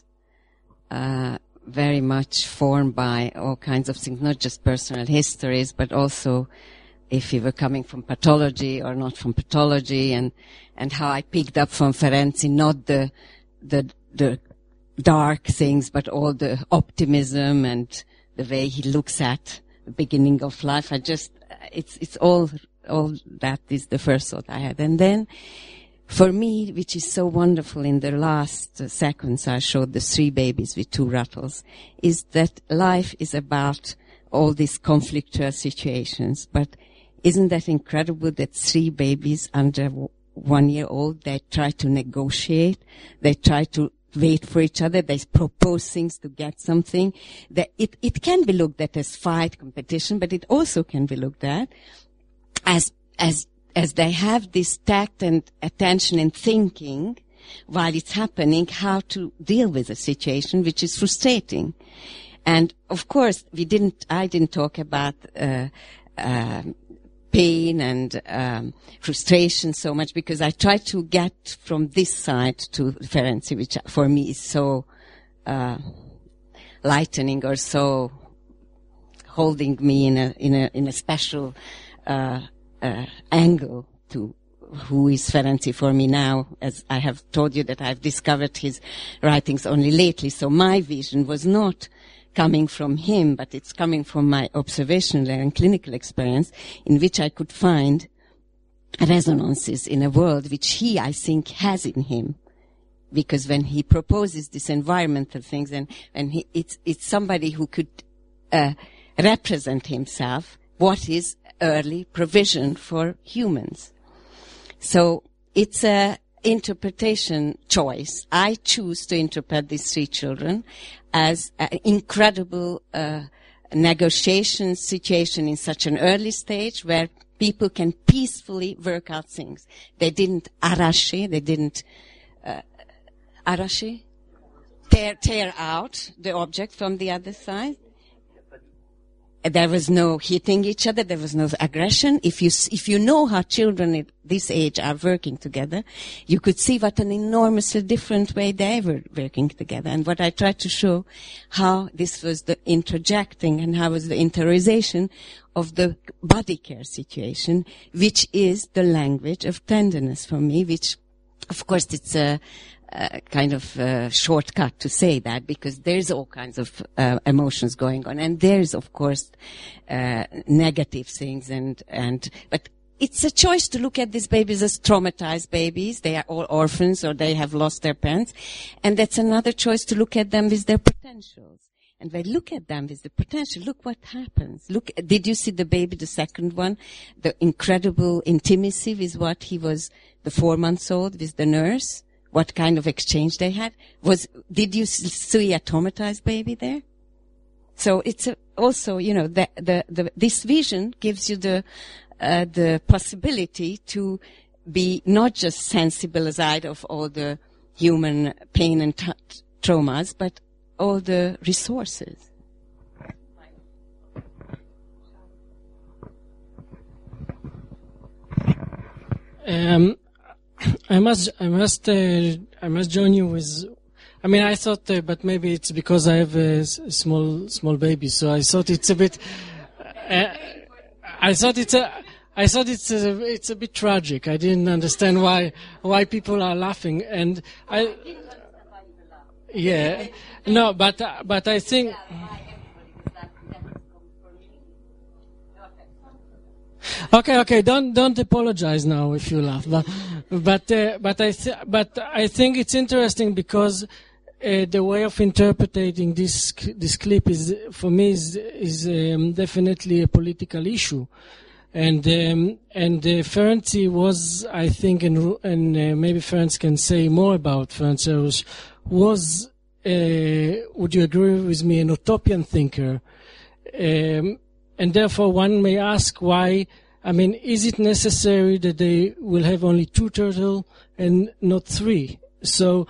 uh, very much formed by all kinds of things, not just personal histories, but also if you were coming from pathology or not from pathology, and and how I picked up from Ferenczi not the the the dark things, but all the optimism and the way he looks at the beginning of life. I just, it's it's all all that is the first thought I had. And then, for me, which is so wonderful in the last uh, seconds I showed the three babies with two rattles, is that life is about all these conflictual situations. But isn't that incredible that three babies under w- one year old, they try to negotiate, they try to wait for each other, they propose things to get something. That it, it can be looked at as fight, competition, but it also can be looked at as, as, as they have this tact and attention and thinking while it's happening, how to deal with a situation which is frustrating. And of course, we didn't, I didn't talk about, uh, uh, pain and um, frustration so much, because I try to get from this side to Ferenczi, which for me is so uh, lightening or so holding me in a in a in a special uh, uh, angle to who is Ferenczi for me now. As I have told you that I've discovered his writings only lately, so my vision was not coming from him, but it's coming from my observational and clinical experience, in which I could find resonances in a world which he, I think, has in him. Because when he proposes these environmental things, and, and he, it's, it's somebody who could uh, represent himself, what is early provision for humans. So it's a interpretation choice. I choose to interpret these three children as an incredible uh, negotiation situation in such an early stage where people can peacefully work out things. They didn't arracher, they didn't uh, arracher, tear, tear out the object from the other side. There was no hitting each other. There was no aggression. If you if you know how children at this age are working together, you could see what an enormously different way they were working together. And what I tried to show, how this was the interjecting and how was the interiorization of the body care situation, which is the language of tenderness for me, which, of course, it's a Uh, kind of uh, shortcut to say that, because there's all kinds of uh, emotions going on, and there's of course uh, negative things, and and but it's a choice to look at these babies as traumatized babies. They are all orphans, or they have lost their parents, and that's another choice to look at them with their potentials. And when I look at them with the potential, look what happens. Look, did you see the baby, the second one, the incredible intimacy with what he was, the four months old, with the nurse? What kind of exchange they had? Was, did you see a traumatized baby there? So it's a, also, you know, the, the, the, this vision gives you the, uh, the possibility to be not just sensibilized of all the human pain and tra- traumas, but all the resources. Um, I must, I must, uh, I must join you with. I mean, I thought, uh, but maybe it's because I have a s- small, small baby, so I thought it's a bit. Uh, I thought it's a. I thought it's a, it's a bit tragic. I didn't understand why why people are laughing, and I yeah no, but uh, but I think. Okay, okay, don't don't apologize now if you laugh, but but uh, but I th- but I think it's interesting because uh, the way of interpreting this this clip is for me is is um, definitely a political issue, and um, and uh, Ferenczi was, I think, and and uh, maybe Ferenc can say more about Ferenczi, was uh, would you agree with me, an utopian thinker. Um, And therefore one may ask why, I mean, is it necessary that they will have only two turtles and not three? So,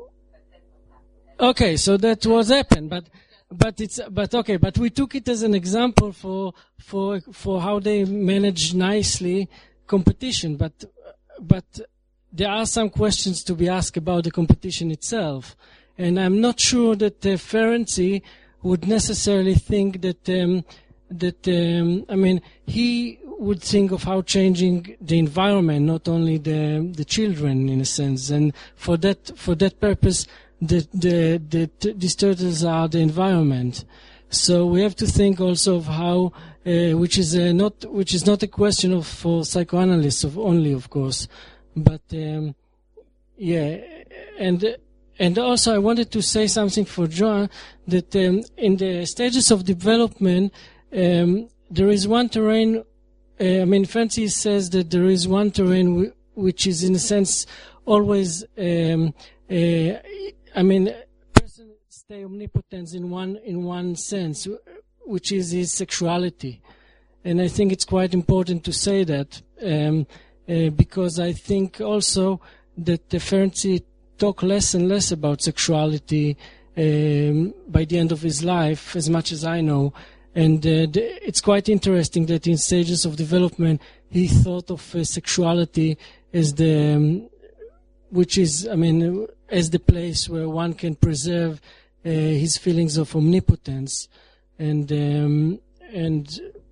okay, so that was happened, but, but it's, but okay, but we took it as an example for, for, for how they manage nicely competition, but, but there are some questions to be asked about the competition itself. And I'm not sure that uh, Ferenczi would necessarily think that, um, that, um, I mean, he would think of how changing the environment, not only the the children, in a sense. And for that for that purpose, the the, the t- these turtles are the environment. So we have to think also of how, uh, which is uh, not which is not a question of for psychoanalysts of only, of course, but um, yeah, and. Uh, And also I wanted to say something for John, that um, in the stages of development, um, there is one terrain, uh, I mean, Ferenczi says that there is one terrain w- which is in a sense always, um, uh, I mean, person stay omnipotent in one, in one sense, which is his sexuality. And I think it's quite important to say that, um, uh, because I think also that the Ferenczi talk less and less about sexuality um, by the end of his life, as much as I know. And uh, the, it's quite interesting that in stages of development he thought of uh, sexuality as the, um, which is, I mean, as the place where one can preserve uh, his feelings of omnipotence. And, um, and,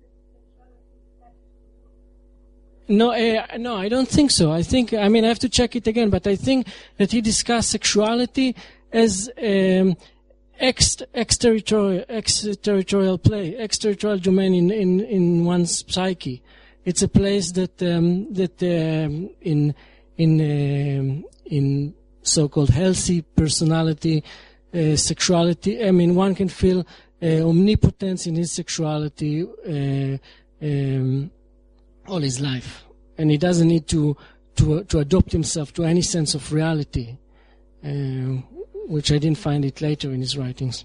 No, uh, no, I don't think so. I think, I mean, I have to check it again, but I think that he discussed sexuality as um, ex exterritorial, exterritorial play, exterritorial domain in, in, in one's psyche. It's a place that um, that um, in in um, in so-called healthy personality, uh, sexuality. I mean, one can feel uh, omnipotence in his sexuality. Uh, um, all his life, and he doesn't need to to to adopt himself to any sense of reality, uh, which I didn't find it later in his writings.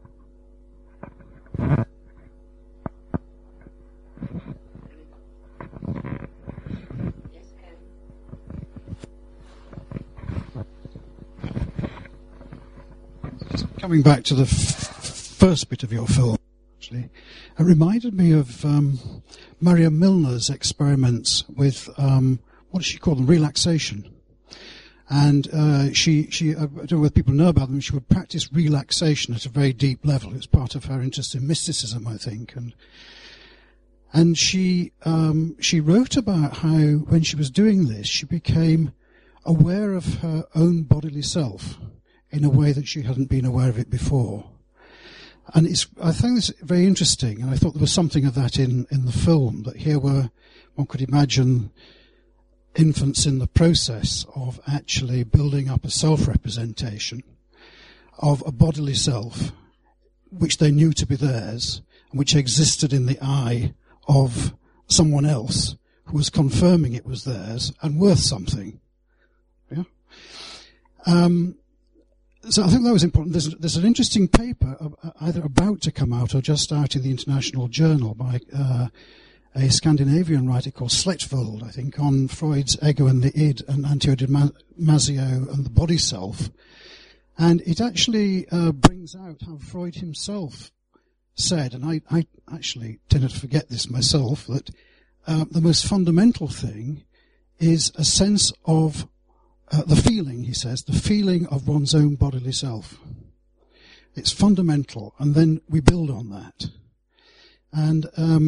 Coming back to the f- first bit of your film, actually, it reminded me of um, Maria Milner's experiments with, um, what does she call them, relaxation. And uh, she, she, I don't know whether people know about them, she would practice relaxation at a very deep level. It was part of her interest in mysticism, I think. And and she um, she wrote about how, when she was doing this, she became aware of her own bodily self in a way that she hadn't been aware of it before. And it's, I think this very interesting, and I thought there was something of that in, in the film, that here were, one could imagine, infants in the process of actually building up a self-representation of a bodily self, which they knew to be theirs, and which existed in the eye of someone else who was confirming it was theirs and worth something. Yeah. Um, So I think that was important. There's, there's an interesting paper uh, either about to come out or just out in the International Journal by uh, a Scandinavian writer called Sletvold, I think, on Freud's ego and the id and Antio Damasio and the body self. And it actually uh, brings out how Freud himself said, and I, I actually tended to forget this myself, that uh, the most fundamental thing is a sense of Uh, the feeling, he says, the feeling of one's own bodily self. It's fundamental, and then we build on that. And um,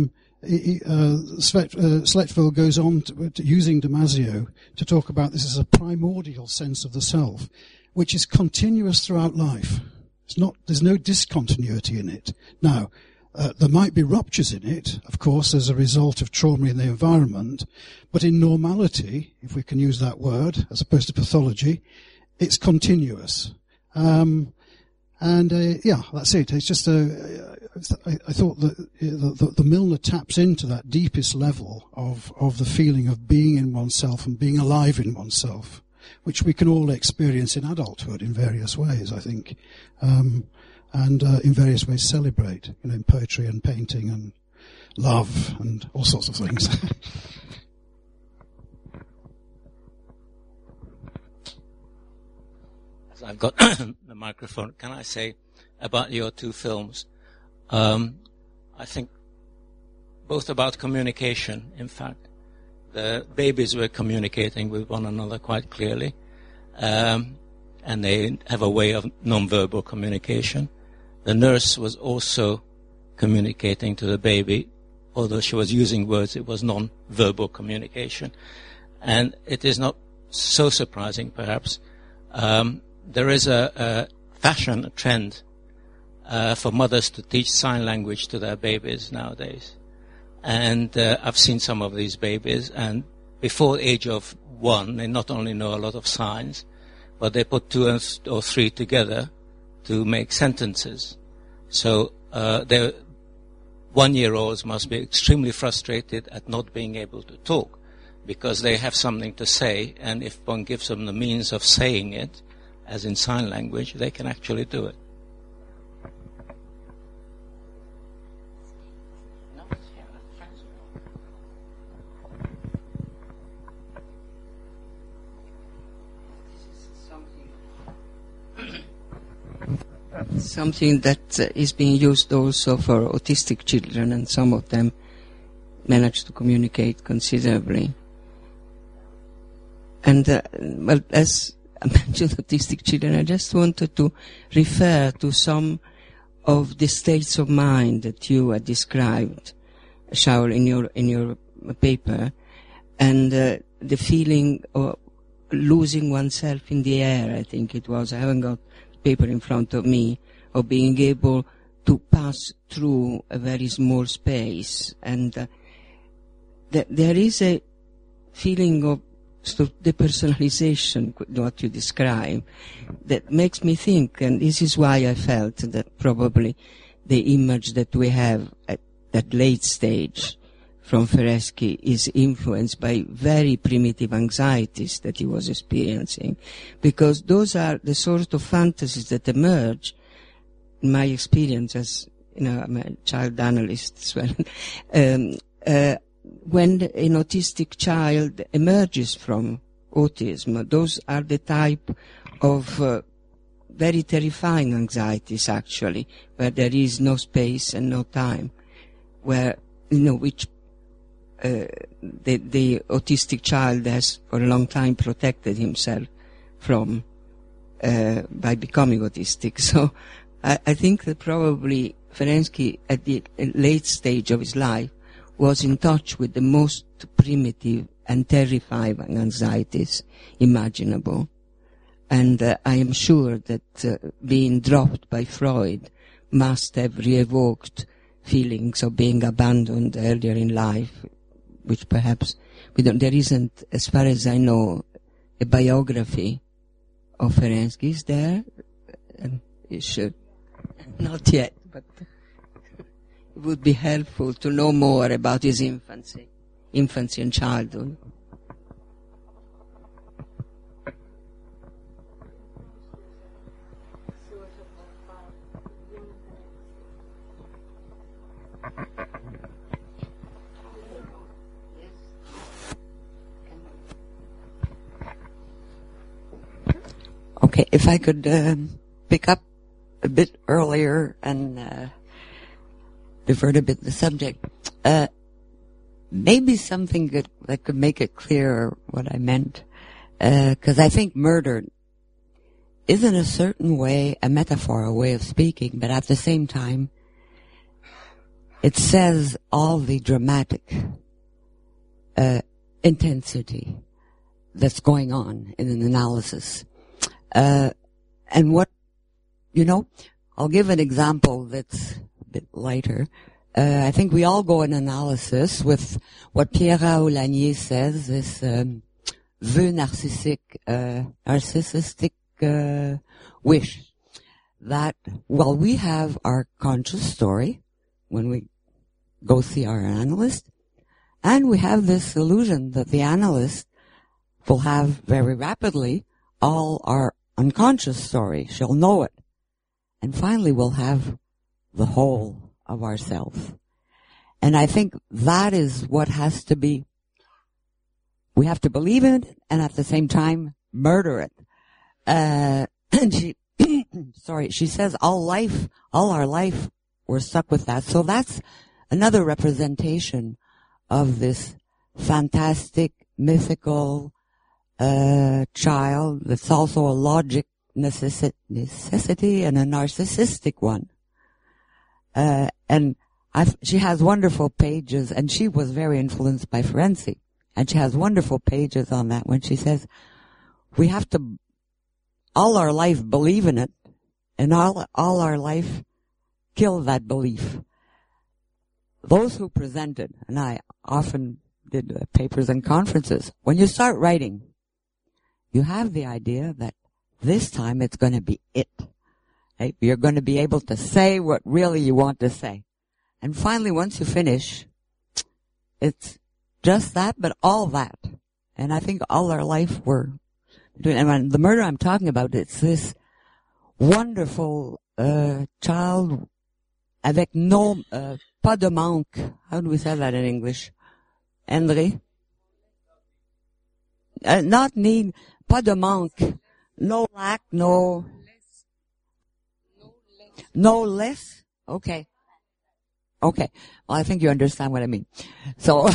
he, uh, Slet, uh, Sletville goes on to, to using Damasio to talk about this as a primordial sense of the self, which is continuous throughout life. It's not, there's no discontinuity in it. Now, uh, there might be ruptures in it, of course, as a result of trauma in the environment, but in normality, if we can use that word, as opposed to pathology, it's continuous. Um, and, uh, yeah, that's it. It's just a, I, I thought that the, the, the Milner taps into that deepest level of, of the feeling of being in oneself and being alive in oneself, which we can all experience in adulthood in various ways, I think, um, and uh, in various ways celebrate, you know, in poetry and painting and love and all sorts of things. As I've got the microphone, can I say about your two films? Um, I think both about communication, in fact. The babies were communicating with one another quite clearly, um, and they have a way of non-verbal communication. The nurse was also communicating to the baby, although she was using words, it was non-verbal communication. And it is not so surprising, perhaps. Um, there is a, a fashion, a trend, uh, for mothers to teach sign language to their babies nowadays. And uh, I've seen some of these babies, and before the age of one, they not only know a lot of signs, but they put two or three together to make sentences. So uh, their one-year-olds must be extremely frustrated at not being able to talk, because they have something to say, and if one gives them the means of saying it, as in sign language, they can actually do it. Something that uh, is being used also for autistic children, and some of them manage to communicate considerably. And, uh, well, as I mentioned autistic children, I just wanted to refer to some of the states of mind that you had described, Shaul, in your, in your paper, and uh, the feeling of losing oneself in the air, I think it was. I haven't got paper in front of me, of being able to pass through a very small space. And uh, th- there is a feeling of sort of depersonalization, what you describe, that makes me think, and this is why I felt that probably the image that we have at that late stage from Ferenczi is influenced by very primitive anxieties that he was experiencing, because those are the sort of fantasies that emerge, in my experience as, you know, I'm a child analyst as well, um, uh, when an autistic child emerges from autism. Those are the type of uh, very terrifying anxieties, actually, where there is no space and no time, where, you know, which Uh, the, the autistic child has for a long time protected himself from uh, by becoming autistic. So I, I think that probably Ferenczi at the late stage of his life was in touch with the most primitive and terrifying anxieties imaginable. And uh, I am sure that uh, being dropped by Freud must have re-evoked feelings of being abandoned earlier in life, which perhaps we don't, there isn't, as far as I know, a biography of Ferenczi. Is there? And it should. Not yet, but it would be helpful to know more about his infancy, infancy and childhood. Okay, if I could uh, pick up a bit earlier and uh, divert a bit the subject. Uh, maybe something that, that could make it clearer what I meant. Because uh, I think murder is in a certain way a metaphor, a way of speaking, but at the same time, it says all the dramatic uh, intensity that's going on in an analysis. Uh, and what, you know, I'll give an example that's a bit lighter. Uh, I think we all go in analysis with what Pierre Aulagnier says, this um, vœu narcissique, uh, narcissistic uh, wish. That, well, we have our conscious story when we go see our analyst, and we have this illusion that the analyst will have very rapidly all our unconscious story. She'll know it. And finally we'll have the whole of ourselves. And I think that is what has to be, we have to believe in it and at the same time murder it. Uh, and she, sorry, she says all life, all our life, we're stuck with that. So that's another representation of this fantastic, mythical, uh, child that's also a logic necessi- necessity and a narcissistic one. Uh, and I've, she has wonderful pages, and she was very influenced by Ferenczi. And she has wonderful pages on that when she says, we have to all our life believe in it, and all, all our life kill that belief. Those who presented, and I often did uh, papers and conferences, when you start writing, you have the idea that this time it's going to be it. Right? You're going to be able to say what really you want to say. And finally, once you finish, it's just that, but all that. And I think all our life we're doing. And when the murder I'm talking about, it's this wonderful uh, child avec no, uh, pas de manque. How do we say that in English? Henry? Uh, not need, pas de manque. No lack, no... No less? Okay. Okay. Well, I think you understand what I mean. So...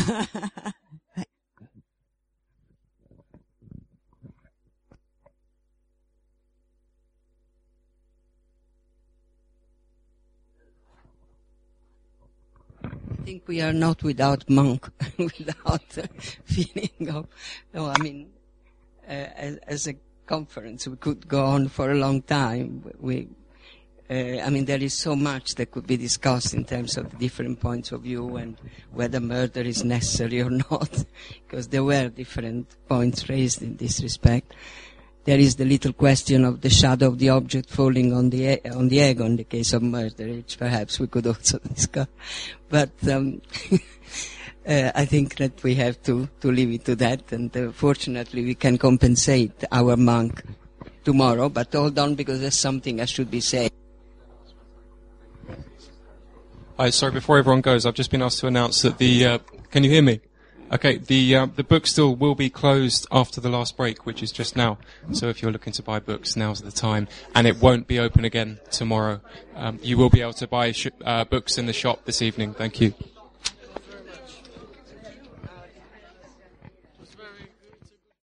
I think we are not without monk, without uh, feeling of, no, I mean, uh, as, as a conference, we could go on for a long time. We, uh, I mean, there is so much that could be discussed in terms of different points of view and whether murder is necessary or not, because there were different points raised in this respect. There is the little question of the shadow of the object falling on the on the ego in the case of murder, which perhaps we could also discuss. But um, uh, I think that we have to, to leave it to that, and uh, fortunately we can compensate our monk tomorrow. But hold on, because there's something I should be saying. Hi, sorry, before everyone goes, I've just been asked to announce that the... Uh, can you hear me? Okay, the uh, the bookstore will be closed after the last break, which is just now. So if you're looking to buy books, now's the time. And it won't be open again tomorrow. Um, you will be able to buy sh- uh, books in the shop this evening. Thank you.